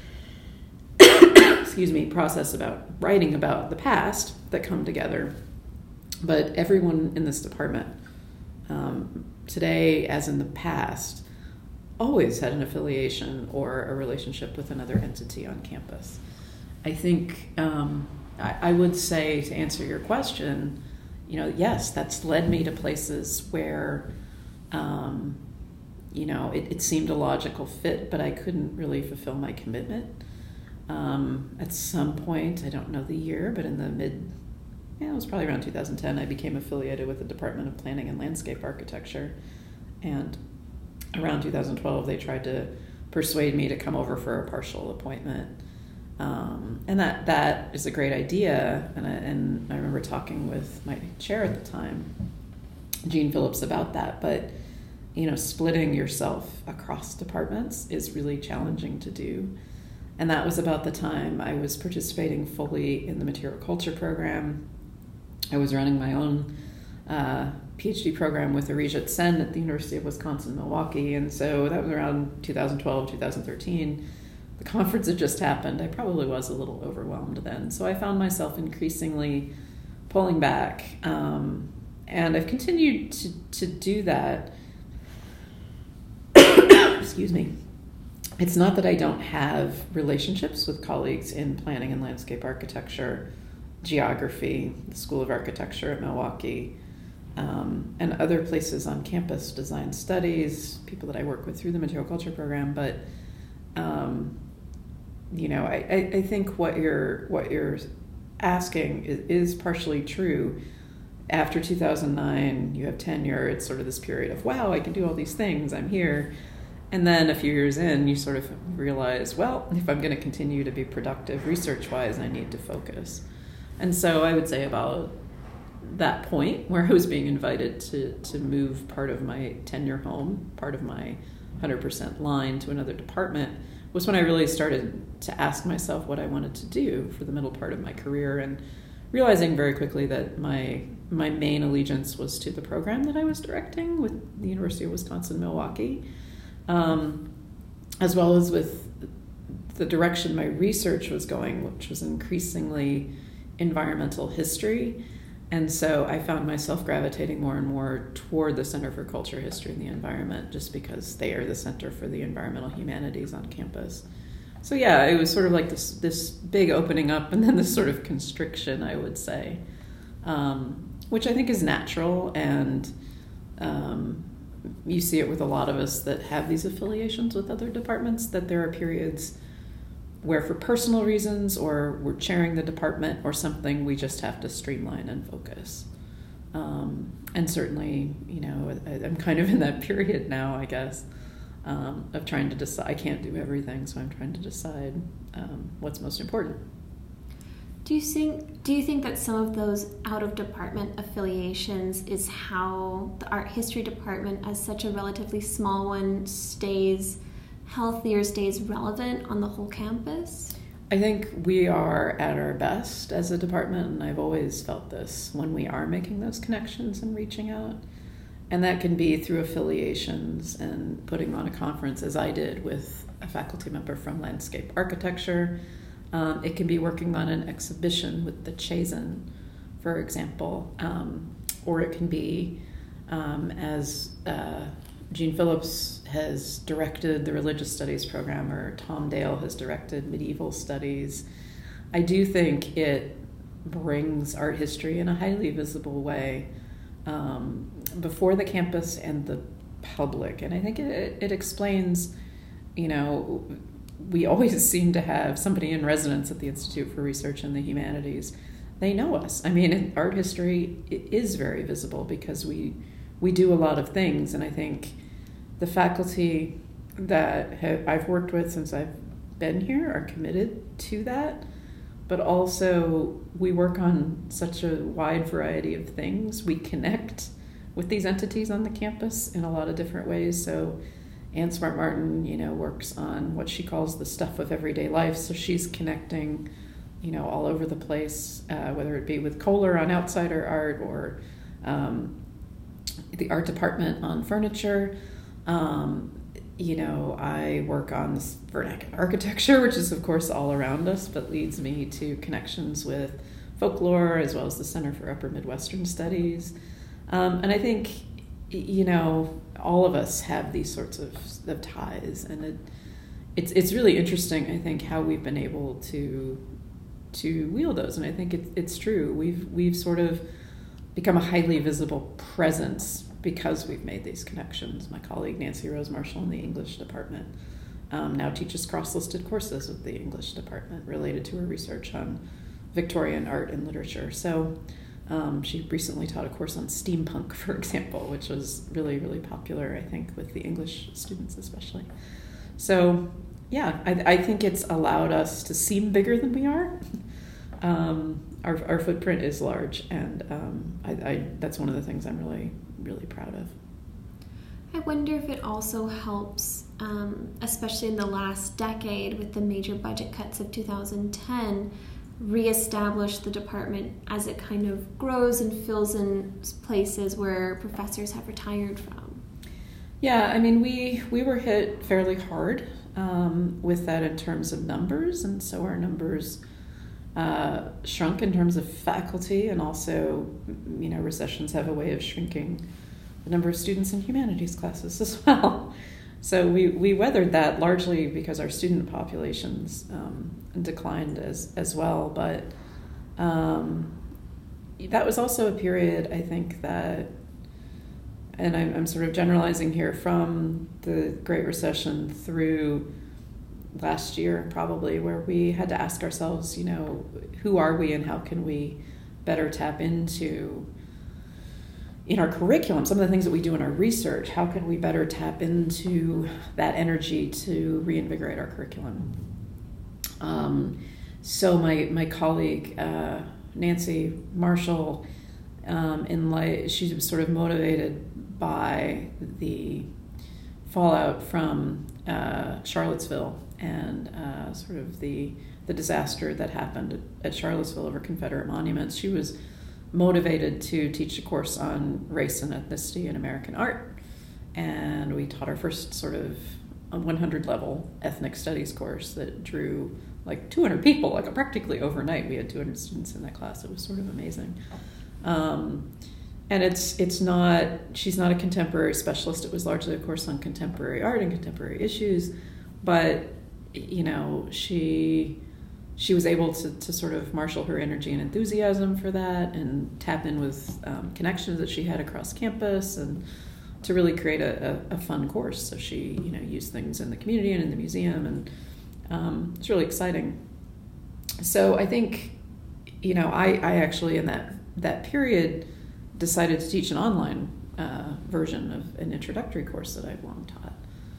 excuse me, process about writing about the past that come together. But everyone in this department, um, today as in the past, always had an affiliation or a relationship with another entity on campus. I think um, I, I would say, to answer your question, you know, yes, that's led me to places where, um, you know, it, it seemed a logical fit, but I couldn't really fulfill my commitment. Um, at some point, I don't know the year, but in the mid, yeah, it was probably around two thousand ten, I became affiliated with the Department of Planning and Landscape Architecture. And around two thousand twelve, they tried to persuade me to come over for a partial appointment. Um, and that, that is a great idea. And I, and I remember talking with my chair at the time, Gene Phillips, about that. But, you know, splitting yourself across departments is really challenging to do. And that was about the time I was participating fully in the material culture program. I was running my own uh, PhD program with Arijit Sen at the University of Wisconsin-Milwaukee. And so that was around two thousand twelve, two thousand thirteen. The conference had just happened. I probably was a little overwhelmed then. So I found myself increasingly pulling back. Um, and I've continued to, to do that. Excuse me. It's not that I don't have relationships with colleagues in planning and landscape architecture, geography, the School of Architecture at Milwaukee, um, and other places on campus, design studies, people that I work with through the material culture program. But, um, you know, I, I, I think what you're what you're asking is, is partially true. After two thousand nine, you have tenure. It's sort of this period of, wow, I can do all these things. I'm here. And then a few years in, you sort of realize, well, if I'm going to continue to be productive research-wise, I need to focus. And so I would say about that point where I was being invited to, to move part of my tenure home, part of my one hundred percent line to another department, was when I really started to ask myself what I wanted to do for the middle part of my career, and realizing very quickly that my my main allegiance was to the program that I was directing with the University of Wisconsin-Milwaukee. Um, as well as with the direction my research was going, which was increasingly environmental history. And so I found myself gravitating more and more toward the Center for Culture, History, and the Environment, just because they are the center for the environmental humanities on campus. So yeah, it was sort of like this, this big opening up and then this sort of constriction, I would say, um, which I think is natural. And um, you see it with a lot of us that have these affiliations with other departments, that there are periods where for personal reasons or we're chairing the department or something, we just have to streamline and focus. Um, and certainly, you know, I, I'm kind of in that period now, I guess, um, of trying to decide. I can't do everything, so I'm trying to decide um, what's most important. Do you think, do you think that some of those out-of-department affiliations is how the art history department, as such a relatively small one, stays healthy or stays relevant on the whole campus? I think we are at our best as a department, and I've always felt this, when we are making those connections and reaching out. And that can be through affiliations and putting on a conference, as I did with a faculty member from landscape architecture. Um, it can be working on an exhibition with the Chazen, for example, um, or it can be, um, as uh, Gene Phillips has directed the religious studies program, or Tom Dale has directed medieval studies. I do think it brings art history in a highly visible way um, before the campus and the public. And I think it, it explains, you know, we always seem to have somebody in residence at the Institute for Research in the Humanities. They know us. I mean, art history is very visible because we we do a lot of things. And I think the faculty that have, I've worked with since I've been here are committed to that, but also we work on such a wide variety of things. We connect with these entities on the campus in a lot of different ways. So Ann Smart Martin, you know, works on what she calls the stuff of everyday life. So she's connecting, you know, all over the place, uh, whether it be with Kohler on outsider art or um, the art department on furniture. Um, you know, I work on this vernacular architecture, which is of course all around us, but leads me to connections with folklore as well as the Center for Upper Midwestern Studies. Um, and I think, you know, all of us have these sorts of, of ties, and it, it's it's really interesting, I think, how we've been able to to wield those. And I think it, it's true. We've we've sort of become a highly visible presence because we've made these connections. My colleague Nancy Rose Marshall in the English department um, now teaches cross-listed courses with the English department related to her research on Victorian art and literature. So um, she recently taught a course on steampunk, for example, which was really, really popular, I think, with the English students especially. So yeah, I, I think it's allowed us to seem bigger than we are. Um, our, our footprint is large, and um, I, I, that's one of the things I'm really, really proud of. I wonder if it also helps, um, especially in the last decade with the major budget cuts of two thousand ten, reestablish the department as it kind of grows and fills in places where professors have retired from. Yeah, I mean, we, we were hit fairly hard um, with that in terms of numbers, and so our numbers Uh, shrunk in terms of faculty, and also, you know, recessions have a way of shrinking the number of students in humanities classes as well. So we, we weathered that largely because our student populations um, declined as, as well. But um, that was also a period, I think, that, and I'm, I'm sort of generalizing here, from the Great Recession through last year probably, where we had to ask ourselves, you know, who are we and how can we better tap into, in our curriculum, some of the things that we do in our research, how can we better tap into that energy to reinvigorate our curriculum? Um, so my, my colleague, uh, Nancy Marshall, um, in light, she was sort of motivated by the fallout from uh, Charlottesville and uh, sort of the the disaster that happened at, at Charlottesville over Confederate monuments. She was motivated to teach a course on race and ethnicity in American art, and we taught our first sort of one hundred level ethnic studies course that drew like two hundred people, like practically overnight. We had two hundred students in that class. It was sort of amazing. Um, and it's it's not, she's not a contemporary specialist. It was largely a course on contemporary art and contemporary issues, but you know, she she was able to, to sort of marshal her energy and enthusiasm for that, and tap in with um, connections that she had across campus, and to really create a, a, a fun course. So she, you know, used things in the community and in the museum, and um, it's really exciting. So I think, you know, I, I actually in that that period decided to teach an online uh, version of an introductory course that I've long taught.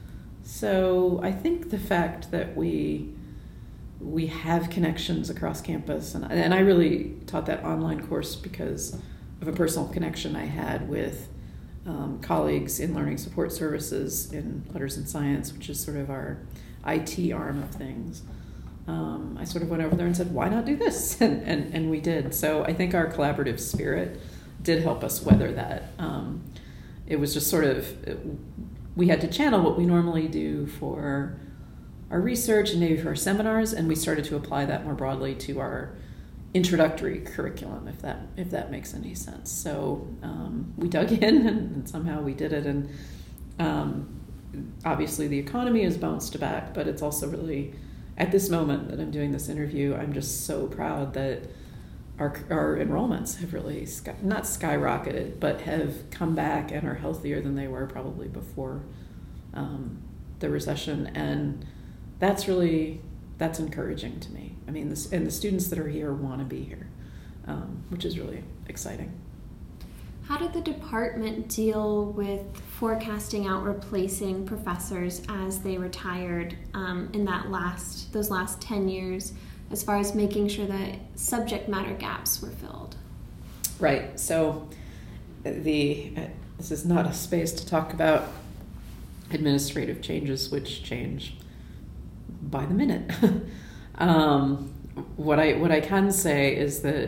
So I think the fact that we we have connections across campus, and, and I really taught that online course because of a personal connection I had with um, colleagues in learning support services in Letters and Science, which is sort of our I T arm of things. Um, I sort of went over there and said, why not do this? And, and, and we did. So I think our collaborative spirit did help us weather that. Um, it was just sort of, we had to channel what we normally do for our research and maybe for our seminars, and we started to apply that more broadly to our introductory curriculum, if that if that makes any sense. So um, we dug in, and, and somehow we did it. And um, obviously the economy has bounced back, but it's also really, at this moment that I'm doing this interview, I'm just so proud that our our enrollments have really sky, not skyrocketed, but have come back and are healthier than they were probably before um, the recession. And that's really, that's encouraging to me. I mean, this, and the students that are here want to be here, um, which is really exciting. How did the department deal with forecasting out replacing professors as they retired um, in that last those last ten years, as far as making sure that subject matter gaps were filled? Right. So the uh, this is not a space to talk about administrative changes, which change by the minute. um, what I what I can say is that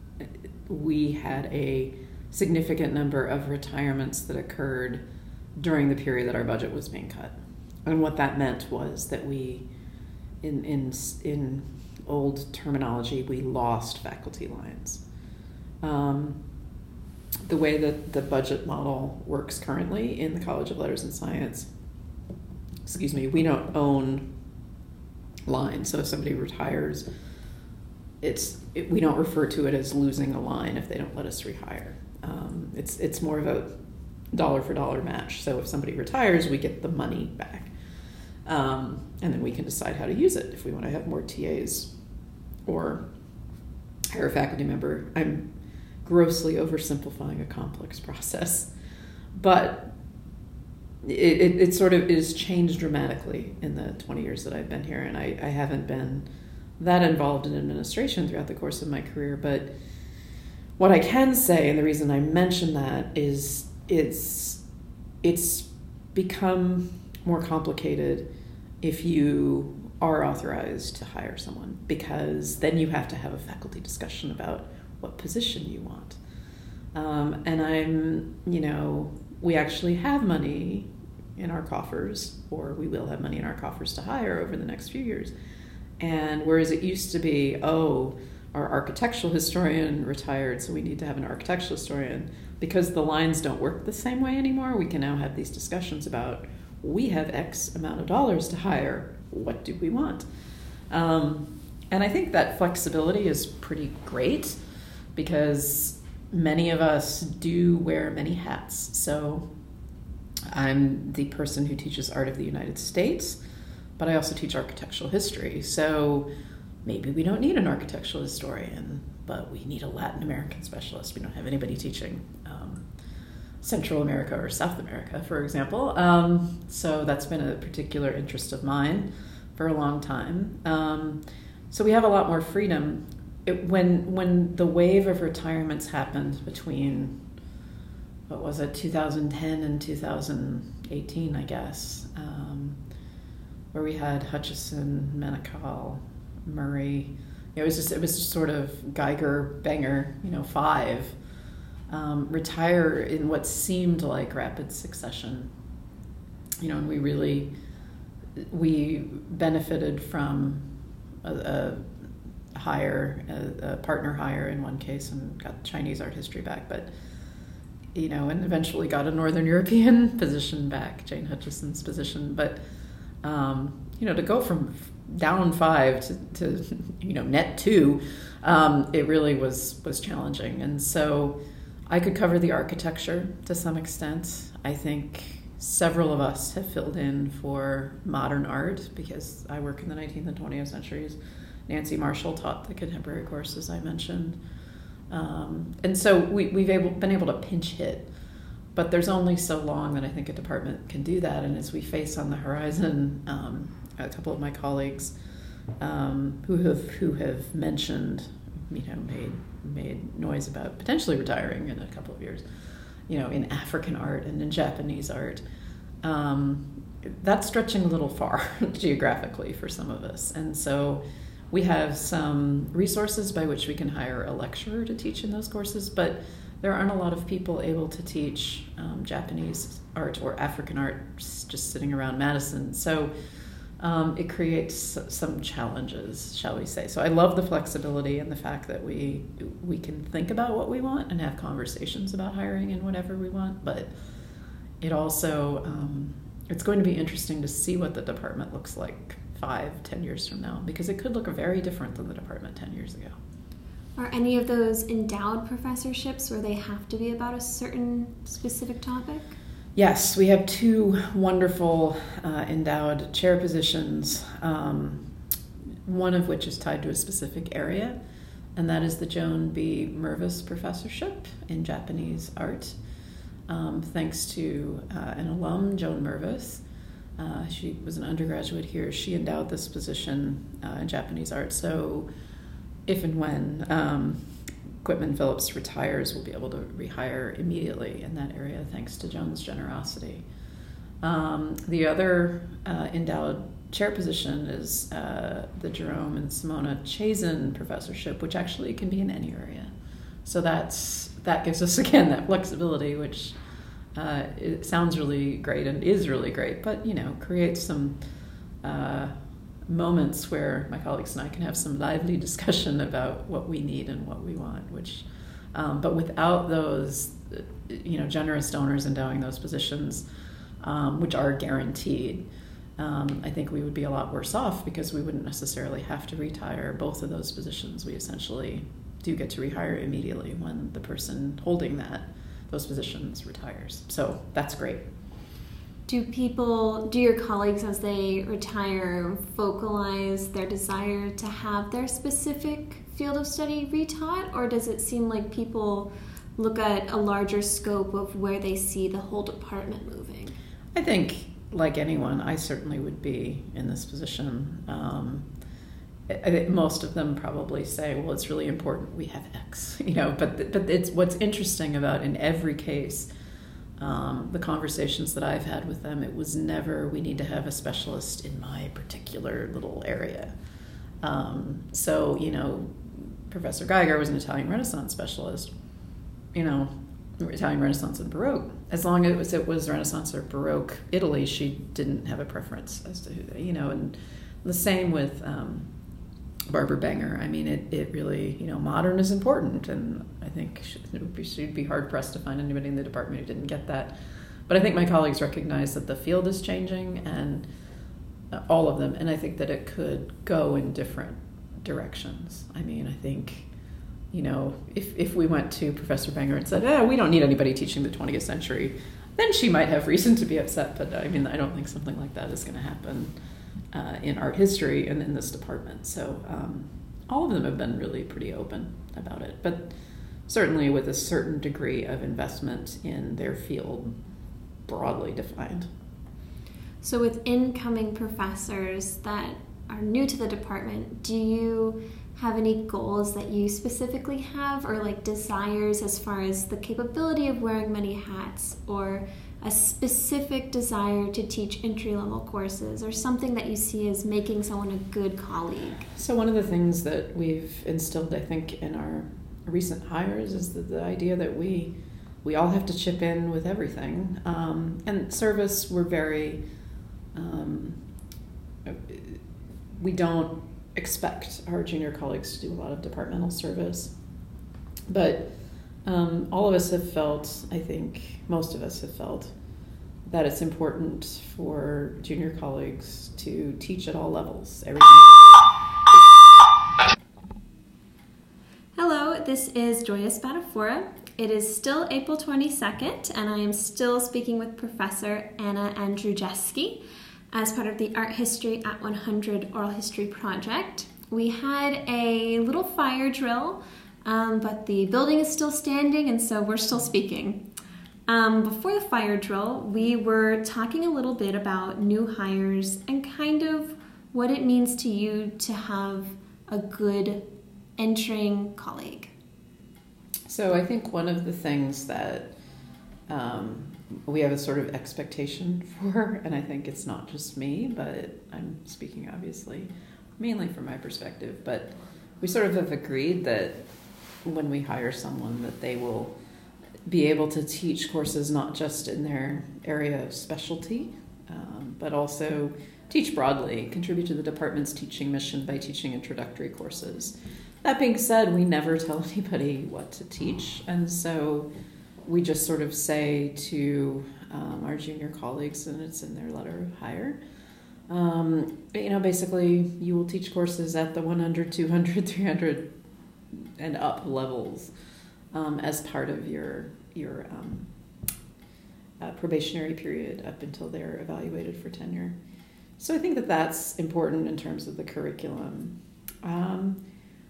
we had a significant number of retirements that occurred during the period that our budget was being cut, and what that meant was that we, in in in old terminology, we lost faculty lines. Um, the way that the budget model works currently in the College of Letters and Science, excuse me, we don't own lines. So if somebody retires, it's it, we don't refer to it as losing a line if they don't let us rehire. Um, it's it's more of a dollar for dollar match. So if somebody retires, we get the money back, um, and then we can decide how to use it if we want to have more T As or hire a faculty member. I'm grossly oversimplifying a complex process, but it, it, it sort of is changed dramatically in the twenty years that I've been here, and I, I haven't been that involved in administration throughout the course of my career. But what I can say, and the reason I mention that, is it's it's become more complicated if you are authorized to hire someone, because then you have to have a faculty discussion about what position you want. Um, and I'm, you know, we actually have money in our coffers, or we will have money in our coffers to hire over the next few years. And whereas it used to be, oh, our architectural historian retired, so we need to have an architectural historian, because the lines don't work the same way anymore, we can now have these discussions about, we have X amount of dollars to hire, what do we want? Um, and I think that flexibility is pretty great, because many of us do wear many hats. So I'm the person who teaches art of the United States, but I also teach architectural history. So maybe we don't need an architectural historian, but we need a Latin American specialist. We don't have anybody teaching um, Central America or South America, for example. Um, so that's been a particular interest of mine for a long time. Um, so we have a lot more freedom. It, when when the wave of retirements happened between, what was it, two thousand ten and two thousand eighteen, I guess, um, where we had Hutchison, Menachal, Murray. It was just it was just sort of Geiger, Banger, you know, five um, retire in what seemed like rapid succession. You know, and we really we benefited from a, a hire, a, a partner hire in one case, and got Chinese art history back, but you know, and eventually got a Northern European position back, Jane Hutchison's position. But um, you know, to go from down five to, to you know net two, um, it really was was challenging. And so I could cover the architecture to some extent. I think several of us have filled in for modern art because I work in the nineteenth and twentieth centuries. Nancy Marshall taught the contemporary course, as I mentioned. Um, and so we, we've able, been able to pinch hit. But there's only so long that I think a department can do that. And as we face on the horizon, um, a couple of my colleagues um, who have who have mentioned, you know, made made noise about potentially retiring in a couple of years, you know, in African art and in Japanese art. Um, that's stretching a little far geographically for some of us. And so we have some resources by which we can hire a lecturer to teach in those courses, but there aren't a lot of people able to teach um, Japanese art or African art just sitting around Madison. So um, it creates some challenges, shall we say. So I love the flexibility and the fact that we we can think about what we want and have conversations about hiring and whatever we want, but it also, um, it's going to be interesting to see what the department looks like five, ten years from now, because it could look very different than the department ten years ago. Are any of those endowed professorships where they have to be about a certain specific topic? Yes, we have two wonderful uh, endowed chair positions, um, one of which is tied to a specific area, and that is the Joan B. Mervis Professorship in Japanese Art. Um, thanks to uh, an alum, Joan Mervis. Uh, she was an undergraduate here. She endowed this position uh, in Japanese art. So if and when um, Quitman Phillips retires, we'll be able to rehire immediately in that area, thanks to Joan's generosity. Um, the other uh, endowed chair position is uh, the Jerome and Simona Chazen Professorship, which actually can be in any area. So that's that gives us, again, that flexibility, which uh, it sounds really great and is really great, but, you know, creates some uh, moments where my colleagues and I can have some lively discussion about what we need and what we want, which, um, but without those, you know, generous donors endowing those positions, um, which are guaranteed, um, I think we would be a lot worse off because we wouldn't necessarily have to retire both of those positions. We essentially do get to rehire immediately when the person holding that those positions retires. So that's great. Do people, do your colleagues as they retire vocalize their desire to have their specific field of study retaught, or does it seem like people look at a larger scope of where they see the whole department moving? I think, like anyone, I certainly would be in this position. Um, I think most of them probably say, well, it's really important we have X, you know, but but it's what's interesting about in every case, um, the conversations that I've had with them, it was never, we need to have a specialist in my particular little area. Um, so, you know, Professor Geiger was an Italian Renaissance specialist, you know, Italian Renaissance and Baroque. As long as it was Renaissance or Baroque Italy, she didn't have a preference as to who they, you know, and the same with um, Barbara Banger. I mean, it, it really, you know, modern is important, and I think it would be, she'd be hard-pressed to find anybody in the department who didn't get that. But I think my colleagues recognize that the field is changing, and uh, all of them, and I think that it could go in different directions. I mean, I think, you know, if, if we went to Professor Banger and said, eh, we don't need anybody teaching the twentieth century, then she might have reason to be upset, but I mean, I don't think something like that is going to happen Uh, in art history and in this department. So um, all of them have been really pretty open about it, but certainly with a certain degree of investment in their field, broadly defined. So with incoming professors that are new to the department, do you have any goals that you specifically have, or like desires as far as the capability of wearing many hats, or a specific desire to teach entry-level courses, or something that you see as making someone a good colleague? So one of the things that we've instilled, I think, in our recent hires is the, the idea that we we all have to chip in with everything. Um, and service, we're very, um, we don't expect our junior colleagues to do a lot of departmental service. But um, all of us have felt, I think most of us have felt, that it's important for junior colleagues to teach at all levels. Everything. Hello, this is Joya Spadafora. It is still April twenty-second, and I am still speaking with Professor Anna Andrzejewski as part of the Art History at one hundred Oral History Project. We had a little fire drill, um, but the building is still standing, and so we're still speaking. Um, before the fire drill, we were talking a little bit about new hires and kind of what it means to you to have a good entering colleague. So I think one of the things that um, we have a sort of expectation for, and I think it's not just me, but I'm speaking obviously mainly from my perspective, but we sort of have agreed that when we hire someone that they will be able to teach courses not just in their area of specialty, um, but also teach broadly, contribute to the department's teaching mission by teaching introductory courses. That being said, we never tell anybody what to teach, and so we just sort of say to um, our junior colleagues, and it's in their letter of hire, um, you know, basically you will teach courses at the one hundred, two hundred, three hundred and up levels um, as part of your your um, uh, probationary period up until they're evaluated for tenure. So I think that that's important in terms of the curriculum. Um,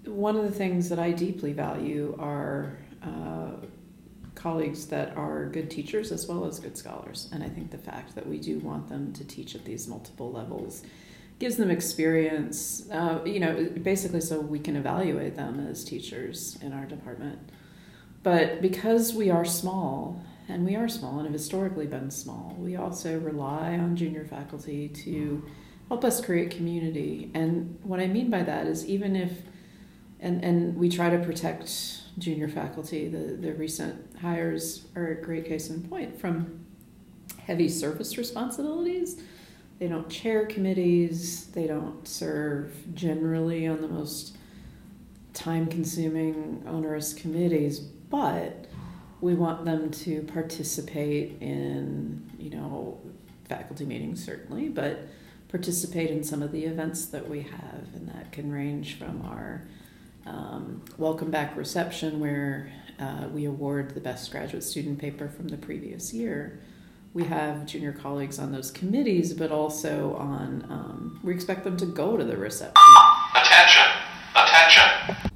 one of the things that I deeply value are uh, colleagues that are good teachers as well as good scholars. And I think the fact that we do want them to teach at these multiple levels gives them experience, uh, you know, basically so we can evaluate them as teachers in our department. But because we are small, and we are small and have historically been small, we also rely on junior faculty to help us create community. And what I mean by that is even if, and, and we try to protect junior faculty, the, the recent hires are a great case in point, from heavy service responsibilities. They don't chair committees, they don't serve generally on the most time-consuming, onerous committees, but we want them to participate in, you know, faculty meetings certainly, but participate in some of the events that we have, and that can range from our um, welcome back reception where uh, we award the best graduate student paper from the previous year. We have junior colleagues on those committees, but also on, um, we expect them to go to the reception. Attention! Attention!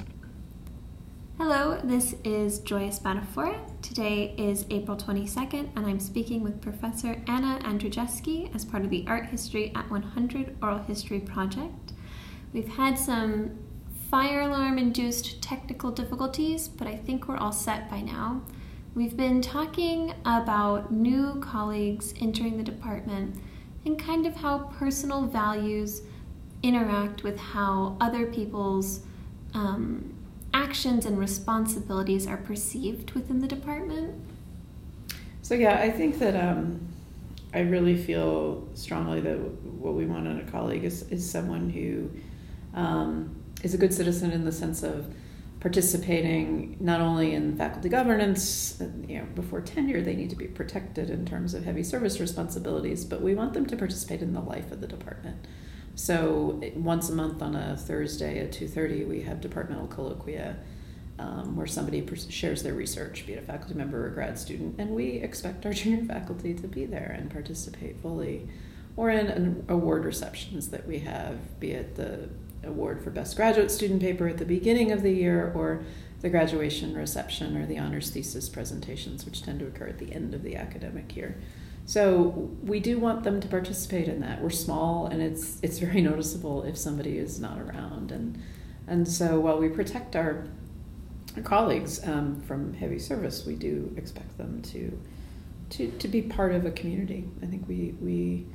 Hello, this is Joya Spadafora. Today is April twenty-second, and I'm speaking with Professor Anna Andrzejewski as part of the Art History at one hundred Oral History Project. We've had some fire alarm-induced technical difficulties, but I think we're all set by now. We've been talking about new colleagues entering the department and kind of how personal values interact with how other people's um, actions and responsibilities are perceived within the department. So yeah, I think that um, I really feel strongly that what we want in a colleague is, is someone who um, is a good citizen in the sense of participating not only in faculty governance, you know, before tenure they need to be protected in terms of heavy service responsibilities, but we want them to participate in the life of the department. So once a month on a Thursday at two thirty, we have departmental colloquia um, where somebody pers- shares their research, be it a faculty member or a grad student, and we expect our junior faculty to be there and participate fully. Or in an award receptions that we have, be it the award for best graduate student paper at the beginning of the year, or the graduation reception or the honors thesis presentations, which tend to occur at the end of the academic year. So we do want them to participate in that. We're small, and it's it's very noticeable if somebody is not around. And and so while we protect our, our colleagues um, from heavy service, we do expect them to to to be part of a community. I think we we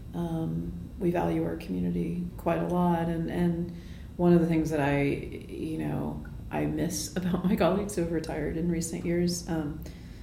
um, we value our community quite a lot, and and one of the things that I you know I miss about my colleagues who have retired in recent years. Um,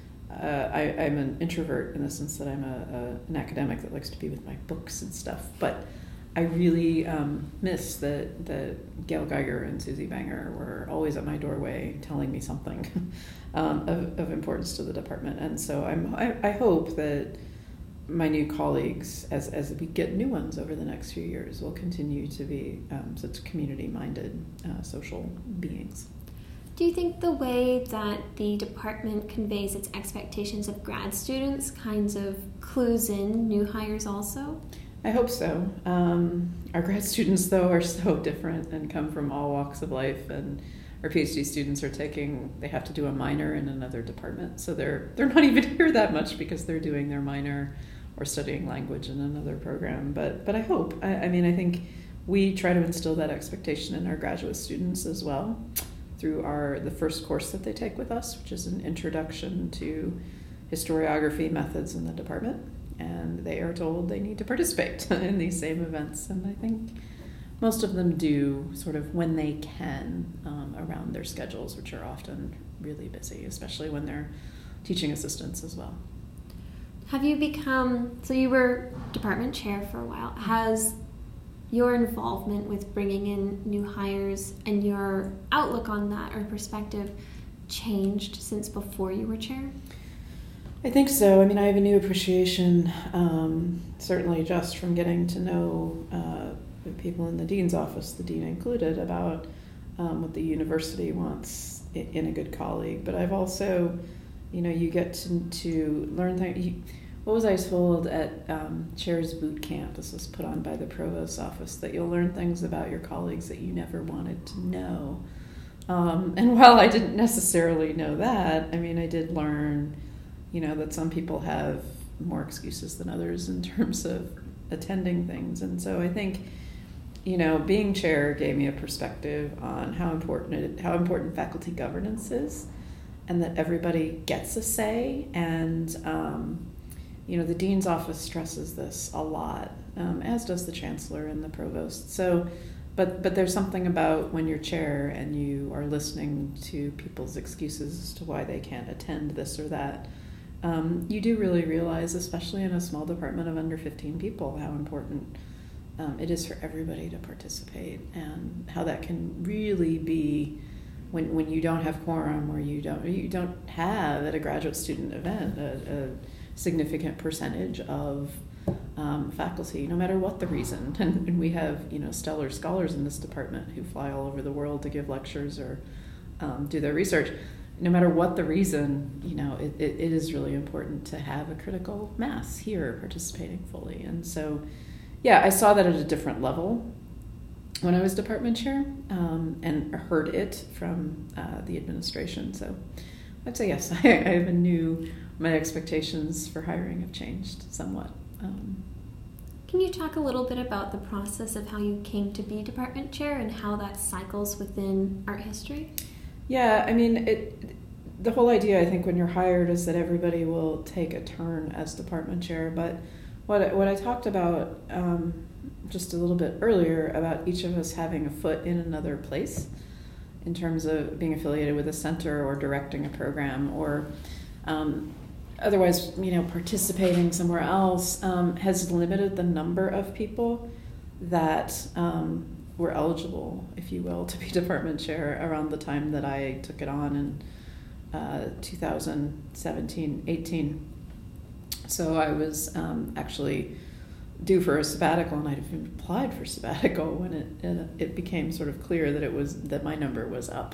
Uh, I, I'm an introvert in the sense that I'm a, a, an academic that likes to be with my books and stuff, but I really um, miss that, that Gail Geiger and Susie Banger were always at my doorway telling me something um, of, of importance to the department. And so I'm, I, I hope that my new colleagues, as, as we get new ones over the next few years, will continue to be um, such community-minded uh, social beings. Do you think the way that the department conveys its expectations of grad students kinds of clues in new hires also? I hope so. Um, our grad students, though, are so different and come from all walks of life, and our PhD students are taking, they have to do a minor in another department, so they're they're not even here that much because they're doing their minor or studying language in another program. But but I hope, I, I mean, I think we try to instill that expectation in our graduate students as well, through our the first course that they take with us, which is an introduction to historiography methods in the department, and they are told they need to participate in these same events, and I think most of them do sort of when they can um, around their schedules, which are often really busy, especially when they're teaching assistants as well. Have you become, so you were department chair for a while, has your involvement with bringing in new hires and your outlook on that or perspective changed since before you were chair? I think so. I mean, I have a new appreciation, um, certainly just from getting to know uh, the people in the dean's office, the dean included, about um, what the university wants in a good colleague. But I've also, you know, you get to, to learn things. You, what was I told at um, Chair's Boot Camp? This was put on by the Provost's office, that you'll learn things about your colleagues that you never wanted to know. Um, and while I didn't necessarily know that, I mean, I did learn, you know, that some people have more excuses than others in terms of attending things. And so I think, you know, being chair gave me a perspective on how important it, how important faculty governance is, and that everybody gets a say. And, um, you know, the dean's office stresses this a lot, um, as does the chancellor and the provost. So, but but there's something about when you're chair and you are listening to people's excuses as to why they can't attend this or that. Um, you do really realize, especially in a small department of under fifteen people, how important um, it is for everybody to participate, and how that can really be when when you don't have quorum, or you don't you don't have at a graduate student event a, a significant percentage of um, faculty, no matter what the reason. And, and we have, you know, stellar scholars in this department who fly all over the world to give lectures or um, do their research. No matter what the reason, you know, it, it, it is really important to have a critical mass here participating fully. And so, yeah, I saw that at a different level when I was department chair, um, and heard it from uh, the administration. So I'd say yes, I, I have a new, my expectations for hiring have changed somewhat. Um, Can you talk a little bit about the process of how you came to be department chair and how that cycles within art history? Yeah, I mean, it. The whole idea, I think, when you're hired is that everybody will take a turn as department chair. But what I, what I talked about um, just a little bit earlier about each of us having a foot in another place in terms of being affiliated with a center or directing a program or um, otherwise, you know, participating somewhere else um, has limited the number of people that um, were eligible, if you will, to be department chair around the time that I took it on in uh, two thousand seventeen eighteen. So I was um, actually due for a sabbatical, and I'd even applied for sabbatical when it, it it became sort of clear that it was that my number was up.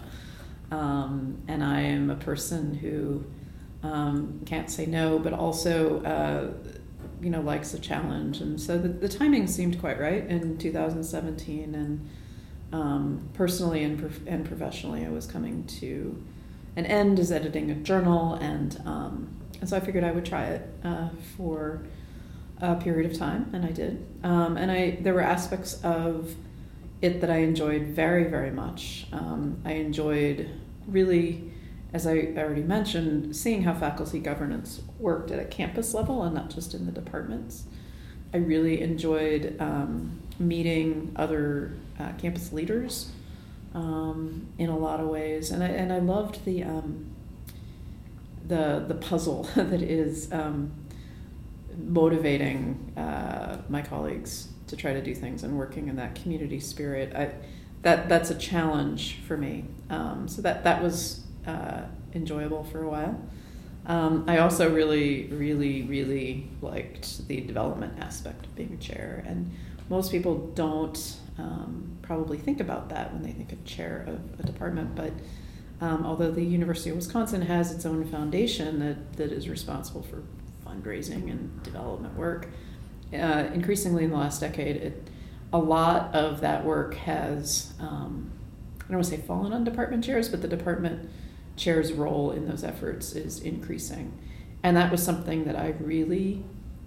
Um, and I am a person who um, can't say no, but also uh, you know, likes a challenge. And so the, the timing seemed quite right in two thousand seventeen, and um, personally and, prof- and professionally I was coming to an end as editing a journal, and, um, and so I figured I would try it uh, for a period of time, and I did. Um, and I there were aspects of it that I enjoyed very, very much. Um, I enjoyed really, as I already mentioned, seeing how faculty governance worked at a campus level and not just in the departments. I really enjoyed um, meeting other uh, campus leaders um, in a lot of ways, and I and I loved the um, the the puzzle that is um, motivating uh, my colleagues to try to do things and working in that community spirit. I, that that's a challenge for me. Um, so that that was uh, enjoyable for a while. Um, I also really, really, really liked the development aspect of being a chair, and most people don't um, probably think about that when they think of chair of a department. But um, although the University of Wisconsin has its own foundation that, that is responsible for fundraising and development work, uh, increasingly in the last decade, it, a lot of that work has, um, I don't want to say fallen on department chairs, but the department chair's role in those efforts is increasing. And that was something that I really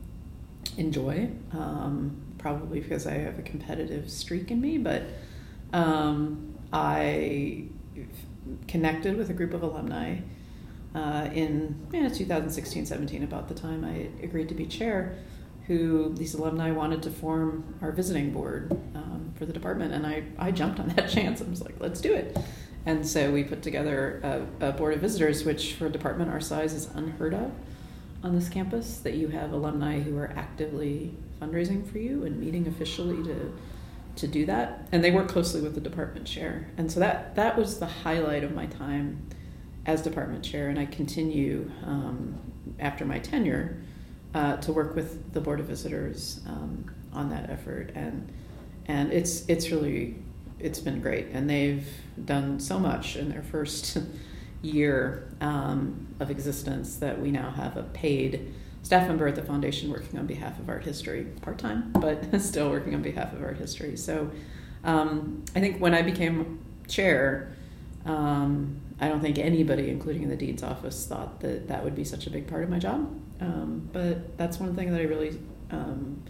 enjoy, um, probably because I have a competitive streak in me, but um, I connected with a group of alumni uh, in eh, two thousand sixteen seventeen, about the time I agreed to be chair, who these alumni wanted to form our visiting board um, for the department, and I, I jumped on that chance. I was like, let's do it. And so we put together a, a board of visitors, which for a department our size is unheard of on this campus, that you have alumni who are actively fundraising for you and meeting officially to to do that. And they work closely with the department chair. And so that, that was the highlight of my time as department chair, and I continue um, after my tenure uh, to work with the board of visitors um, on that effort. And and it's it's really it's been great, and they've done so much in their first year um, of existence that we now have a paid staff member at the foundation working on behalf of art history, part-time, but still working on behalf of art history. So um, I think when I became chair, um, I don't think anybody, including in the dean's office, thought that that would be such a big part of my job. Um, but that's one thing that I really um,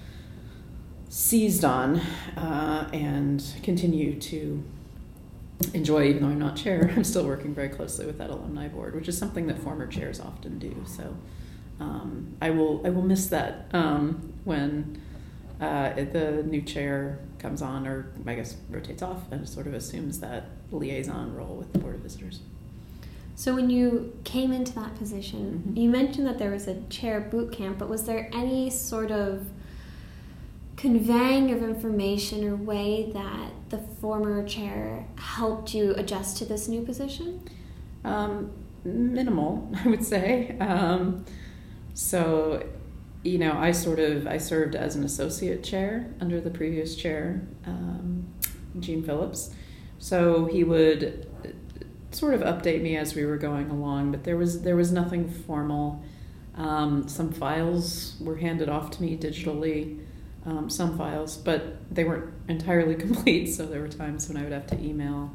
seized on uh, and continue to enjoy, even though I'm not chair. I'm still working very closely with that alumni board, which is something that former chairs often do. So um, I will I will miss that um, when uh, the new chair comes on, or I guess rotates off, and sort of assumes that liaison role with the Board of Visitors. So when you came into that position, mm-hmm. you mentioned that there was a chair boot camp, but was there any sort of conveying of information or way that the former chair helped you adjust to this new position? Um, minimal, I would say. Um, so, you know, I sort of, I served as an associate chair under the previous chair, um, Gene Phillips. So he would sort of update me as we were going along, but there was, there was nothing formal. Um, some files were handed off to me digitally. Um, some files, but they weren't entirely complete, so there were times when I would have to email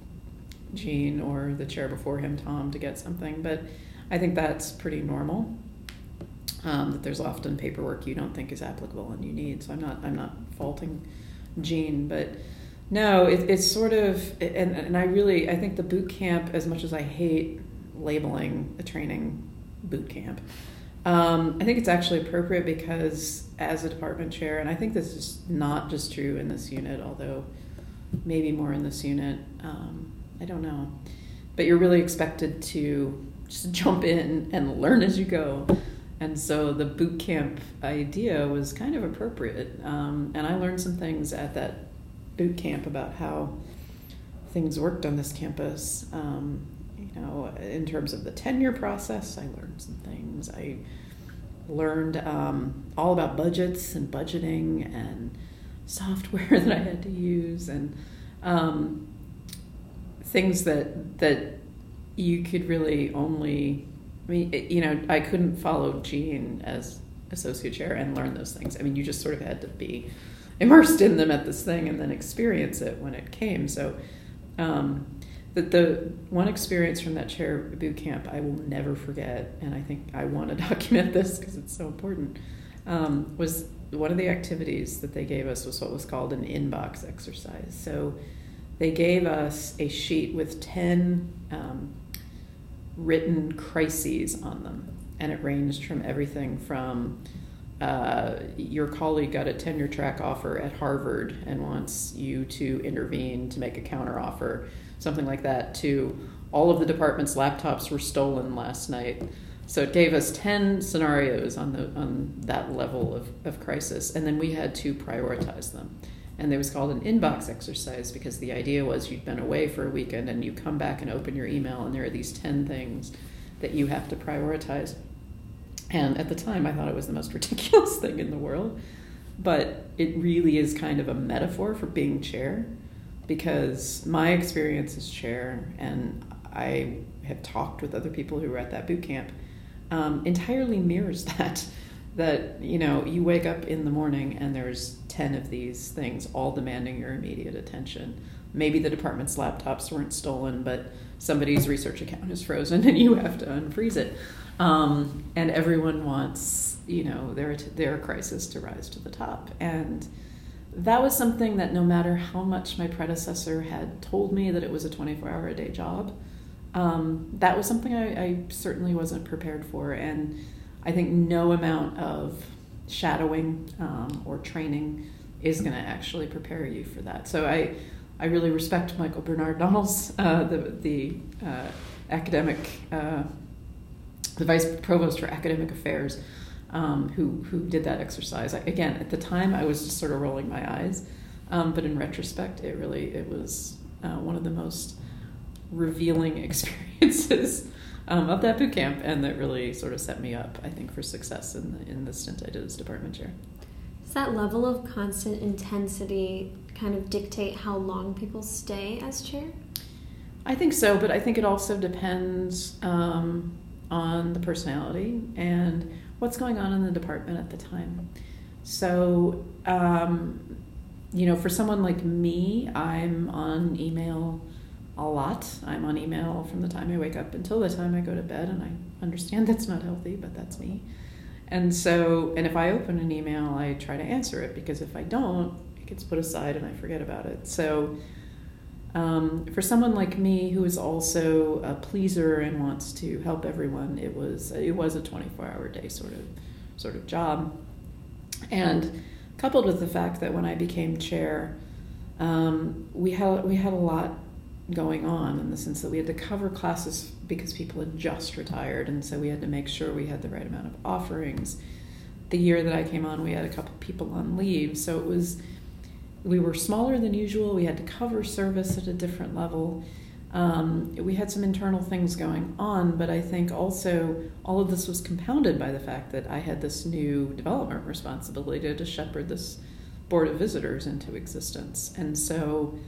Gene or the chair before him, Tom, to get something. But I think that's pretty normal, um, that there's often paperwork you don't think is applicable and you need, so I'm not I'm not faulting Gene. But no, it, it's sort of, and, and I really, I think the boot camp, as much as I hate labeling a training boot camp, Um, I think it's actually appropriate because as a department chair, and I think this is not just true in this unit, although maybe more in this unit, um, I don't know, but you're really expected to just jump in and learn as you go. And so the boot camp idea was kind of appropriate. Um, and I learned some things at that boot camp about how things worked on this campus. Um, You know, in terms of the tenure process, I learned some things. I learned um, all about budgets and budgeting and software that I had to use, and um, things that that you could really only, I mean, it, you know, I couldn't follow Gene as associate chair and learn those things. I mean, you just sort of had to be immersed in them at this thing and then experience it when it came. So um, the, the one experience from that chair boot camp I will never forget, and I think I want to document this because it's so important, um, was one of the activities that they gave us was what was called an inbox exercise. So they gave us a sheet with ten um, written crises on them, and it ranged from everything from uh, your colleague got a tenure track offer at Harvard and wants you to intervene to make a counteroffer, something like that, to all of the department's laptops were stolen last night. So it gave us ten scenarios on the on that level of, of crisis, and then we had to prioritize them. And it was called an inbox exercise because the idea was you'd been away for a weekend and you come back and open your email and there are these ten things that you have to prioritize. And at the time I thought it was the most ridiculous thing in the world, but it really is kind of a metaphor for being chair, because my experience as chair, and I have talked with other people who were at that boot camp, um, entirely mirrors that. That, you know, you wake up in the morning and there's ten of these things all demanding your immediate attention. Maybe the department's laptops weren't stolen, but somebody's research account is frozen and you have to unfreeze it. Um, and everyone wants, you know, their, their crisis to rise to the top. And that was something that no matter how much my predecessor had told me that it was a twenty-four hour a day job, um, that was something I, I certainly wasn't prepared for. And I think no amount of shadowing um, or training is going to actually prepare you for that. So I, I really respect Michael Bernard Donalds, uh, the the uh, academic, uh, the vice provost for academic affairs, um, who who did that exercise. I, again, at the time, I was just sort of rolling my eyes, um, but in retrospect, it really it was uh, one of the most revealing experiences Um, of that boot camp, and that really sort of set me up, I think, for success in the, in the stint I did as department chair. Does that level of constant intensity kind of dictate how long people stay as chair? I think so, but I think it also depends um, on the personality and what's going on in the department at the time. So, um, you know, for someone like me, I'm on email a lot. I'm on email from the time I wake up until the time I go to bed, and I understand that's not healthy, but that's me. And so, and if I open an email, I try to answer it, because if I don't, it gets put aside and I forget about it. So um, for someone like me who is also a pleaser and wants to help everyone, it was it was a twenty-four hour day sort of sort of job. And coupled with the fact that when I became chair, um, we had we had a lot going on, in the sense that we had to cover classes because people had just retired, and so we had to make sure we had the right amount of offerings. The year that I came on, we had a couple people on leave, so it was we were smaller than usual. We had to cover service at a different level. Um, we had some internal things going on, but I think also all of this was compounded by the fact that I had this new development responsibility to shepherd this board of visitors into existence. And so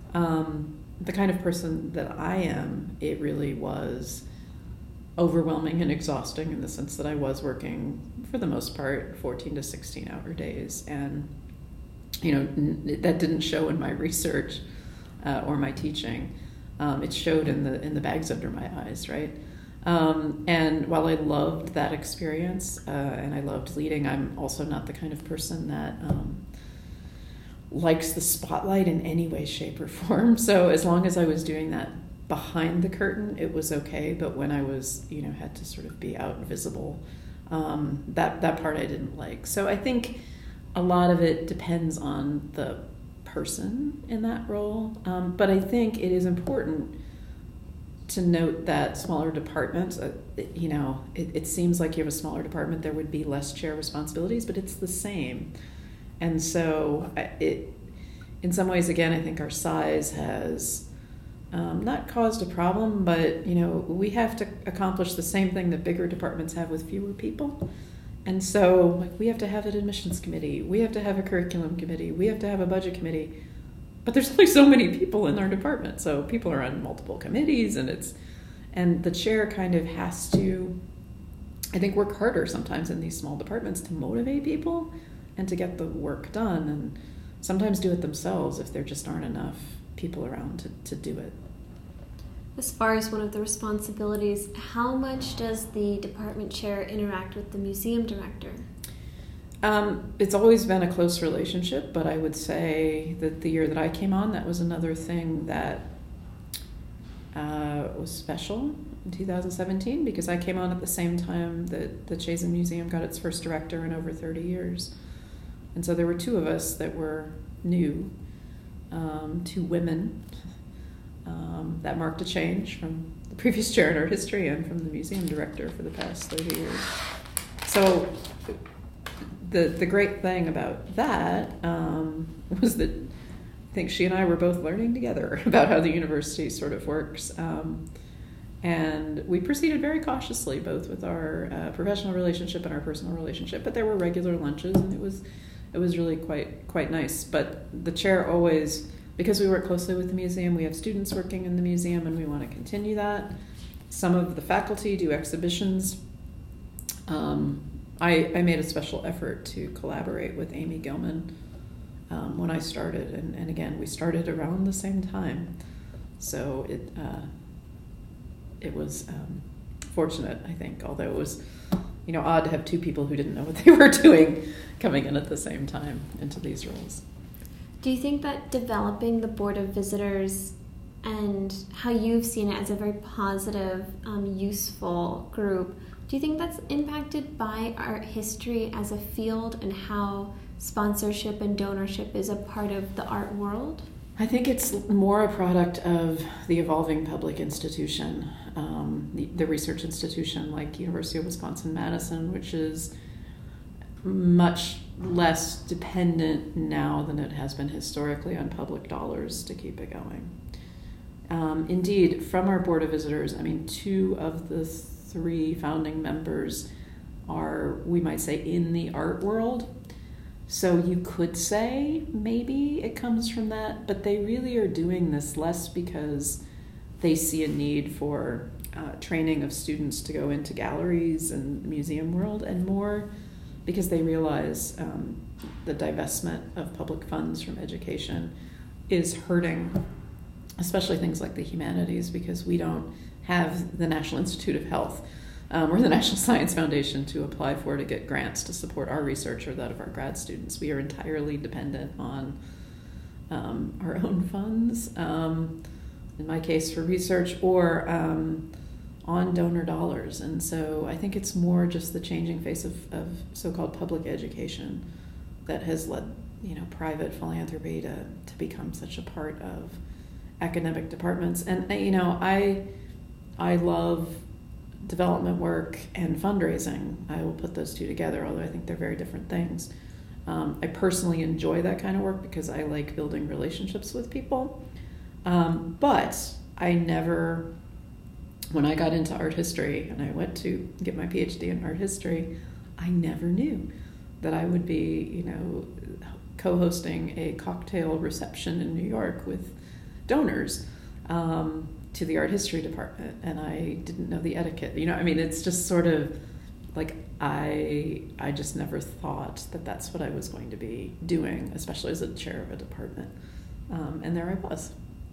um, the kind of person that I am, it really was overwhelming and exhausting, in the sense that I was working, for the most part, fourteen to sixteen hour days. And, you know, n- that didn't show in my research uh, or my teaching. Um, it showed in the in the bags under my eyes, right? Um, and while I loved that experience uh, and I loved leading, I'm also not the kind of person that um, likes the spotlight in any way, shape, or form. So as long as I was doing that behind the curtain, it was okay. But when I was, you know, had to sort of be out visible, um, that that part I didn't like. So I think a lot of it depends on the person in that role, um, but I think it is important to note that smaller departments, uh, you know, it, it seems like you have a smaller department, there would be less chair responsibilities, but it's the same. And so it, in some ways, again, I think our size has um, not caused a problem, but, you know, we have to accomplish the same thing that bigger departments have with fewer people. And so like, we have to have an admissions committee, we have to have a curriculum committee, we have to have a budget committee, but there's only so many people in our department. So people are on multiple committees, and it's, and the chair kind of has to, I think, work harder sometimes in these small departments to motivate people and to get the work done, and sometimes do it themselves if there just aren't enough people around to, to do it. As far as one of the responsibilities, how much does the department chair interact with the museum director? Um, it's always been a close relationship, but I would say that the year that I came on, that was another thing that uh, was special in two thousand seventeen, because I came on at the same time that the Chazen Museum got its first director in over thirty years. And so there were two of us that were new, um, two women. Um, that marked a change from the previous chair in art history and from the museum director for the past thirty years. So the the great thing about that um, was that I think she and I were both learning together about how the university sort of works. Um, and we proceeded very cautiously, both with our uh, professional relationship and our personal relationship, but there were regular lunches, and it was it was really quite quite nice. But the chair always, because we work closely with the museum, we have students working in the museum, and we want to continue that. Some of the faculty do exhibitions. Um, I, I made a special effort to collaborate with Amy Gilman um, when I started, and, and again, we started around the same time. So it uh, it was um, fortunate, I think, although it was, you know, odd to have two people who didn't know what they were doing coming in at the same time into these roles. Do you think that developing the Board of Visitors and how you've seen it as a very positive, um, useful group, do you think that's impacted by art history as a field and how sponsorship and donorship is a part of the art world? I think it's more a product of the evolving public institution, um, the, the research institution like University of Wisconsin-Madison, which is much less dependent now than it has been historically on public dollars to keep it going. Um, indeed, from our Board of Visitors, I mean, two of the three founding members are, we might say, in the art world. So you could say maybe it comes from that, but they really are doing this less because they see a need for uh, training of students to go into galleries and museum world, and more because they realize um, the divestment of public funds from education is hurting, especially things like the humanities, because we don't have the National Institute of Health um, or the National Science Foundation to apply for to get grants to support our research or that of our grad students. We are entirely dependent on um, our own funds, um, in my case for research, or um, on donor dollars. And so I think it's more just the changing face of, of so-called public education that has led, you know, private philanthropy to, to become such a part of academic departments. And, you know, I I love development work and fundraising. I will put those two together, although I think they're very different things. Um, I personally enjoy that kind of work because I like building relationships with people. Um, but I never, when I got into art history and I went to get my PhD in art history, I never knew that I would be, you know, co-hosting a cocktail reception in New York with donors um, to the art history department, and I didn't know the etiquette. You know, I mean, it's just sort of like I I just never thought that that's what I was going to be doing, especially as a chair of a department. Um, and there I was.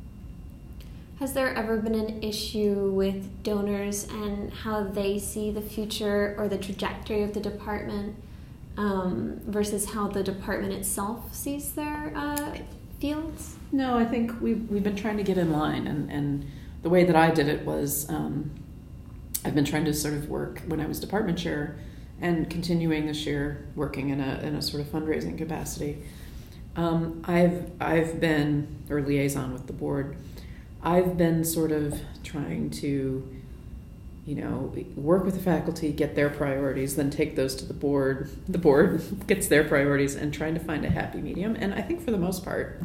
Has there ever been an issue with donors and how they see the future or the trajectory of the department um, versus how the department itself sees their uh, fields? No, I think we've, we've been trying to get in line, and, and the way that I did it was um, I've been trying to sort of work when I was department chair and continuing this year working in a in a sort of fundraising capacity. Um, I've I've been, or liaison with the board, I've been sort of trying to, you know, work with the faculty, get their priorities, then take those to the board. The board gets their priorities, and trying to find a happy medium. And I think for the most part,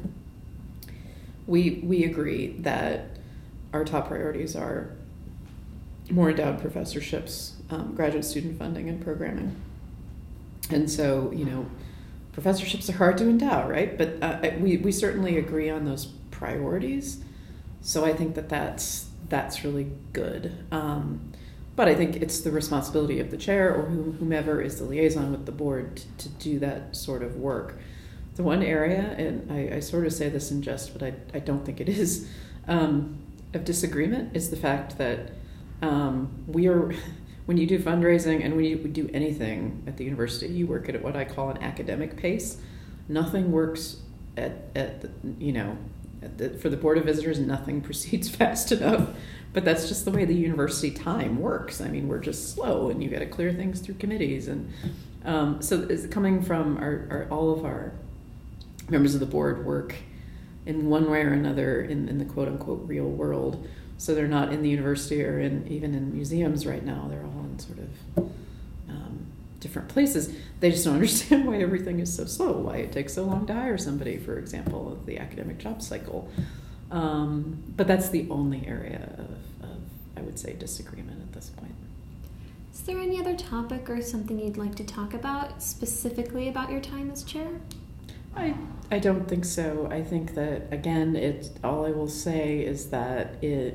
we we agree that our top priorities are more endowed professorships, um, graduate student funding, and programming. And so, you know, professorships are hard to endow, right? But uh, we we certainly agree on those priorities. So I think that that's that's really good. Um, but I think it's the responsibility of the chair or whomever is the liaison with the board to, to do that sort of work. The one area, and I, I sort of say this in jest, but I, I don't think it is, um, of disagreement is the fact that um, we are, when you do fundraising and when you do anything at the university, you work at what I call an academic pace. Nothing works at, at the, you know, at the, for the Board of Visitors, nothing proceeds fast enough. But that's just the way the university time works. I mean, we're just slow, and you got to clear things through committees. And um, so it's coming from our, our all of our members of the board work in one way or another in, in the quote-unquote real world. So they're not in the university or in even in museums right now. They're all in sort of um, different places. They just don't understand why everything is so slow, why it takes so long to hire somebody, for example, of the academic job cycle. Um, but that's the only area of, of, I would say, disagreement at this point. Is there any other topic or something you'd like to talk about specifically about your time as chair? I I don't think so. I think that, again, it all I will say is that it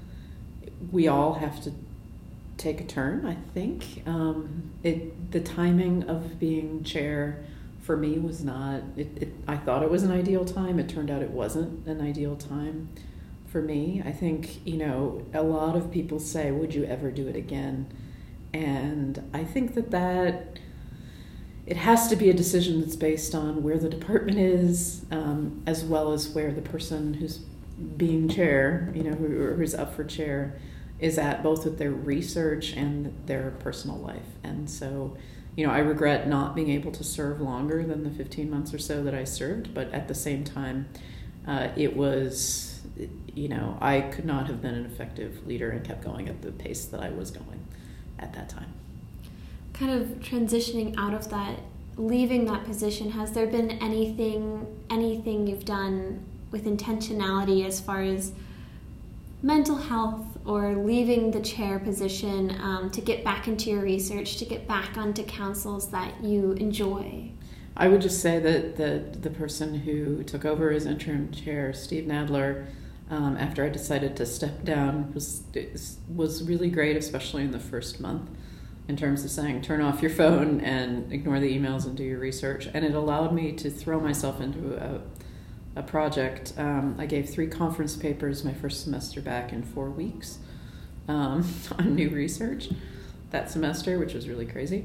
we all have to take a turn, I think. Um, it the timing of being chair for me was not, it, it, I thought it was an ideal time. It turned out it wasn't an ideal time for me. I think, you know, a lot of people say, would you ever do it again? And I think that that, it has to be a decision that's based on where the department is, um, as well as where the person who's being chair, you know, who, who's up for chair, is at, both with their research and their personal life. And so, you know, I regret not being able to serve longer than the fifteen months or so that I served, but at the same time, uh, it was, you know, I could not have been an effective leader and kept going at the pace that I was going at that time. Kind of transitioning out of that, leaving that position, has there been anything, anything you've done with intentionality as far as mental health or leaving the chair position um, to get back into your research, to get back onto councils that you enjoy? I would just say that the, the person who took over as interim chair, Steve Nadler, um, after I decided to step down was was really great, especially in the first month, in terms of saying turn off your phone and ignore the emails and do your research. And it allowed me to throw myself into a, a project. Um, I gave three conference papers my first semester back in four weeks um, on new research that semester, which was really crazy.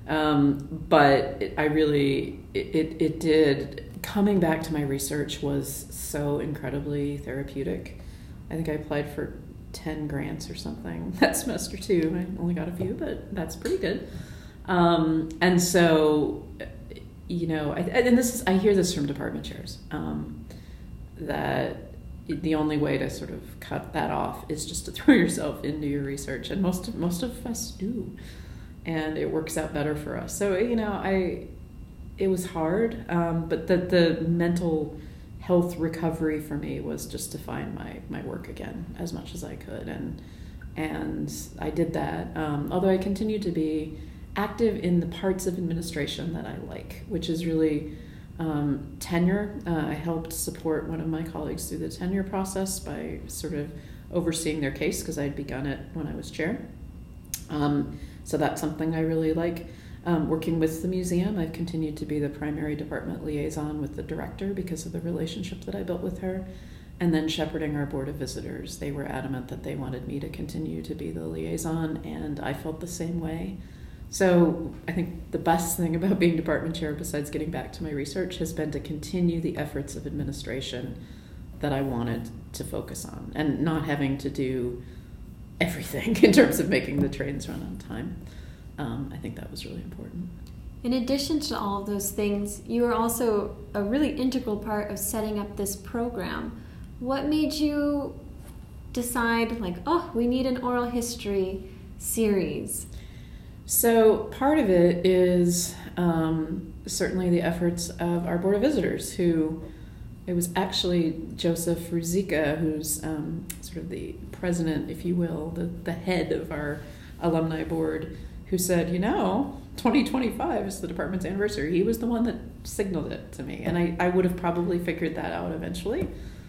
Um, but it, I really, it, it, it did, coming back to my research was so incredibly therapeutic. I think I applied for ten grants or something that semester too. I only got a few, but that's pretty good. Um, and so, you know, I, and this is, I hear this from department chairs, um, that the only way to sort of cut that off is just to throw yourself into your research. And most of, most of us do. And it works out better for us. So, you know, I, it was hard, um, but the, the mental health recovery for me was just to find my, my work again as much as I could. And, and I did that. Um, although I continued to be active in the parts of administration that I like, which is really um, tenure. Uh, I helped support one of my colleagues through the tenure process by sort of overseeing their case because I had begun it when I was chair. Um, So that's something I really like. Um, working with the museum, I've continued to be the primary department liaison with the director because of the relationship that I built with her. And then shepherding our board of visitors. They were adamant that they wanted me to continue to be the liaison, and I felt the same way. So I think the best thing about being department chair, besides getting back to my research, has been to continue the efforts of administration that I wanted to focus on, and not having to do everything in terms of making the trains run on time. Um, I think that was really important. In addition to all of those things, you were also a really integral part of setting up this program. What made you decide, like, oh, we need an oral history series? So part of it is um, certainly the efforts of our Board of Visitors, who, it was actually Joseph Ruzicka, who's um, sort of the president, if you will, the, the head of our alumni board, who said, you know, twenty twenty-five is the department's anniversary. He was the one that signaled it to me. And I, I would have probably figured that out eventually.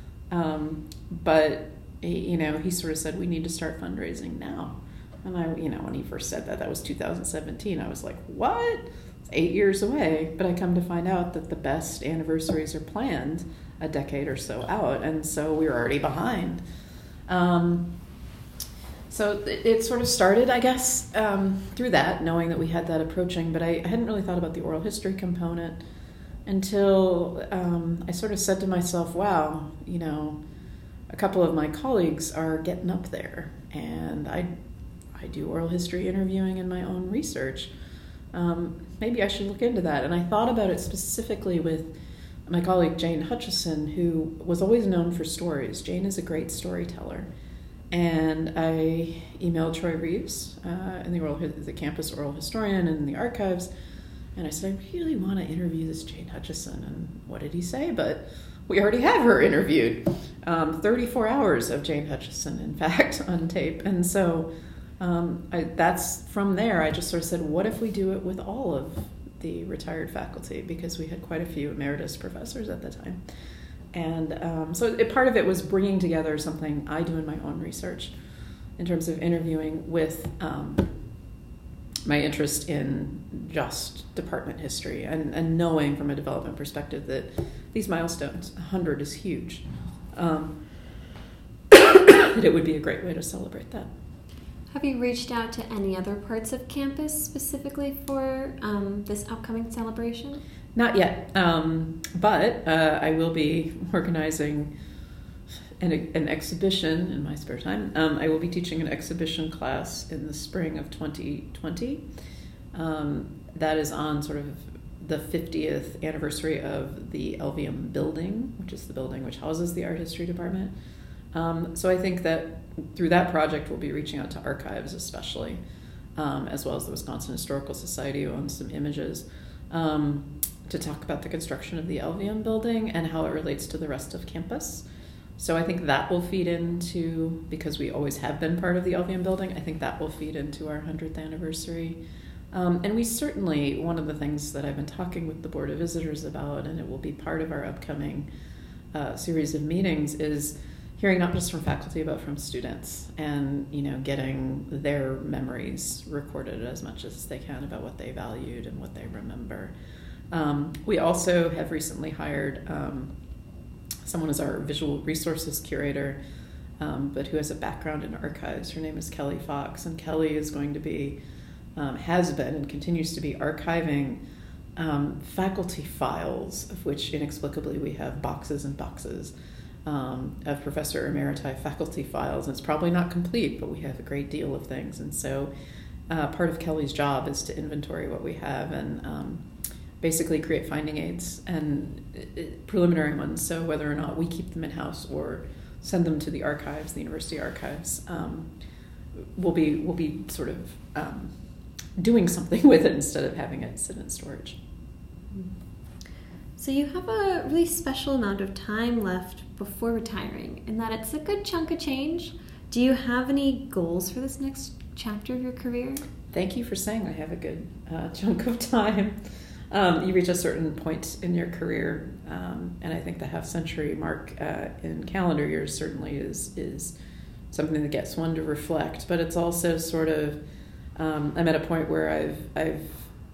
Um, but, you know, he sort of said, we need to start fundraising now. And I, you know, when he first said that, that was two thousand seventeen. I was like, what? It's eight years away. But I come to find out that the best anniversaries are planned a decade or so out. And so we were already behind. Um, so it, it sort of started, I guess, um, through that, knowing that we had that approaching. But I, I hadn't really thought about the oral history component until um, I sort of said to myself, wow, you know, a couple of my colleagues are getting up there. And I I do oral history interviewing in my own research. Um, maybe I should look into that. And I thought about it specifically with my colleague Jane Hutchison, who was always known for stories. Jane is a great storyteller. And I emailed Troy Reeves, uh, in the, oral, the campus oral historian and in the archives, and I said, I really want to interview this Jane Hutchison. And what did he say? But we already have her interviewed. Um, thirty-four hours of Jane Hutchison, in fact, on tape. And so Um, I, that's from there, I just sort of said, what if we do it with all of the retired faculty? Because we had quite a few emeritus professors at the time. And um, so it, part of it was bringing together something I do in my own research in terms of interviewing with um, my interest in just department history and, and knowing from a development perspective that these milestones, one hundred is huge. Um, that it would be a great way to celebrate that. Have you reached out to any other parts of campus specifically for um, this upcoming celebration? Not yet, um, but uh, I will be organizing an, an exhibition in my spare time. Um, I will be teaching an exhibition class in the spring of twenty twenty. Um, that is on sort of the fiftieth anniversary of the L V M building, which is the building which houses the art history department. Um, so I think that through that project, we'll be reaching out to archives especially, um, as well as the Wisconsin Historical Society, who owns some images, um, to talk about the construction of the L V M building and how it relates to the rest of campus. So I think that will feed into, because we always have been part of the L V M building, I think that will feed into our one hundredth anniversary. Um, and we certainly, one of the things that I've been talking with the Board of Visitors about, and it will be part of our upcoming uh, series of meetings, is hearing not just from faculty but from students, and you know, getting their memories recorded as much as they can about what they valued and what they remember. Um, we also have recently hired um, someone as our visual resources curator, um, but who has a background in archives. Her name is Kelly Fox, and Kelly is going to be, um, has been and continues to be archiving um, faculty files, of which inexplicably we have boxes and boxes um, of Professor Emeriti faculty files. And it's probably not complete, but we have a great deal of things. And so uh, part of Kelly's job is to inventory what we have and um, basically create finding aids and uh, preliminary ones, so whether or not we keep them in-house or send them to the archives, the university archives, um, we'll be we'll be sort of um, doing something with it instead of having it sit in storage. So you have a really special amount of time left before retiring, in that it's a good chunk of change. Do you have any goals for this next chapter of your career? Thank you for saying I have a good uh, chunk of time. Um, you reach a certain point in your career, um, and I think the half-century mark uh, in calendar years certainly is is something that gets one to reflect. But it's also sort of, um, I'm at a point where I've I've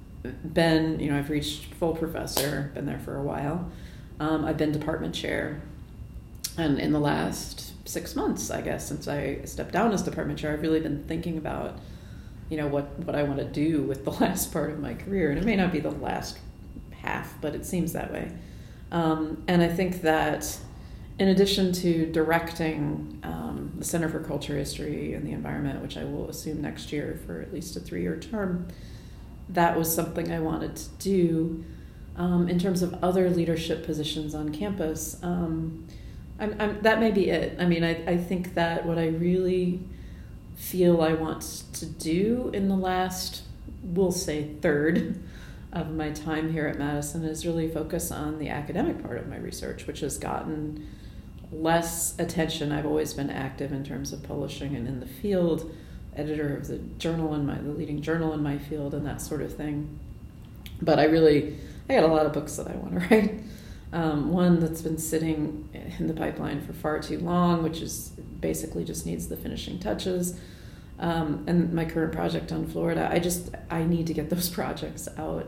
been, you know, I've reached full professor, been there for a while. Um, I've been department chair, and in the last six months, I guess, since I stepped down as department chair, I've really been thinking about, you know, what, what I want to do with the last part of my career. And it may not be the last half, but it seems that way. Um, and I think that in addition to directing um, the Center for Culture, History, and the Environment, which I will assume next year for at least a three-year term, that was something I wanted to do. Um, in terms of other leadership positions on campus, um, I'm, I'm, that may be it. I mean, I, I think that what I really feel I want to do in the last, we'll say third of my time here at Madison is really focus on the academic part of my research, which has gotten less attention. I've always been active in terms of publishing and in the field, editor of the journal in my, the leading journal in my field and that sort of thing. But I really, I got a lot of books that I want to write. Um, one that's been sitting in the pipeline for far too long, which is basically just needs the finishing touches. Um, and my current project on Florida, I just, I need to get those projects out.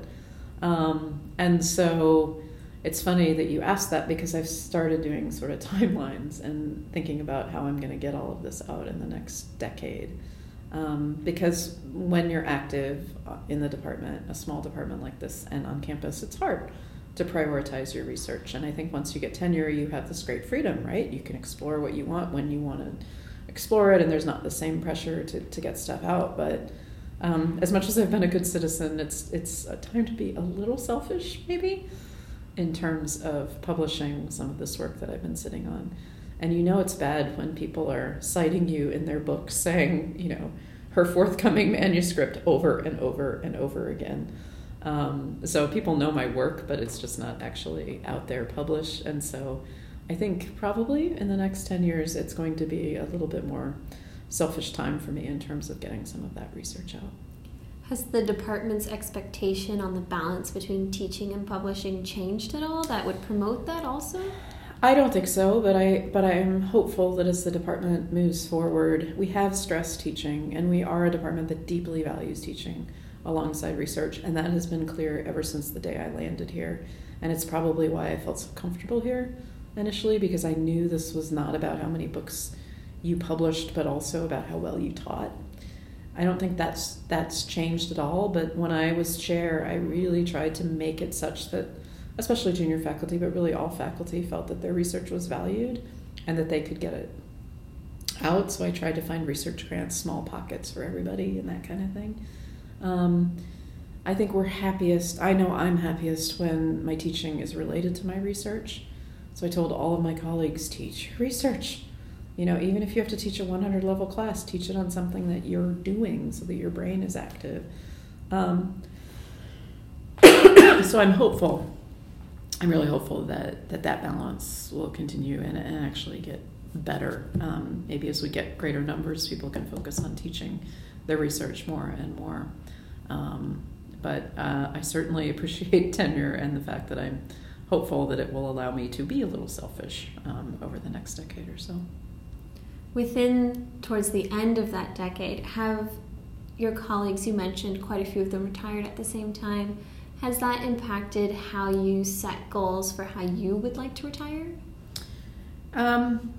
Um, and so it's funny that you asked that, because I've started doing sort of timelines and thinking about how I'm going to get all of this out in the next decade. Um, because when you're active in the department, a small department like this, and on campus, it's hard to prioritize your research. And I think once you get tenure, you have this great freedom, right? You can explore what you want when you want to explore it, and there's not the same pressure to, to get stuff out. But um, as much as I've been a good citizen, it's it's a time to be a little selfish, maybe, in terms of publishing some of this work that I've been sitting on. And you know it's bad when people are citing you in their books saying, you know, her forthcoming manuscript over and over and over again. Um, so people know my work, but it's just not actually out there published. And so I think probably in the next ten years, it's going to be a little bit more selfish time for me in terms of getting some of that research out. Has the department's expectation on the balance between teaching and publishing changed at all that would promote that also? I don't think so, but I but I am hopeful that as the department moves forward, we have stressed teaching, and we are a department that deeply values teaching alongside research, and that has been clear ever since the day I landed here. And it's probably why I felt so comfortable here initially, because I knew this was not about how many books you published, but also about how well you taught. I don't think that's that's changed at all, but when I was chair, I really tried to make it such that especially junior faculty, but really all faculty, felt that their research was valued and that they could get it out. So I tried to find research grants, small pockets for everybody and that kind of thing. Um, I think we're happiest, I know I'm happiest when my teaching is related to my research. So I told all of my colleagues, teach research. You know, even if you have to teach a one hundred level class, teach it on something that you're doing so that your brain is active. Um, so I'm hopeful. I'm really hopeful that that, that balance will continue and, and actually get better. Um, maybe as we get greater numbers, people can focus on teaching their research more and more. Um, but uh, I certainly appreciate tenure and the fact that I'm hopeful that it will allow me to be a little selfish um, over the next decade or so. Within, towards the end of that decade, have your colleagues, you mentioned quite a few of them retired at the same time, has that impacted how you set goals for how you would like to retire? Um,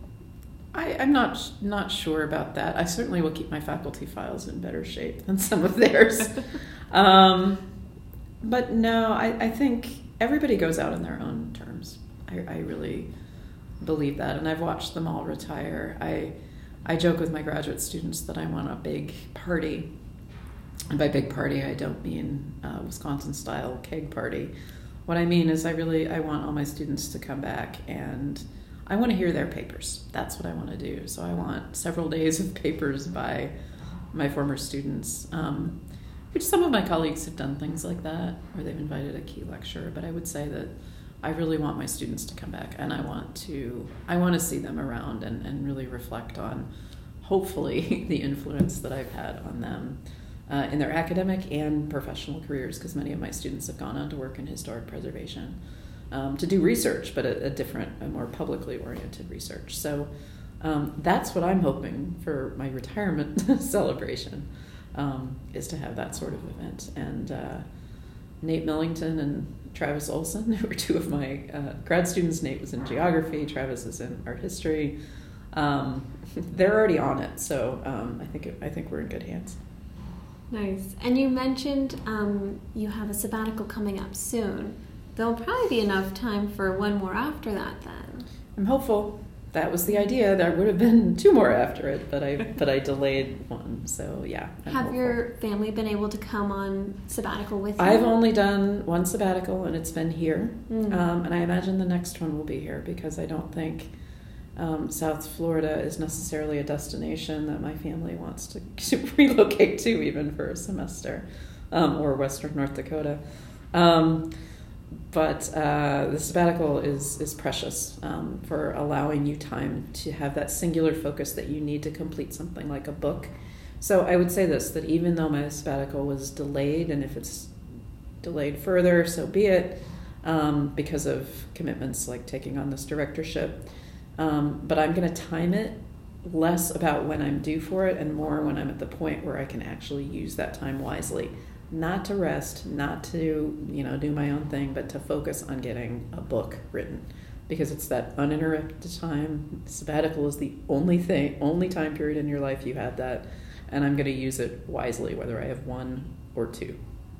I, I'm not not sure about that. I certainly will keep my faculty files in better shape than some of theirs. um, but no, I, I think everybody goes out on their own terms. I, I really believe that, and I've watched them all retire. I I joke with my graduate students that I want a big party, and by big party I don't mean uh, Wisconsin-style keg party. What I mean is I really I want all my students to come back, and I want to hear their papers. That's what I want to do. So I want several days of papers by my former students, um, which some of my colleagues have done things like that, or they've invited a key lecturer. But I would say that I really want my students to come back, and I want to I want to see them around and, and really reflect on, hopefully, the influence that I've had on them uh, in their academic and professional careers, because many of my students have gone on to work in historic preservation. Um, to do research, but a, a different, a more publicly oriented research. So um, that's what I'm hoping for my retirement celebration, um, is to have that sort of event. And uh, Nate Millington and Travis Olson, who were two of my uh, grad students. Nate was in geography, Travis is in art history. Um, they're already on it, so um, I think it, I think we're in good hands. Nice. And you mentioned um, you have a sabbatical coming up soon. There'll probably be enough time for one more after that then. I'm hopeful. That was the idea. There would have been two more after it, but I but I delayed one. So yeah. I'm have hopeful. your family been able to come on sabbatical with you? I've only done one sabbatical, and it's been here. Mm. Um, and I imagine the next one will be here, because I don't think um, South Florida is necessarily a destination that my family wants to, to relocate to, even for a semester, um, or Western North Dakota. Um, But uh, the sabbatical is is precious um, for allowing you time to have that singular focus that you need to complete something like a book. So I would say this, that even though my sabbatical was delayed, and if it's delayed further, so be it, um, because of commitments like taking on this directorship, um, but I'm going to time it less about when I'm due for it and more when I'm at the point where I can actually use that time wisely. Not to rest, not to, you know, do my own thing, but to focus on getting a book written, because it's that uninterrupted time. Sabbatical is the only thing, only time period in your life you have that, and I'm going to use it wisely, whether I have one or two.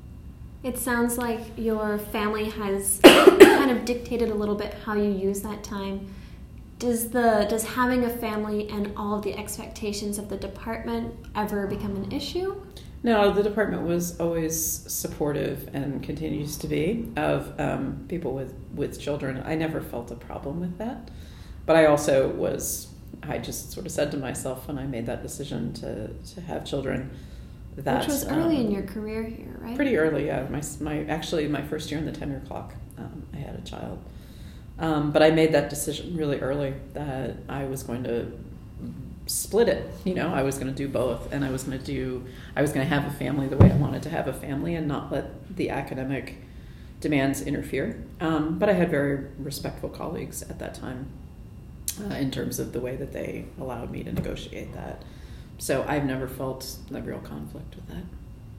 It sounds like your family has kind of dictated a little bit how you use that time. Does the does having a family and all of the expectations of the department ever become an issue? No, the department was always supportive and continues to be of um, people with, with children. I never felt a problem with that. But I also was, I just sort of said to myself when I made that decision to, to have children, that... Which was early um, in your career here, right? Pretty early, yeah. My, my, actually, my first year in the tenure clock, um, I had a child. Um, but I made that decision really early that I was going to split it. You know, I was going to do both, and I was going to do, I was going to have a family the way I wanted to have a family and not let the academic demands interfere. Um, but I had very respectful colleagues at that time uh, in terms of the way that they allowed me to negotiate that. So I've never felt a real conflict with that.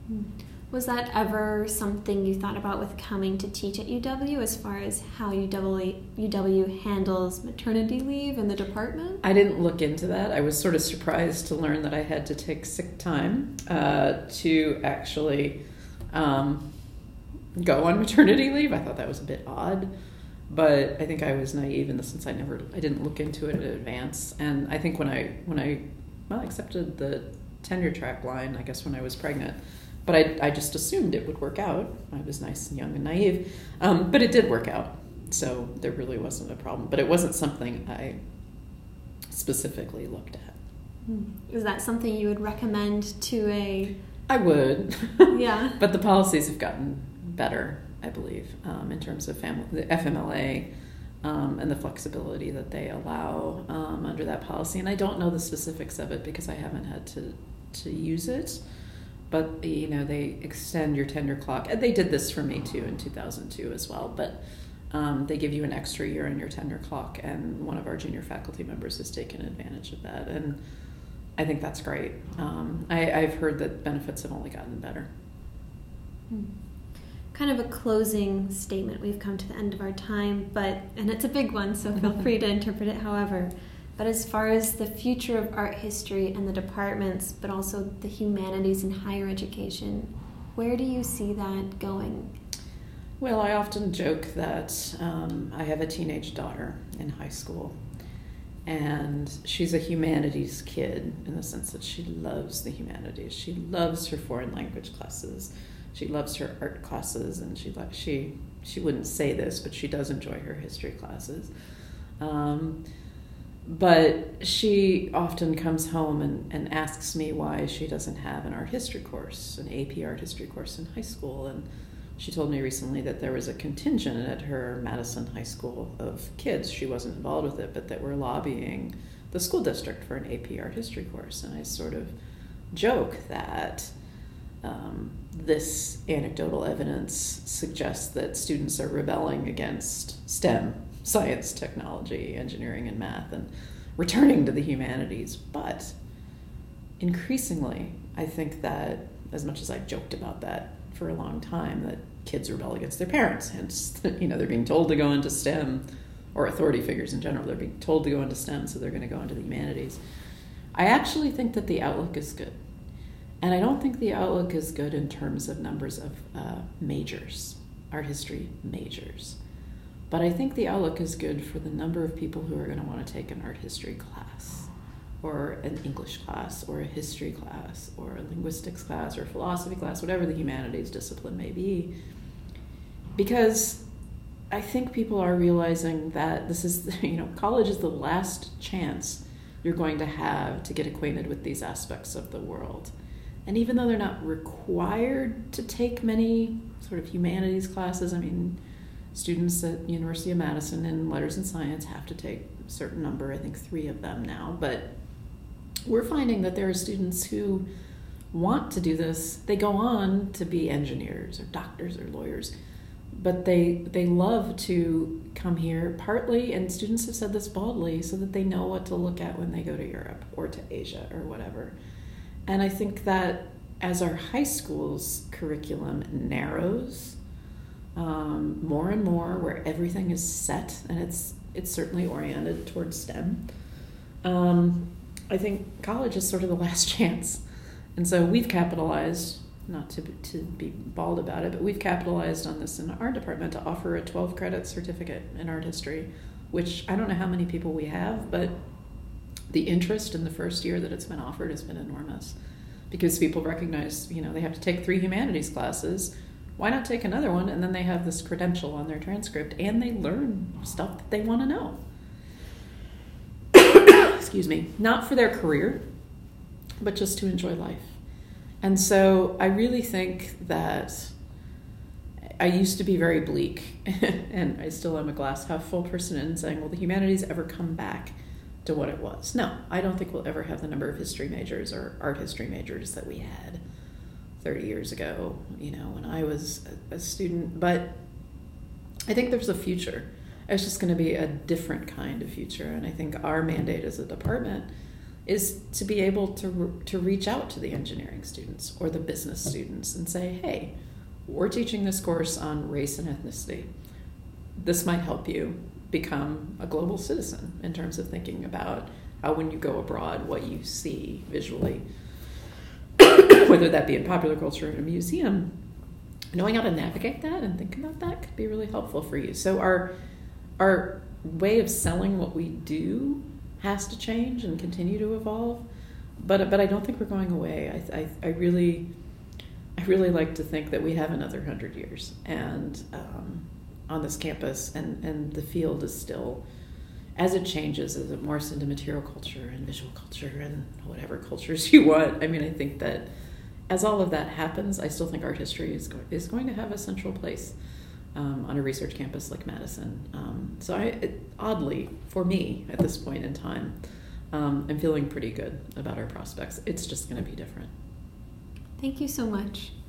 Was that ever something you thought about with coming to teach at U W, as far as how U W, U W handles maternity leave in the department? I didn't look into that. I was sort of surprised to learn that I had to take sick time uh, to actually um, go on maternity leave. I thought that was a bit odd, but I think I was naive in the sense I never, I didn't look into it in advance. And I think when I, when I, well, accepted the tenure track line, I guess when I was pregnant, but I, I just assumed it would work out. I was nice and young and naive, um, but it did work out. So there really wasn't a problem. But it wasn't something I specifically looked at. Is that something you would recommend to a... I would. Yeah. But the policies have gotten better, I believe, um, in terms of family, the F M L A um, and the flexibility that they allow um, under that policy. And I don't know the specifics of it because I haven't had to, to use it. But, you know, they extend your tenure clock. And they did this for me, too, in two thousand two as well. But um, they give you an extra year on your tenure clock, and one of our junior faculty members has taken advantage of that, and I think that's great. Um, I, I've heard that benefits have only gotten better. Hmm. Kind of a closing statement. We've come to the end of our time, but and it's a big one, so feel free to interpret it however. But as far as the future of art history and the departments, but also the humanities in higher education, where do you see that going? Well, I often joke that um, I have a teenage daughter in high school, and she's a humanities kid in the sense that she loves the humanities. She loves her foreign language classes. She loves her art classes, and she she she wouldn't say this, but she does enjoy her history classes. Um, but she often comes home and, and asks me why she doesn't have an art history course, an A P art history course in high school. And she told me recently that there was a contingent at her Madison High School of kids, she wasn't involved with it, but that were lobbying the school district for an A P art history course. And I sort of joke that um, this anecdotal evidence suggests that students are rebelling against STEM, science, technology, engineering, and math, and returning to the humanities. But increasingly, I think that, as much as I joked about that for a long time, that kids rebel against their parents. Hence, you know, they're being told to go into STEM, or authority figures in general, they're being told to go into STEM, so they're going to go into the humanities. I actually think that the outlook is good. And I don't think the outlook is good in terms of numbers of uh, majors, art history majors. But I think the outlook is good for the number of people who are going to want to take an art history class, or an English class, or a history class, or a linguistics class, or a philosophy class, whatever the humanities discipline may be. Because I think people are realizing that this is, you know, college is the last chance you're going to have to get acquainted with these aspects of the world. And even though they're not required to take many sort of humanities classes, I mean, students at University of Madison in letters and science have to take a certain number, I think three of them now, but we're finding that there are students who want to do this. They go on to be engineers or doctors or lawyers, but they they love to come here partly, and students have said this boldly, so that they know what to look at when they go to Europe or to Asia or whatever. And I think that as our high school's curriculum narrows um, more and more, where everything is set, and it's it's certainly oriented towards STEM, um, I think college is sort of the last chance. And so we've capitalized, not to, to be bald about it, but we've capitalized on this in our department to offer a twelve credit certificate in art history, which I don't know how many people we have, but the interest in the first year that it's been offered has been enormous, because people recognize, you know, they have to take three humanities classes. Why not take another one? And then they have this credential on their transcript, and they learn stuff that they want to know. Excuse me. Not for their career, but just to enjoy life. And so I really think that I used to be very bleak, and I still am a glass half full person in saying, will the humanities ever come back to what it was? No, I don't think we'll ever have the number of history majors or art history majors that we had thirty years ago, you know, when I was a, a student. But I think there's a future. It's just going to be a different kind of future. And I think our mandate as a department is to be able to to reach out to the engineering students or the business students and say, hey, we're teaching this course on race and ethnicity. This might help you become a global citizen in terms of thinking about how, when you go abroad, what you see visually, whether that be in popular culture or in a museum. Knowing how to navigate that and think about that could be really helpful for you. So our our way of selling what we do has to change and continue to evolve, but but I don't think we're going away. I I, I really I really like to think that we have another hundred years and um, on this campus, and, and the field is still, as it changes, as it morphs into material culture and visual culture and whatever cultures you want. I mean, I think that as all of that happens, I still think art history is, go- is going to have a central place um, on a research campus like Madison. Um, so I, it, oddly, for me, at this point in time, um, I'm feeling pretty good about our prospects. It's just going to be different. Thank you so much.